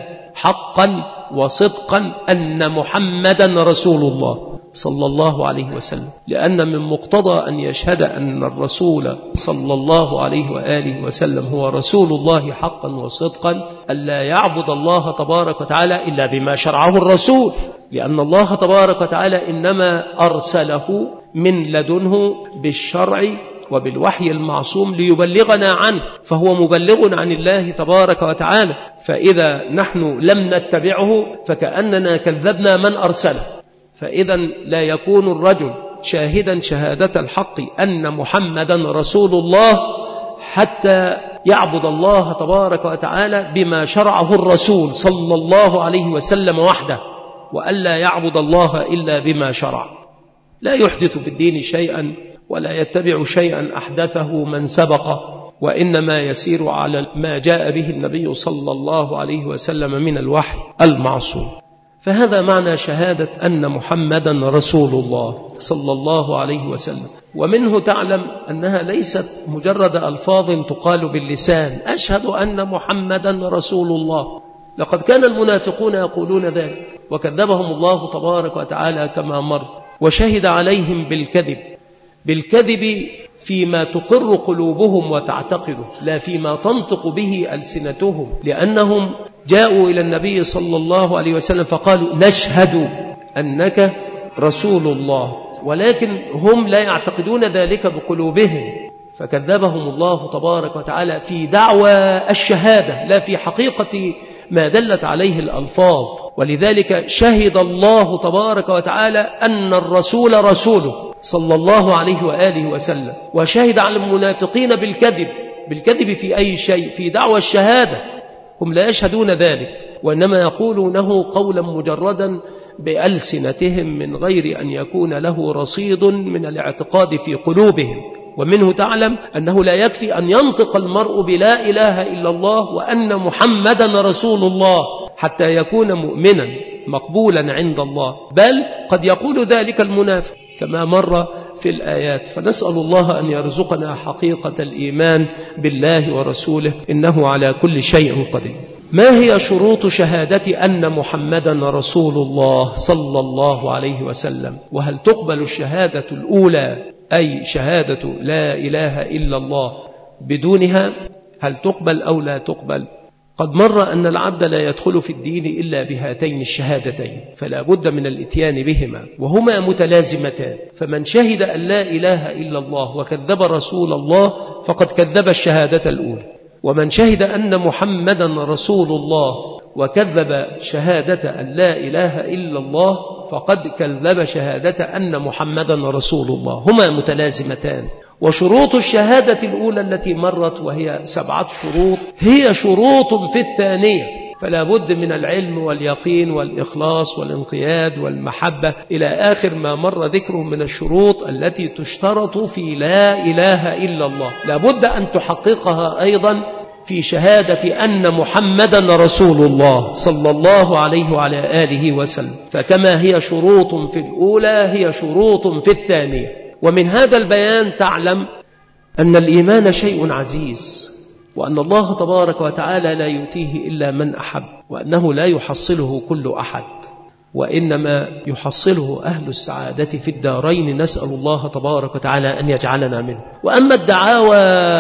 حقا وصدقا أن محمدا رسول الله صلى الله عليه وسلم. لأن من مقتضى أن يشهد أن الرسول صلى الله عليه وآله وسلم هو رسول الله حقا وصدقا ألا يعبد الله تبارك وتعالى إلا بما شرعه الرسول، لأن الله تبارك وتعالى إنما أرسله من لدنه بالشرع وبالوحي المعصوم ليبلغنا عنه، فهو مبلغ عن الله تبارك وتعالى. فإذا نحن لم نتبعه فكأننا كذبنا من أرسله. فإذا لا يكون الرجل شاهدا شهادة الحق أن محمدا رسول الله حتى يعبد الله تبارك وتعالى بما شرعه الرسول صلى الله عليه وسلم وحده، وألا يعبد الله إلا بما شرع. لا يحدث في الدين شيئا ولا يتبع شيئا أحدثه من سبق، وإنما يسير على ما جاء به النبي صلى الله عليه وسلم من الوحي المعصوم. فهذا معنى شهادة أن محمدا رسول الله صلى الله عليه وسلم. ومنه تعلم أنها ليست مجرد ألفاظ تقال باللسان، أشهد أن محمدا رسول الله. لقد كان المنافقون يقولون ذلك وكذبهم الله تبارك وتعالى كما مر، وشهد عليهم بالكذب فيما تقر قلوبهم وتعتقده، لا فيما تنطق به ألسنتهم، لأنهم جاءوا إلى النبي صلى الله عليه وسلم فقالوا نشهد أنك رسول الله، ولكن هم لا يعتقدون ذلك بقلوبهم، فكذبهم الله تبارك وتعالى في دعوى الشهادة لا في حقيقة ما دلت عليه الألفاظ. ولذلك شهد الله تبارك وتعالى أن الرسول رسوله صلى الله عليه وآله وسلم، وشهد على المنافقين بالكذب في أي شيء، في دعوى الشهادة هم لا يشهدون ذلك، وإنما يقولونه قولا مجردا بألسنتهم من غير أن يكون له رصيد من الاعتقاد في قلوبهم. ومنه تعلم أنه لا يكفي أن ينطق المرء بلا إله إلا الله وأن محمدا رسول الله حتى يكون مؤمنا مقبولا عند الله، بل قد يقول ذلك المنافق كما مر في الآيات. فنسأل الله أن يرزقنا حقيقة الإيمان بالله ورسوله، إنه على كل شيء قدير. ما هي شروط شهادة أن محمدا رسول الله صلى الله عليه وسلم؟ وهل تقبل الشهادة الأولى أي شهادة لا إله إلا الله بدونها؟ هل تقبل أو لا تقبل؟ قد مر أن العبد لا يدخل في الدين إلا بهاتين الشهادتين، فلا بد من الاتيان بهما، وهما متلازمتان. فمن شهد أن لا إله إلا الله وكذب رسول الله فقد كذب الشهادة الأولى، ومن شهد أن محمدا رسول الله وكذب شهادة أن لا إله إلا الله فقد كذب شهادة أن محمدا رسول الله، هما متلازمتان. وشروط الشهادة الأولى التي مرت وهي 7 شروط هي شروط في الثانية، فلا بد من العلم واليقين والإخلاص والانقياد والمحبة إلى آخر ما مر ذكره من الشروط التي تشترط في لا إله إلا الله، لا بد أن تحققها أيضا في شهادة أن محمدا رسول الله صلى الله عليه وعلى آله وسلم. فكما هي شروط في الأولى هي شروط في الثانية. ومن هذا البيان تعلم أن الإيمان شيء عزيز، وأن الله تبارك وتعالى لا يؤتيه إلا من أحب، وأنه لا يحصله كل أحد، وإنما يحصله أهل السعادة في الدارين، نسأل الله تبارك وتعالى أن يجعلنا منه. وأما الدعاوى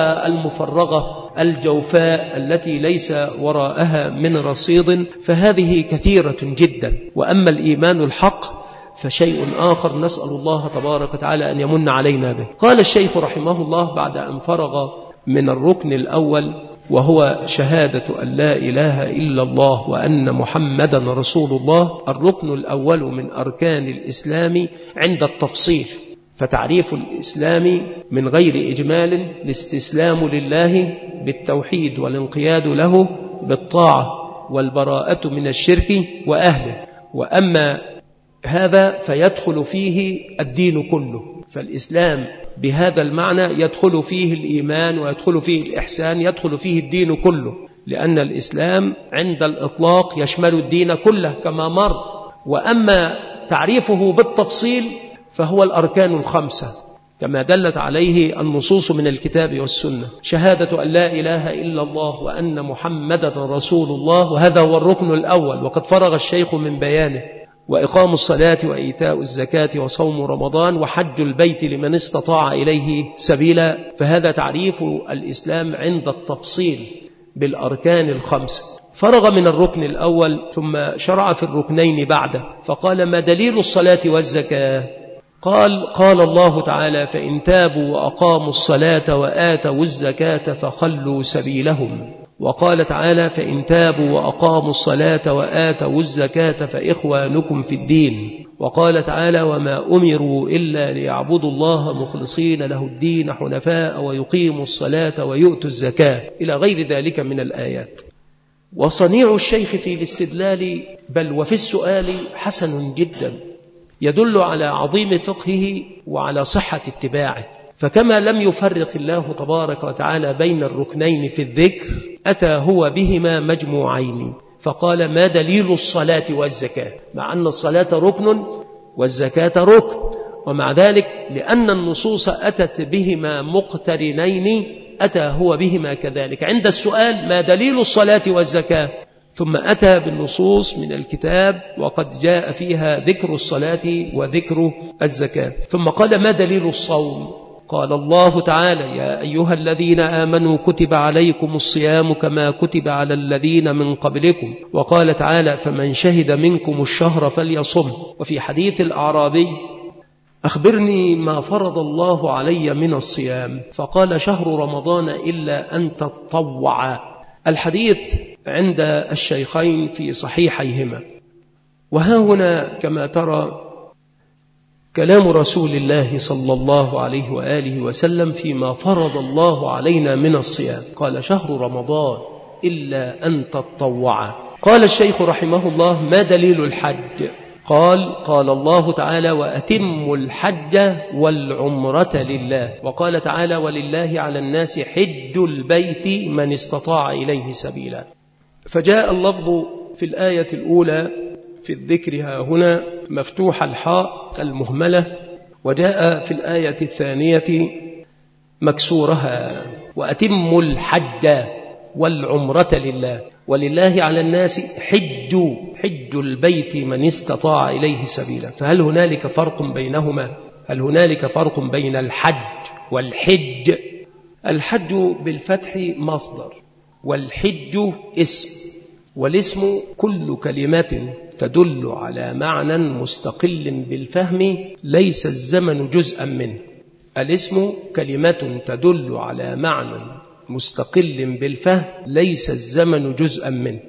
المفرغة الجوفاء التي ليس وراءها من رصيد فهذه كثيرة جدا. وأما الإيمان الحق فشيء آخر، نسأل الله تبارك وتعالى أن يمن علينا به. قال الشيخ رحمه الله بعد أن فرغ من الركن الأول وهو شهادة أن لا إله إلا الله وأن محمدا رسول الله، الركن الأول من أركان الإسلام عند التفصيل. فتعريف الإسلام من غير إجمال الاستسلام لله بالتوحيد والانقياد له بالطاعة والبراءة من الشرك وأهله. وأما هذا فيدخل فيه الدين كله، فالإسلام بهذا المعنى يدخل فيه الإيمان ويدخل فيه الإحسان، يدخل فيه الدين كله، لأن الإسلام عند الإطلاق يشمل الدين كله كما مر. وأما تعريفه بالتفصيل فهو الأركان 5 كما دلت عليه النصوص من الكتاب والسنة، شهادة أن لا إله إلا الله وأن محمدا رسول الله، وهذا هو الركن الأول وقد فرغ الشيخ من بيانه، وإقام الصلاة وإيتاء الزكاة وصوم رمضان وحج البيت لمن استطاع إليه سبيلا. فهذا تعريف الإسلام عند التفصيل بالأركان 5. فرغ من الركن الأول ثم شرع في الركنين بعده، فقال: ما دليل الصلاة والزكاة؟ قال الله تعالى: فإن تابوا وأقاموا الصلاة وآتوا الزكاة فخلوا سبيلهم. وقال تعالى: فإن تابوا وأقاموا الصلاة وآتوا الزكاة فإخوانكم في الدين. وقال تعالى: وما أمروا إلا ليعبدوا الله مخلصين له الدين حنفاء ويقيموا الصلاة ويؤتوا الزكاة، إلى غير ذلك من الآيات. وصنيع الشيخ في الاستدلال بل وفي السؤال حسن جدا، يدل على عظيم فقهه وعلى صحة اتباعه. فكما لم يفرق الله تبارك وتعالى بين الركنين في الذكر أتى هو بهما مجموعين، فقال ما دليل الصلاة والزكاة، مع أن الصلاة ركن والزكاة ركن، ومع ذلك لأن النصوص أتت بهما مقترنين أتى هو بهما كذلك. عند السؤال ما دليل الصلاة والزكاة، ثم أتى بالنصوص من الكتاب وقد جاء فيها ذكر الصلاة وذكر الزكاة. ثم قال ما دليل الصوم، قال الله تعالى يا أيها الذين آمنوا كتب عليكم الصيام كما كتب على الذين من قبلكم، وقال تعالى فمن شهد منكم الشهر فليصم. وفي حديث الأعرابي أخبرني ما فرض الله علي من الصيام، فقال شهر رمضان إلا أن تطوع. الحديث عند الشيخين في صحيحيهما. وها هنا كما ترى كلام رسول الله صلى الله عليه وآله وسلم فيما فرض الله علينا من الصيام، قال شهر رمضان إلا أن تطوع. قال الشيخ رحمه الله ما دليل الحج؟ قال الله تعالى وأتموا الحج والعمرة لله، وقال تعالى ولله على الناس حج البيت من استطاع إليه سبيلا. فجاء اللفظ في الآية الأولى في الذكر ها هنا مفتوح الحاء المهملة، وجاء في الآية الثانية مكسورها وأتموا الحج والعمرة لله، ولله على الناس حج البيت من استطاع إليه سبيلا. فهل هنالك فرق بينهما؟ هل هنالك فرق بين الحج والحج؟ الحج بالفتح مصدر، والحج اسم، والاسم كل كلمة تدل على معنى مستقل بالفهم ليس الزمن جزءا منه. الاسم كلمة تدل على معنى مستقل بالفهم ليس الزمن جزءا منه.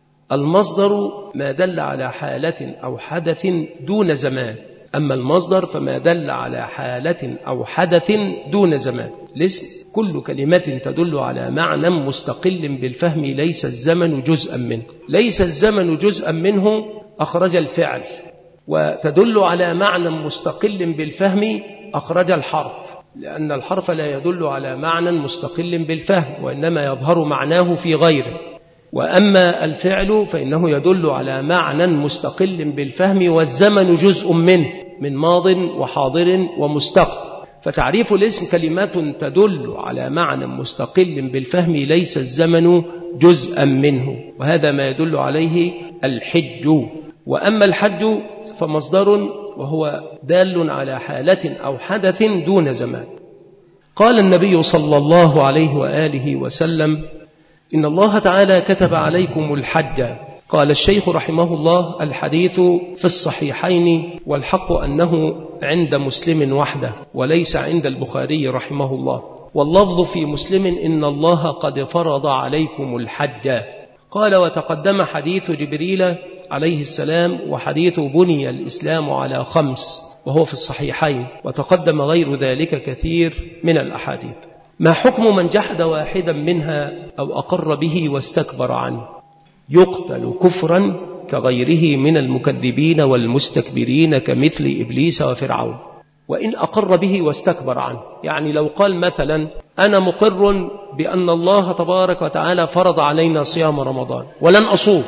المصدر ما دل على حالة أو حدث دون زمان، أما المصدر فما دل على حالة أو حدث دون زمان. الاسم كل كلمة تدل على معنى مستقل بالفهم ليس الزمن جزءا منه. ليس الزمن جزءا منه أخرج الفعل، وتدل على معنى مستقل بالفهم أخرج الحرف، لأن الحرف لا يدل على معنى مستقل بالفهم وإنما يظهر معناه في غيره. وأما الفعل فإنه يدل على معنى مستقل بالفهم والزمن جزء منه من ماض وحاضر ومستقبل. فتعريف الاسم كلمات تدل على معنى مستقل بالفهم ليس الزمن جزءا منه، وهذا ما يدل عليه الحج. وأما الحج فمصدر وهو دال على حالة أو حدث دون زمان. قال النبي صلى الله عليه وآله وسلم إن الله تعالى كتب عليكم الحج. قال الشيخ رحمه الله الحديث في الصحيحين، والحق أنه عند مسلم وحده وليس عند البخاري رحمه الله، واللفظ في مسلم إن الله قد فرض عليكم الحج. قال وتقدم حديث جبريل عليه السلام وحديث بني الإسلام على 5 وهو في الصحيحين، وتقدم غير ذلك كثير من الأحاديث. ما حكم من جحد واحدا منها أو أقر به واستكبر عنه؟ يقتل كفرا كغيره من المكذبين والمستكبرين كمثل إبليس وفرعون. وإن أقر به واستكبر عنه، يعني لو قال مثلا أنا مقر بأن الله تبارك وتعالى فرض علينا صيام رمضان ولن أصوم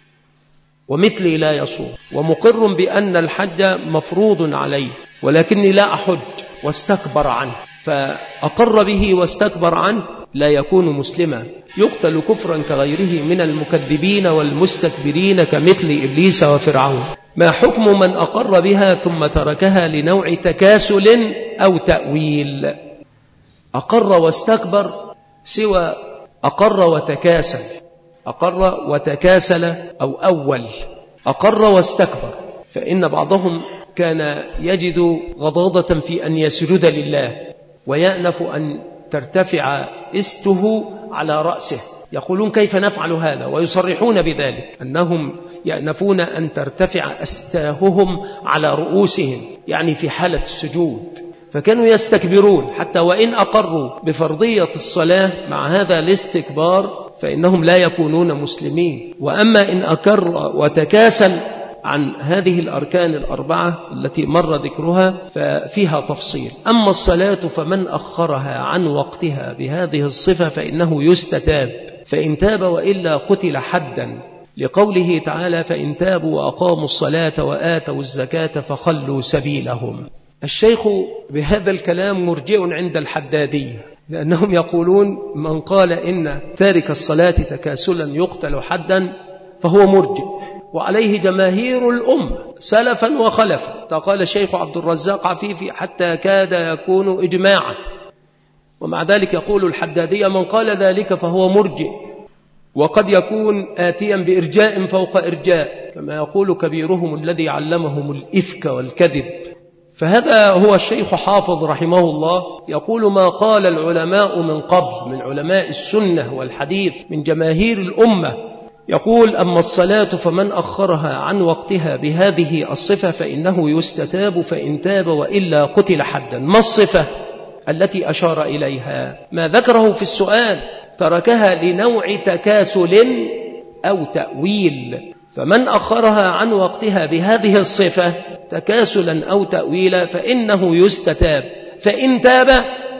ومثلي لا يصوم، ومقر بأن الحج مفروض علي ولكني لا أحج، واستكبر عنه، فأقر به واستكبر عنه لا يكون مسلما، يقتل كفرا كغيره من المكذبين والمستكبرين كمثل إبليس وفرعون. ما حكم من أقر بها ثم تركها لنوع تكاسل أو تأويل؟ أقر واستكبر سوى أقر وتكاسل. أقر وتكاسل أو أول. أقر واستكبر، فإن بعضهم كان يجد غضاضة في أن يسجد لله ويأنف أن ترتفع استه على رأسه، يقولون كيف نفعل هذا، ويصرحون بذلك أنهم يأنفون أن ترتفع أستاههم على رؤوسهم، يعني في حالة السجود. فكانوا يستكبرون حتى وإن أقروا بفرضية الصلاة مع هذا الاستكبار فإنهم لا يكونون مسلمين. وأما إن أقر وتكاسل عن هذه الأركان الأربعة التي مر ذكرها ففيها تفصيل. أما الصلاة فمن أخرها عن وقتها بهذه الصفة فإنه يستتاب، فإن تاب وإلا قتل حدا، لقوله تعالى فإن تابوا وأقاموا الصلاة وآتوا الزكاة فخلوا سبيلهم. الشيخ بهذا الكلام مرجئ عند الحدادية، لأنهم يقولون من قال إن تارك الصلاة تكاسلا يقتل حدا فهو مرجئ، وعليه جماهير الأمة سلفا وخلفا. قال الشيخ عبد الرزاق عفيفي حتى كاد يكون إجماعا. ومع ذلك يقول الحدادية من قال ذلك فهو مرجئ، وقد يكون آتيا بإرجاء فوق إرجاء، كما يقول كبيرهم الذي علمهم الإفك والكذب. فهذا هو الشيخ حافظ رحمه الله يقول ما قال العلماء من قبل من علماء السنة والحديث من جماهير الأمة، يقول أما الصلاة فمن أخرها عن وقتها بهذه الصفة فإنه يستتاب، فإن تاب وإلا قتل حدا. ما الصفة التي أشار إليها؟ ما ذكره في السؤال، تركها لنوع تكاسل أو تأويل، فمن أخرها عن وقتها بهذه الصفة تكاسلا أو تأويلا فإنه يستتاب، فإن تاب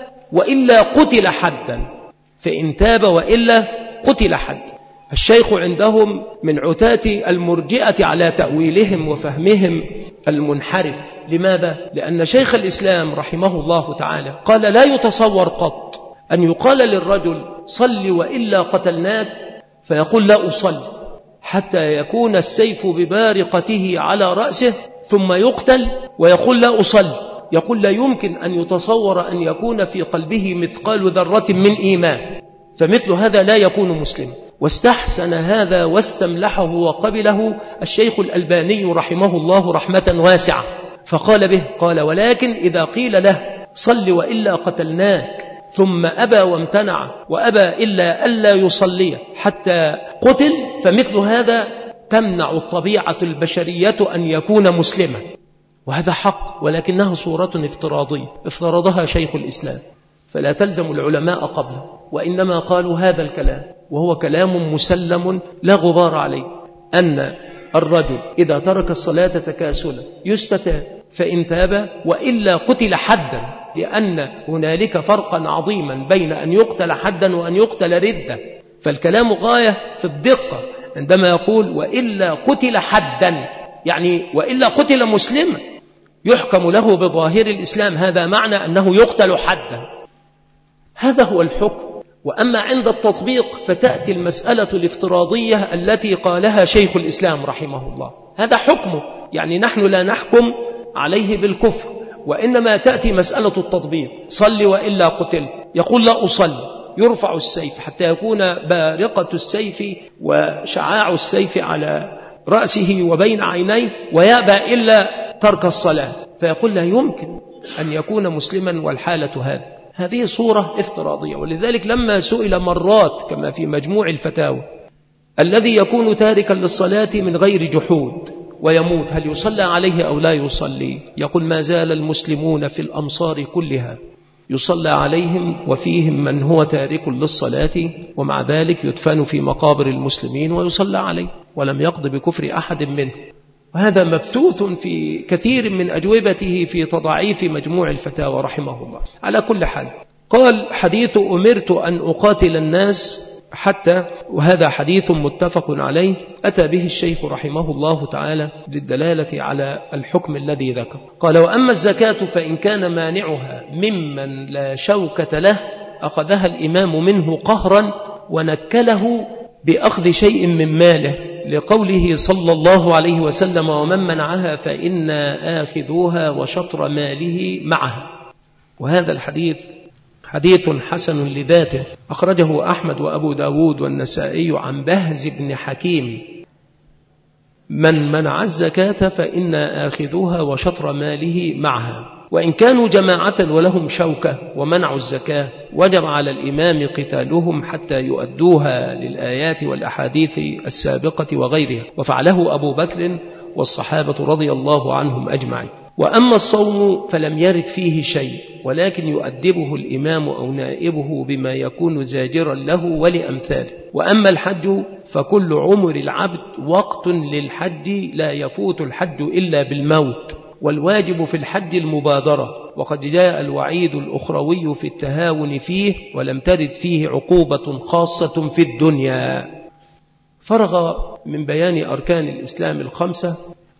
وإلا قتل حدا، فإن تاب وإلا قتل حدا. الشيخ عندهم من عتاة المرجئة على تأويلهم وفهمهم المنحرف. لماذا؟ لأن شيخ الإسلام رحمه الله تعالى قال لا يتصور قط أن يقال للرجل صل وإلا قتلناك فيقول لا أصلي حتى يكون السيف ببارقته على رأسه ثم يقتل ويقول لا أصلي. يقول لا يمكن أن يتصور أن يكون في قلبه مثقال ذرة من إيمان، فمثل هذا لا يكون مسلم. واستحسن هذا واستملحه وقبله الشيخ الألباني رحمه الله رحمة واسعة، فقال به قال ولكن إذا قيل له صل وإلا قتلناك ثم أبى وامتنع وأبى إلا ألا يصلي حتى قتل، فمثل هذا تمنع الطبيعة البشرية أن يكون مسلما، وهذا حق، ولكنها صورة افتراضية افترضها شيخ الإسلام، فلا تلزم العلماء قبله، وإنما قالوا هذا الكلام وهو كلام مسلم لا غبار عليه، أن الرجل إذا ترك الصلاة تكاسلا يستتاب، فإن تاب وإلا قتل حدا، لأن هنالك فرقا عظيما بين أن يقتل حدا وأن يقتل ردة. فالكلام غاية في الدقة عندما يقول وإلا قتل حدا، يعني وإلا قتل مسلما يحكم له بظاهر الإسلام، هذا معنى أنه يقتل حدا، هذا هو الحكم. وأما عند التطبيق فتأتي المسألة الافتراضية التي قالها شيخ الإسلام رحمه الله، هذا حكمه، يعني نحن لا نحكم عليه بالكفر، وإنما تأتي مسألة التطبيق صل وإلا قتل، يقول لا أصلي، يرفع السيف حتى يكون بارقة السيف وشعاع السيف على رأسه وبين عينيه ويأبى إلا ترك الصلاة، فيقول لا يمكن أن يكون مسلما والحالة هذه صورة افتراضية. ولذلك لما سئل مرات كما في مجموع الفتاوى الذي يكون تاركا للصلاة من غير جحود ويموت هل يصلى عليه أو لا يصلي؟ يقول ما زال المسلمون في الأمصار كلها يصلى عليهم وفيهم من هو تارك للصلاة، ومع ذلك يدفن في مقابر المسلمين ويصلى عليه ولم يقض بكفر أحد منه. وهذا مبثوث في كثير من أجوبته في تضعيف مجموع الفتاوى رحمه الله. على كل حال قال حديث أمرت أن أقاتل الناس حتى، وهذا حديث متفق عليه أتى به الشيخ رحمه الله تعالى للدلالة على الحكم الذي ذكر. قال وأما الزكاة فإن كان مانعها ممن لا شوكة له أخذها الإمام منه قهرا ونكله بأخذ شيء من ماله، لقوله صلى الله عليه وسلم ومن منعها فإنا آخذوها وشطر ماله معها. وهذا الحديث حديث حسن لذاته، أخرجه أحمد وأبو داود والنسائي عن بهز بن حكيم من منع الزكاة فإنا آخذوها وشطر ماله معها. وإن كانوا جماعة ولهم شوكة ومنعوا الزكاة وجب على الإمام قتالهم حتى يؤدوها للآيات والأحاديث السابقة وغيرها، وفعله أبو بكر والصحابة رضي الله عنهم أجمعين. وأما الصوم فلم يرد فيه شيء، ولكن يؤدبه الإمام أو نائبه بما يكون زاجرا له ولأمثاله. وأما الحج فكل عمر العبد وقت للحج، لا يفوت الحج إلا بالموت، والواجب في الحج المبادرة، وقد جاء الوعيد الأخروي في التهاون فيه، ولم ترد فيه عقوبة خاصة في الدنيا. فرغ من بيان أركان الإسلام الخمسة،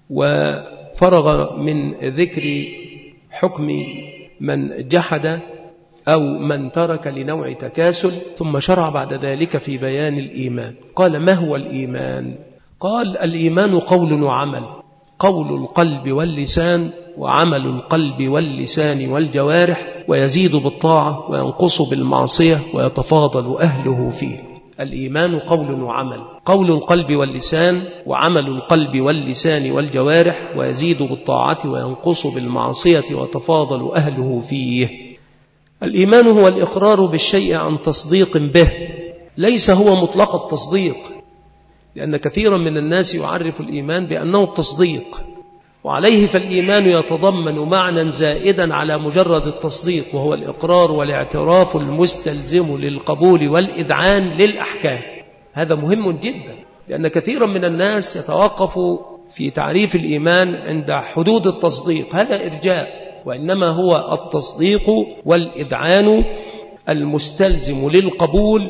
وفرغ من ذكر حكم من جحد أو من ترك لنوع تكاسل، ثم شرع بعد ذلك في بيان الإيمان. قال: ما هو الإيمان؟ قال: الإيمان قول وعمل، قول القلب واللسان، وعمل القلب واللسان والجوارح، ويزيد بالطاعة وينقص بالمعصية ويتفاضل أهله فيه. الإيمان قول وعمل، قول القلب واللسان، وعمل القلب واللسان والجوارح، ويزيد بالطاعة وينقص بالمعصية ويتفاضل أهله فيه. الإيمان هو الإقرار بالشيء عن تصديق به، ليس هو مطلق التصديق، لأن كثيرا من الناس يعرف الإيمان بأنه التصديق، وعليه فالإيمان يتضمن معنى زائدا على مجرد التصديق، وهو الإقرار والاعتراف المستلزم للقبول والإذعان للأحكام. هذا مهم جدا، لأن كثيرا من الناس يتوقف في تعريف الإيمان عند حدود التصديق، هذا إرجاء، وإنما هو التصديق والإذعان المستلزم للقبول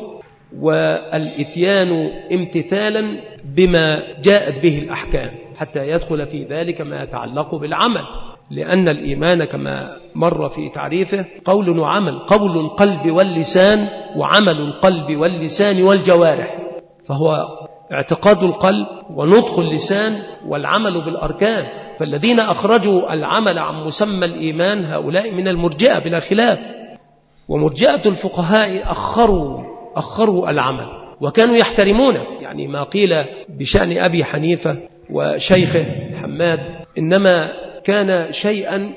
والإتيان امتثالا بما جاءت به الأحكام، حتى يدخل في ذلك ما يتعلق بالعمل، لأن الإيمان كما مر في تعريفه قول وعمل، قول القلب واللسان، وعمل القلب واللسان والجوارح، فهو اعتقاد القلب ونطق اللسان والعمل بالأركان. فالذين أخرجوا العمل عن مسمى الإيمان هؤلاء من المرجئة بلا خلاف، ومرجئة الفقهاء أخروا العمل وكانوا يحترمونه، يعني ما قيل بشأن أبي حنيفة وشيخه حماد إنما كان شيئا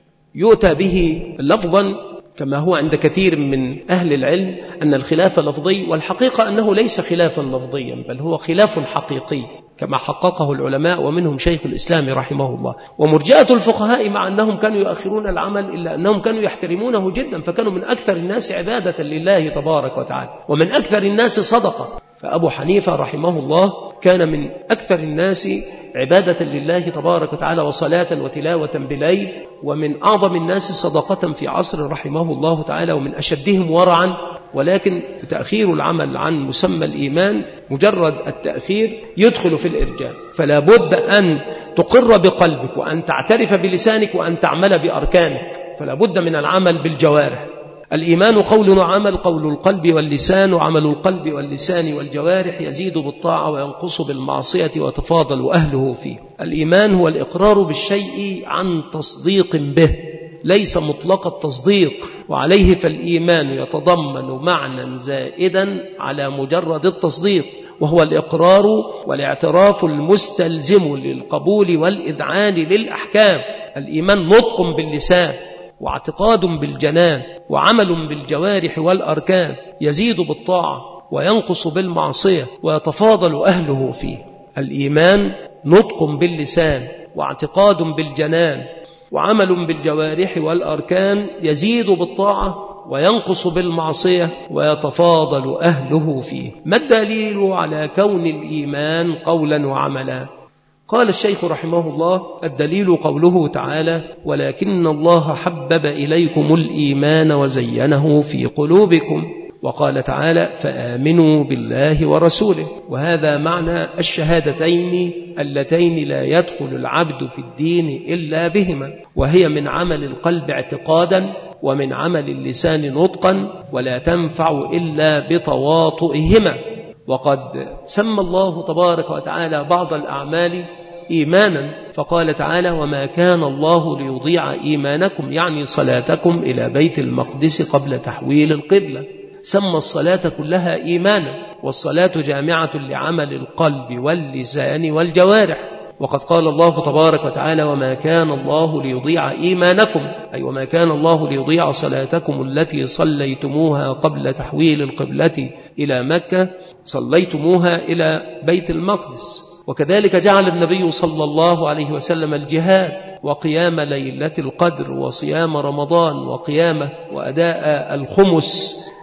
يؤتى به لفظا، كما هو عند كثير من أهل العلم أن الخلاف لفظي، والحقيقة أنه ليس خلافا لفظيا، بل هو خلاف حقيقي كما حققه العلماء، ومنهم شيخ الإسلام رحمه الله. ومرجئة الفقهاء مع أنهم كانوا يؤخرون العمل إلا أنهم كانوا يحترمونه جدا، فكانوا من أكثر الناس عبادة لله تبارك وتعالى، ومن أكثر الناس صدقة. فأبو حنيفة رحمه الله كان من أكثر الناس عبادة لله تبارك وتعالى وصلاة وتلاوة بليل، ومن أعظم الناس صدقة في عصر رحمه الله تعالى، ومن أشدهم ورعا. ولكن تأخير العمل عن مسمى الإيمان مجرد التأخير يدخل في الإرجاء، فلا بد أن تقر بقلبك وأن تعترف بلسانك وأن تعمل بأركانك، فلا بد من العمل بالجوارح. الإيمان قول وعمل، قول القلب واللسان، وعمل القلب واللسان والجوارح، يزيد بالطاعة وينقص بالمعصية ويتفاضل أهله فيه. الإيمان هو الإقرار بالشيء عن تصديق به، ليس مطلق التصديق، وعليه فالإيمان يتضمن معنى زائدا على مجرد التصديق، وهو الإقرار والاعتراف المستلزم للقبول والإذعان للأحكام. الإيمان نطق باللسان، واعتقاد بالجنان، وعمل بالجوارح والأركان، يزيد بالطاعة وينقص بالمعصية ويتفاضل أهله فيه. الإيمان نطق باللسان، واعتقاد بالجنان، وعمل بالجوارح والأركان، يزيد بالطاعة وينقص بالمعصية ويتفاضل أهله فيه. ما الدليل على كون الإيمان قولا وعملا؟ قال الشيخ رحمه الله: الدليل قوله تعالى: ولكن الله حبب إليكم الإيمان وزينه في قلوبكم. وقال تعالى: فآمنوا بالله ورسوله. وهذا معنى الشهادتين اللتين لا يدخل العبد في الدين إلا بهما، وهي من عمل القلب اعتقادا، ومن عمل اللسان نطقا، ولا تنفع إلا بتواطئهما. وقد سمى الله تبارك وتعالى بعض الأعمال إيمانا، فقال تعالى: وما كان الله ليضيع إيمانكم، يعني صلاتكم إلى بيت المقدس قبل تحويل القبلة. سمى الصلاة كلها إيمانا، والصلاة جامعة لعمل القلب واللسان والجوارح. وقد قال الله تبارك وتعالى: وما كان الله ليضيع إيمانكم، أي وما كان الله ليضيع صلاتكم التي صليتموها قبل تحويل القبلة إلى مكة، صليتموها إلى بيت المقدس. وكذلك جعل النبي صلى الله عليه وسلم الجهاد وقيام ليلة القدر وصيام رمضان وقيامه وأداء الخمس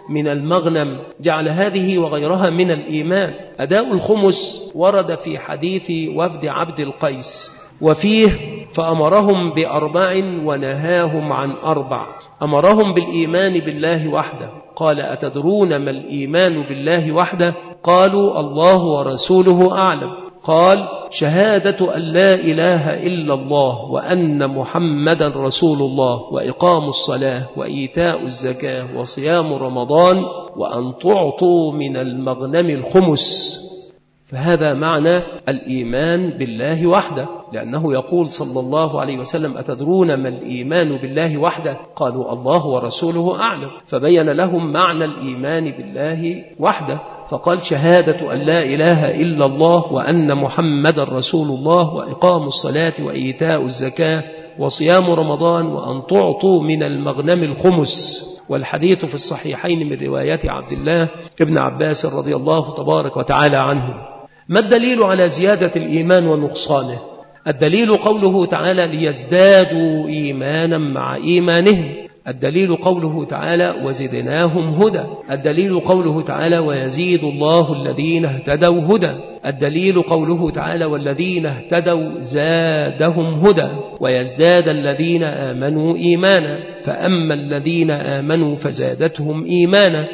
من المغنم، جعل هذه وغيرها من الإيمان. أداء الخمس ورد في حديث وفد عبد القيس، وفيه فأمرهم ب4 ونهاهم عن 4. أمرهم بالإيمان بالله وحده، قال أتدرون ما الإيمان بالله وحده؟ قالوا الله ورسوله أعلم. قال شهادة أن لا إله إلا الله وأن محمدا رسول الله وإقام الصلاة وإيتاء الزكاة وصيام رمضان وأن تعطوا من المغنم الخمس. فهذا معنى الإيمان بالله وحده، لأنه يقول صلى الله عليه وسلم أتدرون ما الإيمان بالله وحده؟ قالوا الله ورسوله أعلم، فبين لهم معنى الإيمان بالله وحده، فقال شهادة أن لا إله إلا الله وأن محمد رسول الله وإقام الصلاة وإيتاء الزكاة وصيام رمضان وأن تعطوا من المغنم الخمس. والحديث في الصحيحين من رواية عبد الله ابن عباس رضي الله تبارك وتعالى عنه. ما الدليل على زيادة الإيمان ونقصانه؟ الدليل قوله تعالى ليزدادوا إيمانا مع إيمانهم. الدليل قوله تعالى وزدناهم هدى. الدليل قوله تعالى ويزيد الله الذين اهتدوا هدى. الدليل قوله تعالى والذين اهتدوا زادهم هدى ويزداد الذين آمنوا إيمانا، فأما الذين آمنوا فزادتهم إيمانا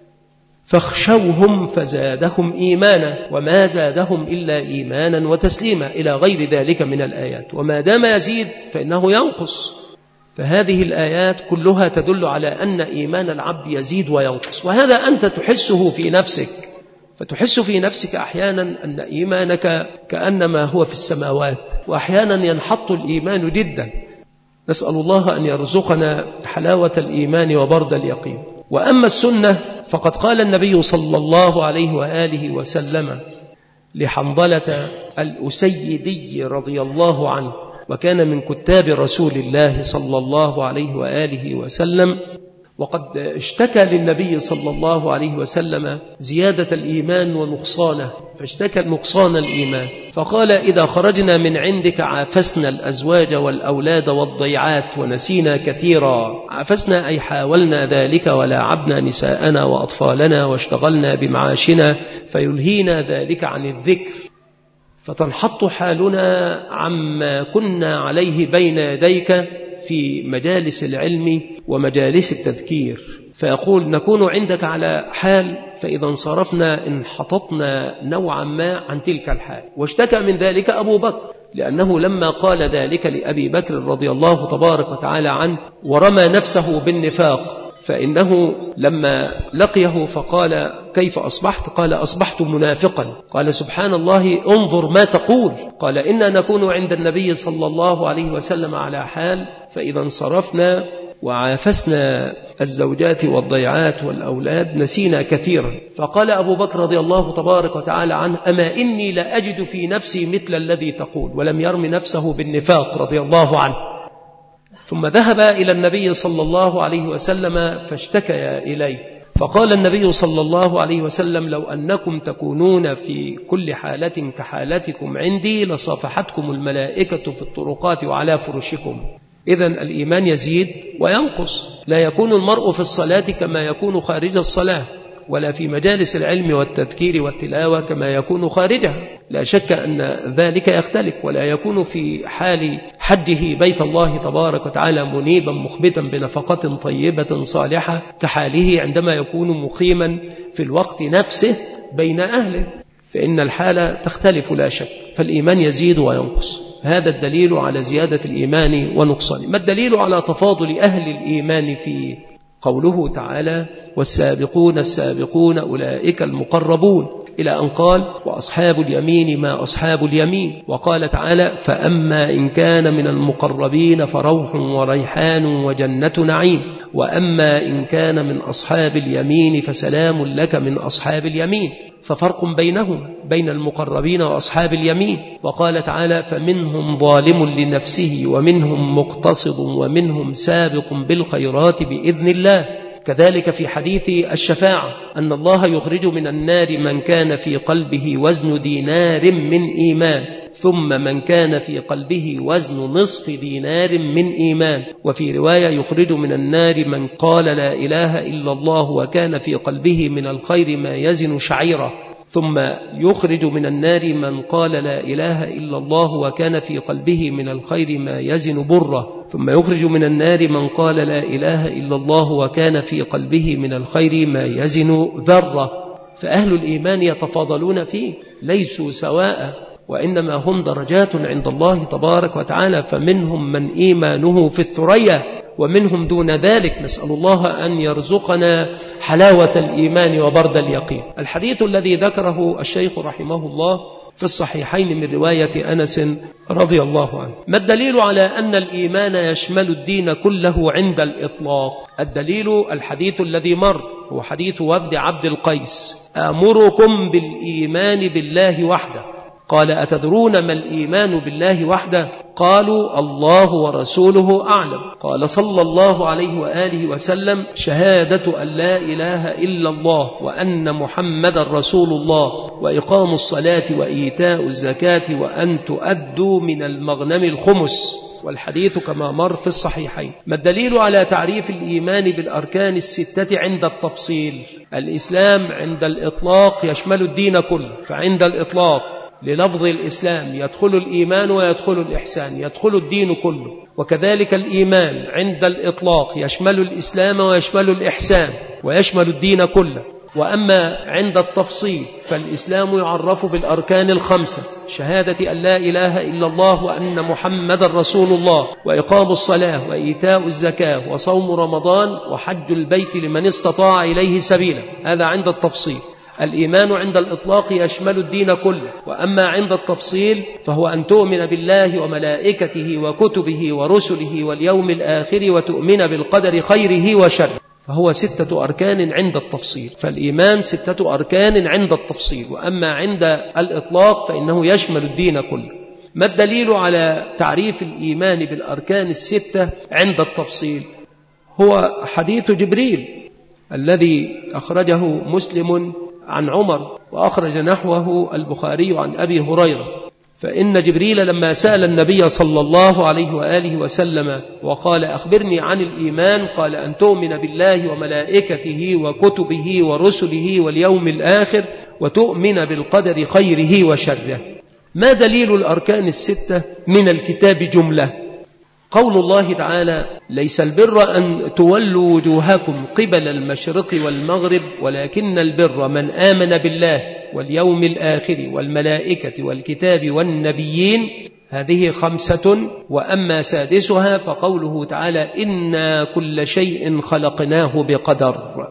فاخشوهم فزادهم إيمانا وما زادهم إلا إيمانا وتسليما إلى غير ذلك من الآيات. وما دام يزيد فإنه ينقص، فهذه الآيات كلها تدل على أن إيمان العبد يزيد وينقص، وهذا أنت تحسه في نفسك، فتحس في نفسك أحيانا أن إيمانك كأنما هو في السماوات، وأحيانا ينحط الإيمان جدا. نسأل الله أن يرزقنا حلاوة الإيمان وبرد اليقين. وأما السنة فقد قال النبي صلى الله عليه وآله وسلم لحنظلة الأسيدي رضي الله عنه، وكان من كتاب رسول الله صلى الله عليه وآله وسلم، وقد اشتكى للنبي صلى الله عليه وسلم زيادة الإيمان ونقصانه، فاشتكى نقصان الإيمان فقال إذا خرجنا من عندك عافسنا الأزواج والأولاد والضيعات ونسينا كثيرا. عافسنا أي حاولنا ذلك ولاعبنا نساءنا وأطفالنا واشتغلنا بمعاشنا فيلهينا ذلك عن الذكر، فتنحط حالنا عما كنا عليه بين يديك في مجالس العلم ومجالس التذكير، فيقول نكون عندك على حال فإذا انصرفنا انحططنا نوعا ما عن تلك الحال. واشتكى من ذلك أبو بكر، لأنه لما قال ذلك لأبي بكر رضي الله تبارك وتعالى عنه ورمى نفسه بالنفاق، فإنه لما لقيه فقال كيف أصبحت؟ قال أصبحت منافقا. قال سبحان الله انظر ما تقول. قال إنا نكون عند النبي صلى الله عليه وسلم على حال فإذا انصرفنا وعافسنا الزوجات والضيعات والأولاد نسينا كثيرا. فقال أبو بكر رضي الله تبارك وتعالى عنه أما إني لأجد في نفسي مثل الذي تقول، ولم يرم نفسه بالنفاق رضي الله عنه. ثم ذهب إلى النبي صلى الله عليه وسلم فاشتكى إليه، فقال النبي صلى الله عليه وسلم لو أنكم تكونون في كل حالة كحالتكم عندي لصافحتكم الملائكة في الطرقات وعلى فرشكم. إذن الإيمان يزيد وينقص، لا يكون المرء في الصلاة كما يكون خارج الصلاة، ولا في مجالس العلم والتذكير والتلاوة كما يكون خارجها، لا شك أن ذلك يختلف، ولا يكون في حال حجه بيت الله تبارك وتعالى منيبا مخبتا بنفقة طيبة صالحة كحاله عندما يكون مقيما في الوقت نفسه بين أهله، فإن الحالة تختلف لا شك، فالإيمان يزيد وينقص. هذا الدليل على زيادة الإيمان ونقصانه. ما الدليل على تفاضل أهل الإيمان فيه؟ قوله تعالى والسابقون السابقون أولئك المقربون، إلى أن قال وأصحاب اليمين ما أصحاب اليمين. وقال تعالى فأما إن كان من المقربين فروح وريحان وجنة نعيم، وأما إن كان من أصحاب اليمين فسلام لك من أصحاب اليمين. ففرق بينهم بين المقربين وأصحاب اليمين. وقال تعالى فمنهم ظالم لنفسه ومنهم مقتصد ومنهم سابق بالخيرات بإذن الله. كذلك في حديث الشفاعة أن الله يخرج من النار من كان في قلبه وزن دينار من إيمان ثم من كان في قلبه وزن نصف دينار من إيمان. وفي رواية يخرج من النار من قال لا إله إلا الله وكان في قلبه من الخير ما يزن شعيرة. ثم يخرج من النار من قال لا إله إلا الله وكان في قلبه من الخير ما يزن برة. ثم يخرج من النار من قال لا إله إلا الله وكان في قلبه من الخير ما يزن ذرة. فأهل الإيمان يتفاضلون فيه، ليسوا سواء، وإنما هم درجات عند الله تبارك وتعالى، فمنهم من إيمانه في الثريا ومنهم دون ذلك. نسأل الله أن يرزقنا حلاوة الإيمان وبرد اليقين. الحديث الذي ذكره الشيخ رحمه الله في الصحيحين من رواية أنس رضي الله عنه. ما الدليل على أن الإيمان يشمل الدين كله عند الإطلاق؟ الدليل الحديث الذي مر، هو حديث وفد عبد القيس: آمركم بالإيمان بالله وحده. قال: أتدرون ما الإيمان بالله وحده؟ قالوا: الله ورسوله أعلم. قال صلى الله عليه وآله وسلم: شهادة أن لا إله إلا الله وأن محمد رسول الله وإقام الصلاة وإيتاء الزكاة وأن تؤدوا من المغنم الخمس. والحديث كما مر في الصحيحين. ما الدليل على تعريف الإيمان بالأركان الستة عند التفصيل؟ الإسلام عند الإطلاق يشمل الدين كله، فعند الإطلاق للفظ الإسلام يدخل الإيمان ويدخل الإحسان، يدخل الدين كله. وكذلك الإيمان عند الإطلاق يشمل الإسلام ويشمل الإحسان ويشمل الدين كله. وأما عند التفصيل فالإسلام يعرف بالأركان الخمسة: شهادة أن لا إله إلا الله وأن محمد رسول الله وإقام الصلاة وإيتاء الزكاة وصوم رمضان وحج البيت لمن استطاع إليه سبيلا. هذا عند التفصيل. الإيمان عند الإطلاق يشمل الدين كله، وأما عند التفصيل فهو أن تؤمن بالله وملائكته وكتبه ورسله واليوم الآخر وتؤمن بالقدر خيره وشره. فهو 6 أركان عند التفصيل. فالإيمان 6 أركان عند التفصيل، وأما عند الإطلاق فإنه يشمل الدين كله. ما الدليل على تعريف الإيمان بالأركان ال6 عند التفصيل؟ هو حديث جبريل الذي أخرجه مسلم عن عمر، وأخرج نحوه البخاري عن أبي هريرة. فإن جبريل لما سأل النبي صلى الله عليه وآله وسلم وقال: أخبرني عن الإيمان، قال: أن تؤمن بالله وملائكته وكتبه ورسله واليوم الآخر وتؤمن بالقدر خيره وشره. ما دليل الأركان ال6 من الكتاب جملة؟ قول الله تعالى: ليس البر أن تولوا وجوهكم قبل المشرق والمغرب ولكن البر من آمن بالله واليوم الآخر والملائكة والكتاب والنبيين. هذه 5. وأما سادسها فقوله تعالى: إنا كل شيء خلقناه بقدر.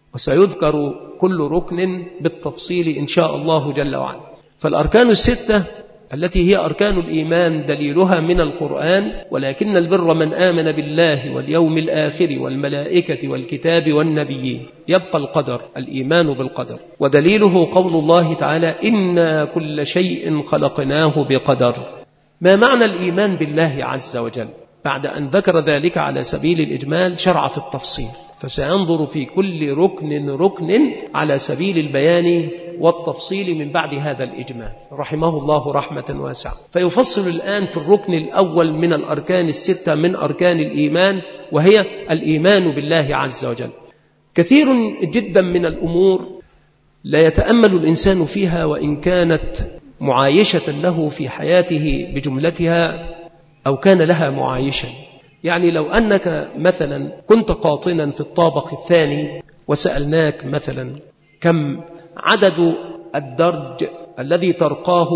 وسيذكر كل ركن بالتفصيل إن شاء الله جل وعلا. فالأركان ال6 التي هي أركان الإيمان دليلها من القرآن: ولكن البر من آمن بالله واليوم الآخر والملائكة والكتاب والنبيين. يبقى القدر، الإيمان بالقدر، ودليله قول الله تعالى: إنا كل شيء خلقناه بقدر. ما معنى الإيمان بالله عز وجل؟ بعد أن ذكر ذلك على سبيل الإجمال شرع في التفصيل، فسينظر في كل ركن على سبيل البيان والتفصيل من بعد هذا الإجمال رحمه الله رحمة واسعة. فيفصل الآن في الركن الأول من الأركان ال6 من أركان الإيمان، وهي الإيمان بالله عز وجل. كثير جدا من الأمور لا يتأمل الإنسان فيها وإن كانت معايشة له في حياته بجملتها أو كان لها معايشا. يعني لو أنك مثلا كنت قاطنا في الطابق الثاني وسألناك مثلا: كم عدد الدرج الذي ترقاه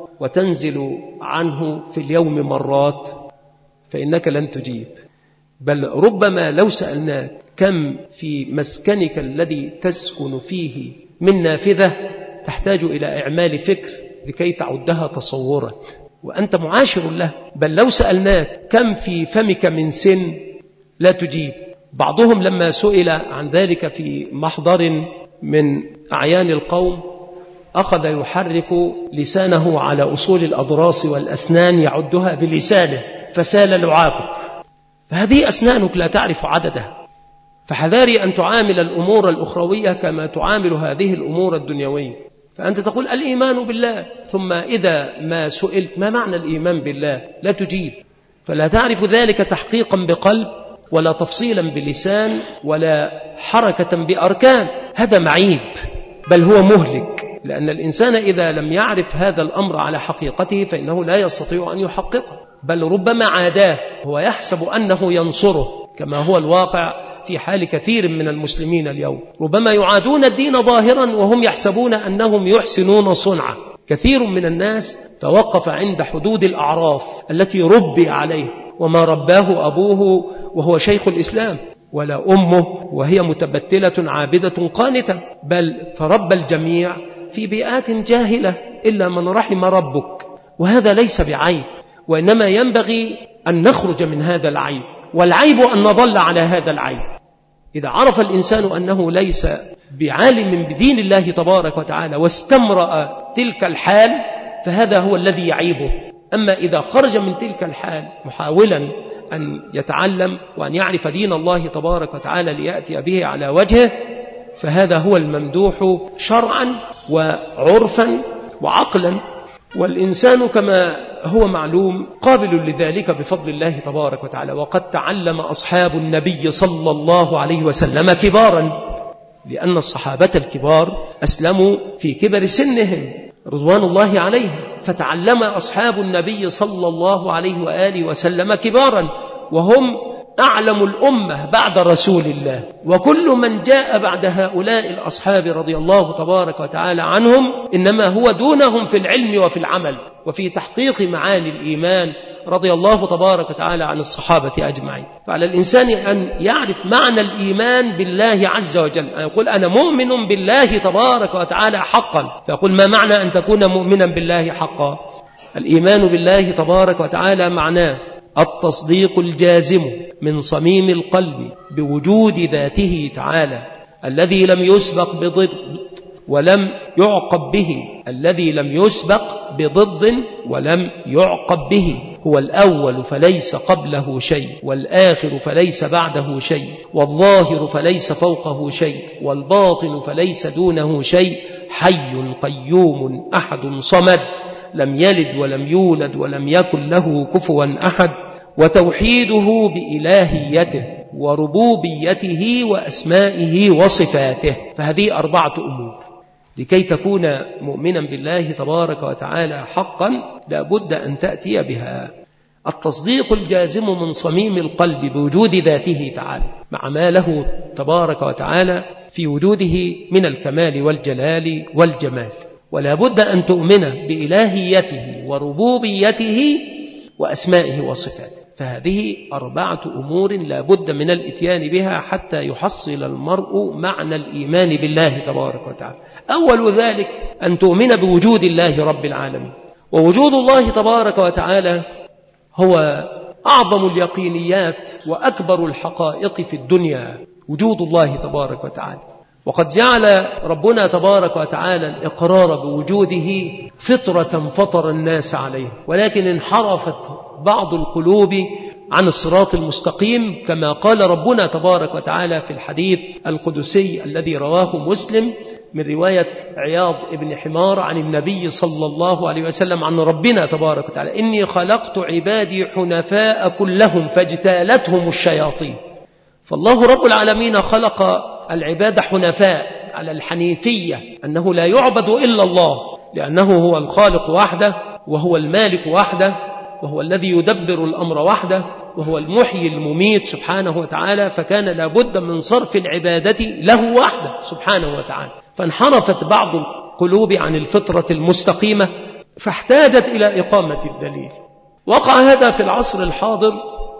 وتنزل عنه في اليوم مرات؟ فإنك لن تجيب. بل ربما لو سألناك: كم في مسكنك الذي تسكن فيه من نافذة؟ تحتاج إلى إعمال فكر لكي تعدها تصورا، وأنت معاشر له. بل لو سألناك: كم في فمك من سن؟ لا تجيب. بعضهم لما سئل عن ذلك في محضر من أعيان القوم أخذ يحرك لسانه على أصول الأضراس والأسنان يعدها بلسانه فسال لعابه. فهذه أسنانك لا تعرف عددها. فحذاري أن تعامل الأمور الأخروية كما تعامل هذه الأمور الدنيوية. فأنت تقول الإيمان بالله، ثم إذا ما سئلت ما معنى الإيمان بالله لا تجيب، فلا تعرف ذلك تحقيقا بقلب ولا تفصيلا بلسان ولا حركة بأركان. هذا معيب بل هو مهلك، لأن الإنسان إذا لم يعرف هذا الأمر على حقيقته فإنه لا يستطيع أن يحققه، بل ربما عاداه، هو يحسب أنه ينصره، كما هو الواقع في حال كثير من المسلمين اليوم. ربما يعادون الدين ظاهرا وهم يحسبون أنهم يحسنون صنعا. كثير من الناس توقف عند حدود الأعراف التي ربي عليه، وما رباه أبوه وهو شيخ الإسلام، ولا أمه وهي متبتلة عابدة قانتة، بل تربى الجميع في بيئات جاهلة إلا من رحم ربك. وهذا ليس بعيب، وإنما ينبغي أن نخرج من هذا العيب، والعيب أن نظل على هذا العيب. إذا عرف الإنسان أنه ليس بعالم بدين الله تبارك وتعالى واستمرأ تلك الحال فهذا هو الذي يعيبه. أما إذا خرج من تلك الحال محاولا أن يتعلم وأن يعرف دين الله تبارك وتعالى ليأتي به على وجهه، فهذا هو الممدوح شرعا وعرفا وعقلا. والإنسان كما هو معلوم قابل لذلك بفضل الله تبارك وتعالى. وقد تعلم أصحاب النبي صلى الله عليه وسلم كبارا، لأن الصحابة الكبار أسلموا في كبر سنهم رضوان الله عليهم، فتعلم أصحاب النبي صلى الله عليه وآله وسلم كبارا، وهم أعلم الأمة بعد رسول الله. وكل من جاء بعد هؤلاء الأصحاب رضي الله تبارك وتعالى عنهم إنما هو دونهم في العلم وفي العمل وفي تحقيق معاني الإيمان، رضي الله تبارك وتعالى عن الصحابة أجمعين. فعلى الإنسان أن يعرف معنى الإيمان بالله عز وجل، أن يقول أنا مؤمن بالله تبارك وتعالى حقا. فيقول ما معنى أن تكون مؤمنا بالله حقا؟ الإيمان بالله تبارك وتعالى معناه التصديق الجازم من صميم القلب بوجود ذاته تعالى الذي لم يسبق بضد ولم يعقب به، الذي لم يسبق بضد ولم يعقب به، هو الأول فليس قبله شيء، والآخر فليس بعده شيء، والظاهر فليس فوقه شيء، والباطن فليس دونه شيء، حي قيوم أحد صمد لم يلد ولم يولد ولم يكن له كفوا أحد. وتوحيده بإلهيته وربوبيته وأسمائه وصفاته. فهذه 4 أمور لكي تكون مؤمنا بالله تبارك وتعالى حقا لا بد أن تأتي بها. التصديق الجازم من صميم القلب بوجود ذاته تعالى مع ما له تبارك وتعالى في وجوده من الكمال والجلال والجمال، ولا بد أن تؤمن بإلهيته وربوبيته وأسمائه وصفاته. فهذه 4 أمور لا بد من الإتيان بها حتى يحصل المرء معنى الإيمان بالله تبارك وتعالى. أول ذلك أن تؤمن بوجود الله رب العالمين. ووجود الله تبارك وتعالى هو أعظم اليقينيات وأكبر الحقائق في الدنيا، وجود الله تبارك وتعالى. وقد جعل ربنا تبارك وتعالى الإقرار بوجوده فطرة فطر الناس عليه، ولكن انحرفت بعض القلوب عن الصراط المستقيم، كما قال ربنا تبارك وتعالى في الحديث القدسي الذي رواه مسلم من رواية عياض ابن حمار عن النبي صلى الله عليه وسلم عن ربنا تبارك وتعالى: إني خلقت عبادي حنفاء كلهم فاجتالتهم الشياطين. فالله رب العالمين خلق العباد حنفاء على الحنيفية، أنه لا يعبد إلا الله، لأنه هو الخالق وحده، وهو المالك وحده، وهو الذي يدبر الأمر وحده، وهو المحيي المميت سبحانه وتعالى. فكان لابد من صرف العبادة له وحده سبحانه وتعالى. فانحرفت بعض القلوب عن الفطرة المستقيمة فاحتاجت إلى إقامة الدليل. وقع هذا في العصر الحاضر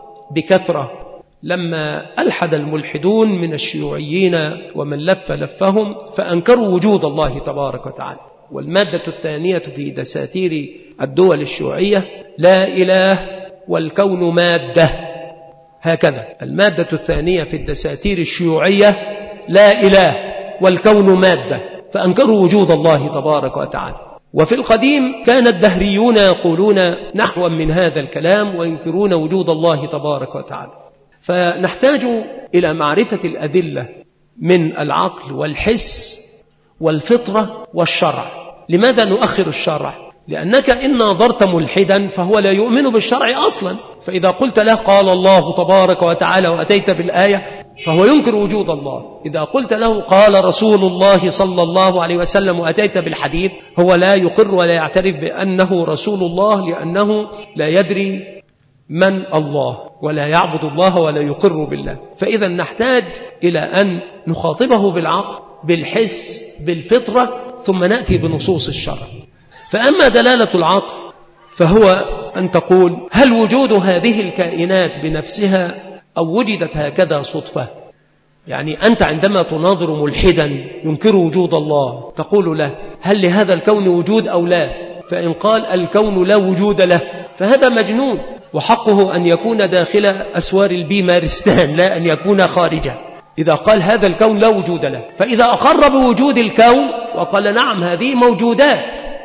بكثرة لما ألحد الملحدون من الشيوعيين ومن لف لفهم فأنكروا وجود الله تبارك وتعالى. والمادة الثانية في دساتير الدول الشيوعية: لا إله والكون مادة. هكذا المادة الثانية في الدساتير الشيوعية: لا إله والكون مادة. فأنكروا وجود الله تبارك وتعالى. وفي القديم كان الدهريون يقولون نحوا من هذا الكلام وينكرون وجود الله تبارك وتعالى. فنحتاج إلى معرفة الأدلة من العقل والحس والفطرة والشرع لماذا نؤخر الشرع؟ لأنك إن نظرت ملحدا فهو لا يؤمن بالشرع أصلا، فإذا قلت له قال الله تبارك وتعالى وأتيت بالآية فهو ينكر وجود الله. إذا قلت له قال رسول الله صلى الله عليه وسلم وأتيت بالحديث هو لا يقر ولا يعترف بأنه رسول الله، لأنه لا يدري من الله ولا يعبد الله ولا يقر بالله. فإذا نحتاج إلى أن نخاطبه بالعقل بالحس بالفطرة ثم نأتي بنصوص الشرع. فأما دلالة العقل فهو أن تقول هل وجود هذه الكائنات بنفسها أو وجدت هكذا صدفة؟ يعني أنت عندما تناظر ملحدا ينكر وجود الله تقول له هل لهذا الكون وجود أو لا؟ فإن قال الكون لا وجود له فهذا مجنون، وحقه أن يكون داخل أسوار البيمارستان لا أن يكون خارجه. إذا قال هذا الكون لا وجود له، فإذا أقر بوجود الكون وقال نعم هذه موجودات،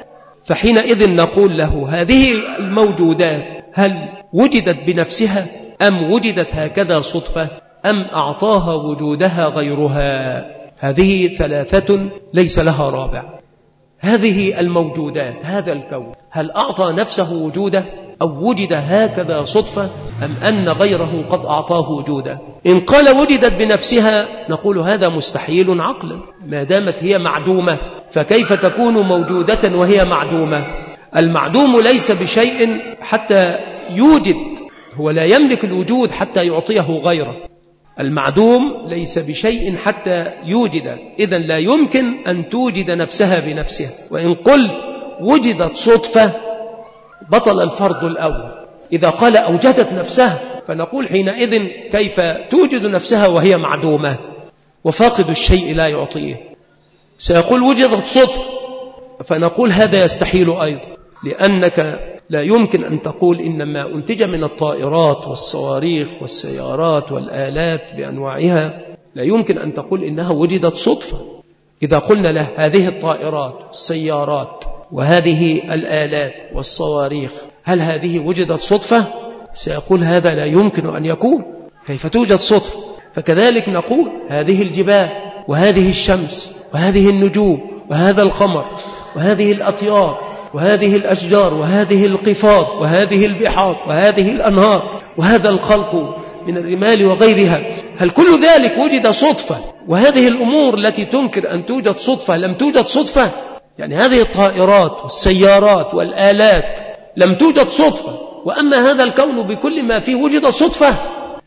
فحينئذ نقول له هذه الموجودات هل وجدت بنفسها أم وجدت هكذا صدفة أم أعطاها وجودها غيرها؟ هذه ثلاثة ليس لها رابع. هذه الموجودات هذا الكون هل أعطى نفسه وجوده أو وجد هكذا صدفة أم أن غيره قد أعطاه وجوده؟ إن قال وجدت بنفسها نقول هذا مستحيل عقلا، ما دامت هي معدومة فكيف تكون موجودة وهي معدومة؟ المعدوم ليس بشيء حتى يوجد، هو لا يملك الوجود حتى يعطيه غيره. المعدوم ليس بشيء حتى يوجد، إذن لا يمكن أن توجد نفسها بنفسها. وإن قلت وجدت صدفة بطل الفرض الأول. إذا قال أوجدت نفسها فنقول حينئذ كيف توجد نفسها وهي معدومة؟ وفاقد الشيء لا يعطيه. سيقول وجدت صدفة فنقول هذا يستحيل أيضا، لأنك لا يمكن أن تقول إنما أنتج من الطائرات والصواريخ والسيارات والآلات بأنواعها، لا يمكن أن تقول إنها وجدت صدفة. إذا قلنا له هذه الطائرات والسيارات وهذه الآلات والصواريخ هل هذه وجدت صدفة؟ سيقول هذا لا يمكن أن يكون، كيف توجد صدفة؟ فكذلك نقول هذه الجبال وهذه الشمس وهذه النجوم وهذا القمر وهذه الأطيار وهذه الأشجار وهذه القفار وهذه البحار وهذه الأنهار وهذا الخلق من الرمال وغيرها، هل كل ذلك وجد صدفة؟ وهذه الأمور التي تنكر أن توجد صدفة لم توجد صدفة؟ يعني هذه الطائرات والسيارات والآلات لم توجد صدفة، وأما هذا الكون بكل ما فيه وجد صدفة.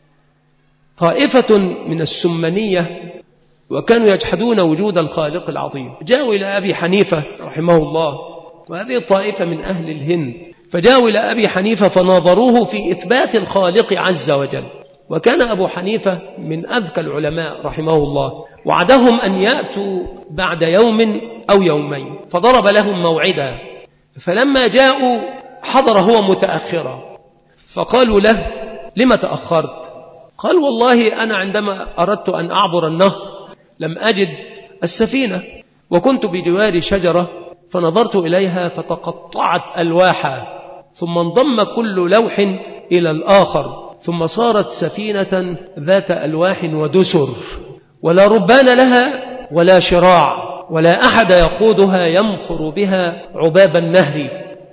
طائفة من السمنية وكانوا يجحدون وجود الخالق العظيم جاءوا إلى أبي حنيفة رحمه الله، وهذه الطائفة من أهل الهند، فجاءوا إلى أبي حنيفة فناظروه في إثبات الخالق عز وجل. وكان أبو حنيفة من أذكى العلماء رحمه الله، وعدهم أن يأتوا بعد يوم أو يومين، فضرب لهم موعدا، فلما جاءوا حضر هو متأخرا، فقالوا له لما تأخرت؟ قال والله أنا عندما أردت أن أعبر النهر لم أجد السفينة، وكنت بجوار شجرة فنظرت إليها فتقطعت ألواحها، ثم انضم كل لوح إلى الآخر، ثم صارت سفينة ذات ألواح ودسر، ولا ربان لها ولا شراع ولا أحد يقودها يمخر بها عباب النهر،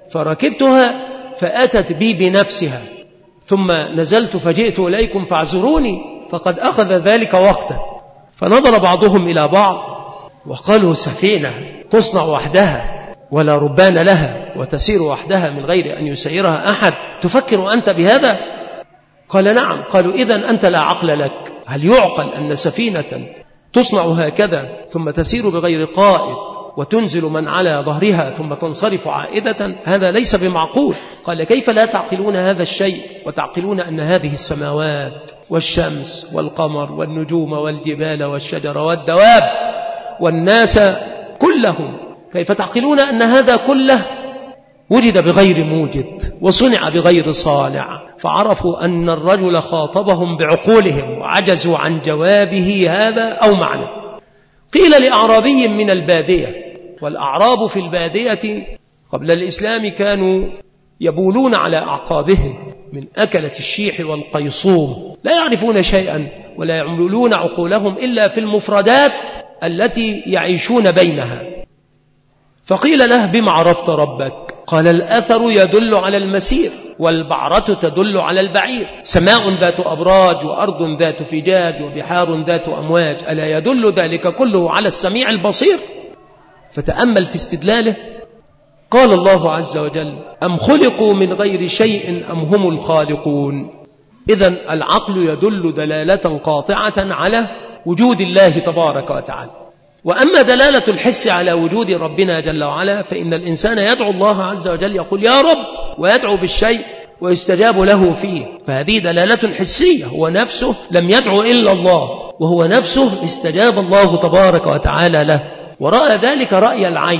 فركبتها فأتت بي بنفسها، ثم نزلت فجئت إليكم فاعذروني فقد أخذ ذلك وقتا. فنظر بعضهم إلى بعض وقالوا سفينة تصنع وحدها ولا ربان لها وتسير وحدها من غير أن يسيرها أحد، تفكر أنت بهذا؟ قال نعم. قالوا إذن أنت لا عقل لك، هل يعقل أن سفينة تصنع هكذا ثم تسير بغير قائد وتنزل من على ظهرها ثم تنصرف عائدة؟ هذا ليس بمعقول. قال كيف لا تعقلون هذا الشيء وتعقلون أن هذه السماوات والشمس والقمر والنجوم والجبال والشجر والدواب والناس كلهم، كيف تعقلون أن هذا كله وجد بغير موجد وصنع بغير صانع؟ فعرفوا أن الرجل خاطبهم بعقولهم وعجزوا عن جوابه هذا أو معنى. قيل لأعرابي من البادية، والأعراب في البادية قبل الإسلام كانوا يبولون على أعقابهم من أكلة الشيح والقيصوم، لا يعرفون شيئا ولا يعملون عقولهم إلا في المفردات التي يعيشون بينها. فقيل له: بما عرفت ربك؟ قال: الأثر يدل على المسير، والبعرة تدل على البعير، سماء ذات أبراج وأرض ذات فجاج وبحار ذات أمواج، ألا يدل ذلك كله على السميع البصير؟ فتأمل في استدلاله. قال الله عز وجل: أم خلقوا من غير شيء أم هم الخالقون. إذن العقل يدل دلالة قاطعة على وجود الله تبارك وتعالى. وأما دلالة الحس على وجود ربنا جل وعلا فإن الإنسان يدعو الله عز وجل، يقول يا رب، ويدعو بالشيء ويستجاب له فيه، فهذه دلالة حسية. هو نفسه لم يدعو إلا الله، وهو نفسه استجاب الله تبارك وتعالى له ورأى ذلك رأي العين.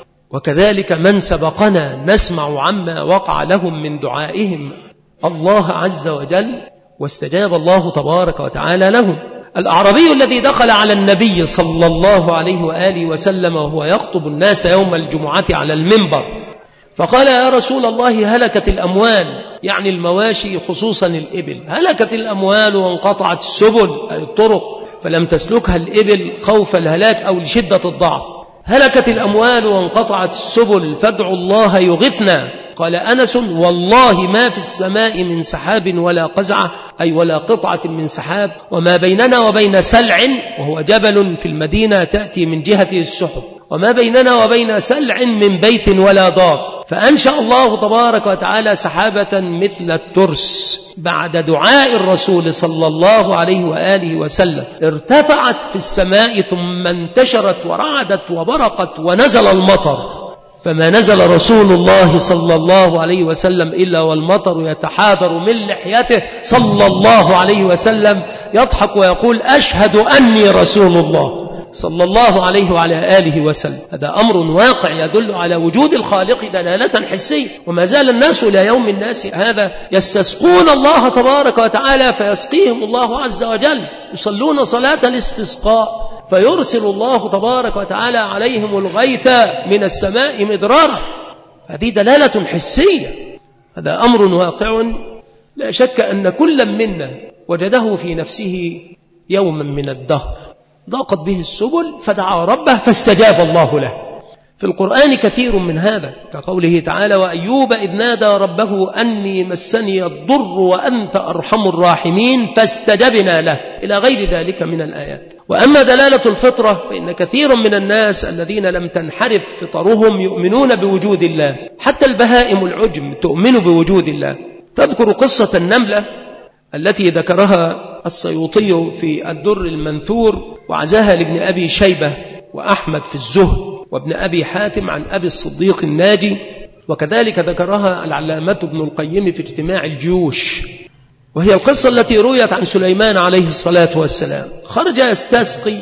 وكذلك من سبقنا نسمع عما وقع لهم من دعائهم الله عز وجل واستجاب الله تبارك وتعالى لهم. الأعرابي الذي دخل على النبي صلى الله عليه وآله وسلم وهو يخطب الناس يوم الجمعة على المنبر، فقال: يا رسول الله، هلكت الأموال، يعني المواشي خصوصا الإبل، هلكت الأموال وانقطعت السبل أي الطرق، فلم تسلكها الإبل خوف الهلاك أو لشدة الضعف. هلكت الأموال وانقطعت السبل فادعوا الله يغثنا. قال أنس: والله ما في السماء من سحاب ولا قزعة، أي ولا قطعة من سحاب، وما بيننا وبين سلع، وهو جبل في المدينة تأتي من جهته السحب، وما بيننا وبين سلع من بيت ولا دار. فأنشأ الله تبارك وتعالى سحابة مثل الترس بعد دعاء الرسول صلى الله عليه وآله وسلم، ارتفعت في السماء ثم انتشرت ورعدت وبرقت ونزل المطر. فما نزل رسول الله صلى الله عليه وسلم إلا والمطر يتحابر من لحيته صلى الله عليه وسلم، يضحك ويقول: أشهد أني رسول الله صلى الله عليه وعلى آله وسلم. هذا أمر واقع يدل على وجود الخالق دلالة حسية. وما زال الناس إلى يوم الناس هذا يستسقون الله تبارك وتعالى فيسقيهم الله عز وجل، يصلون صلاة الاستسقاء فيرسل الله تبارك وتعالى عليهم الغيث من السماء مدرارا. هذه دلالة حسية، هذا أمر واقع لا شك أن كل منا وجده في نفسه يوما من الدهر ضاقت به السبل فدعا ربه فاستجاب الله له. في القرآن كثير من هذا، كقوله تعالى: وأيوب إذ نادى ربه أني مسني الضر وأنت أرحم الراحمين فاستجبنا له، إلى غير ذلك من الآيات. وأما دلالة الفطرة فإن كثير من الناس الذين لم تنحرف فطرهم يؤمنون بوجود الله، حتى البهائم العجم تؤمن بوجود الله. تذكر قصة النملة التي ذكرها السيوطي في الدر المنثور وعزاها لابن أبي شيبة وأحمد في الزهد وابن أبي حاتم عن أبي الصديق الناجي، وكذلك ذكرها العلامة ابن القيم في اجتماع الجيوش. وهي القصة التي رويت عن سليمان عليه الصلاة والسلام. خرج يستسقي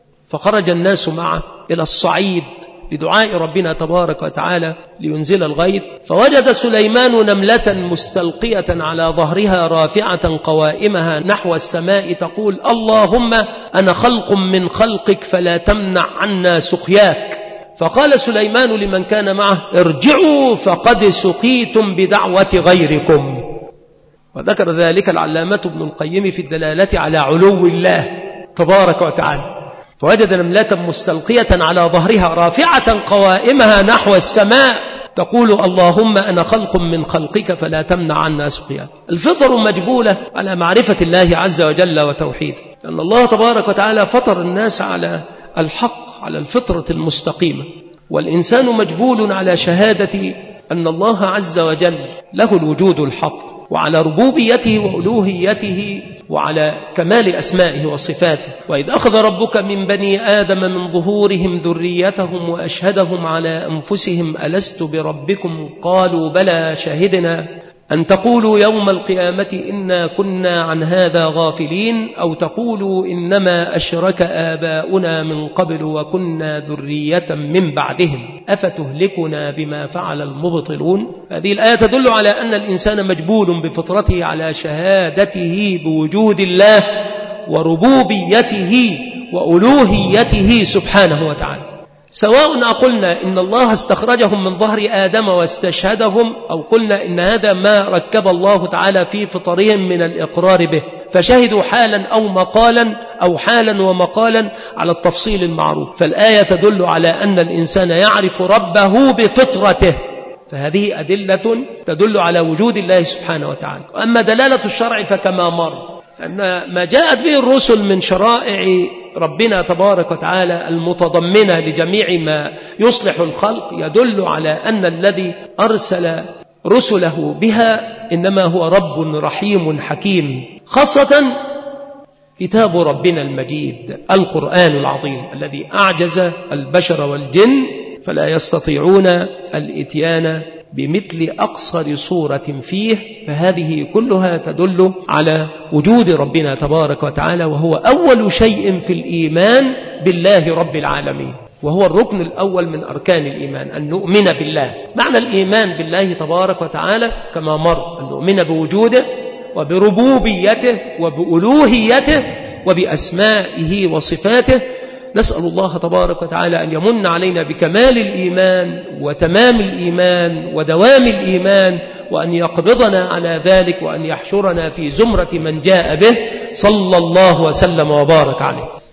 فخرج الناس معه إلى الصعيد لدعاء ربنا تبارك وتعالى لينزل الغيث، فوجد سليمان نملة مستلقية على ظهرها رافعة قوائمها نحو السماء تقول: اللهم أنا خلق من خلقك فلا تمنع عنا سقياك. فقال سليمان لمن كان معه: ارجعوا فقد سقيتم بدعوة غيركم. وذكر ذلك العلامة ابن القيم في الدلالة على علو الله تبارك وتعالى. فوجد نملة مستلقية على ظهرها رافعة قوائمها نحو السماء تقول: اللهم أنا خلق من خلقك فلا تمنع عنا سقياك. الفطر مجبولة على معرفة الله عز وجل وتوحيده، لأن الله تبارك وتعالى فطر الناس على الحق، على الفطرة المستقيمة، والإنسان مجبول على شهادة أن الله عز وجل له الوجود الحق، وعلى ربوبيته وألوهيته، وعلى كمال أسمائه وصفاته. وإذ أخذ ربك من بني آدم من ظهورهم ذريتهم وأشهدهم على أنفسهم ألست بربكم قالوا بلى شهدنا أن تقولوا يوم القيامة إنا كنا عن هذا غافلين أو تقولوا إنما أشرك آباؤنا من قبل وكنا ذرية من بعدهم أفتهلكنا بما فعل المبطلون. هذه الآية تدل على أن الإنسان مجبول بفطرته على شهادته بوجود الله وربوبيته وألوهيته سبحانه وتعالى، سواء أقولنا إن الله استخرجهم من ظهر آدم واستشهدهم، أو قلنا إن هذا ما ركب الله تعالى في فطرهم من الإقرار به، فشهدوا حالا أو مقالا أو حالا ومقالا على التفصيل المعروف. فالآية تدل على أن الإنسان يعرف ربه بفطرته، فهذه أدلة تدل على وجود الله سبحانه وتعالى. أما دلالة الشرع فكما مر أن ما جاءت به الرسل من شرائع ربنا تبارك وتعالى المتضمنة لجميع ما يصلح الخلق يدل على أن الذي أرسل رسله بها إنما هو رب رحيم حكيم، خاصة كتاب ربنا المجيد القرآن العظيم الذي أعجز البشر والجن فلا يستطيعون الإتيان بمثل أقصر صورة فيه. فهذه كلها تدل على وجود ربنا تبارك وتعالى، وهو أول شيء في الإيمان بالله رب العالمين، وهو الركن الأول من أركان الإيمان أن نؤمن بالله. معنى الإيمان بالله تبارك وتعالى كما مر أن نؤمن بوجوده وبربوبيته وبألوهيته وبأسمائه وصفاته. نسأل الله تبارك وتعالى أن يمن علينا بكمال الإيمان وتمام الإيمان ودوام الإيمان، وأن يقبضنا على ذلك، وأن يحشرنا في زمرة من جاء به صلى الله وسلم وبارك عليه.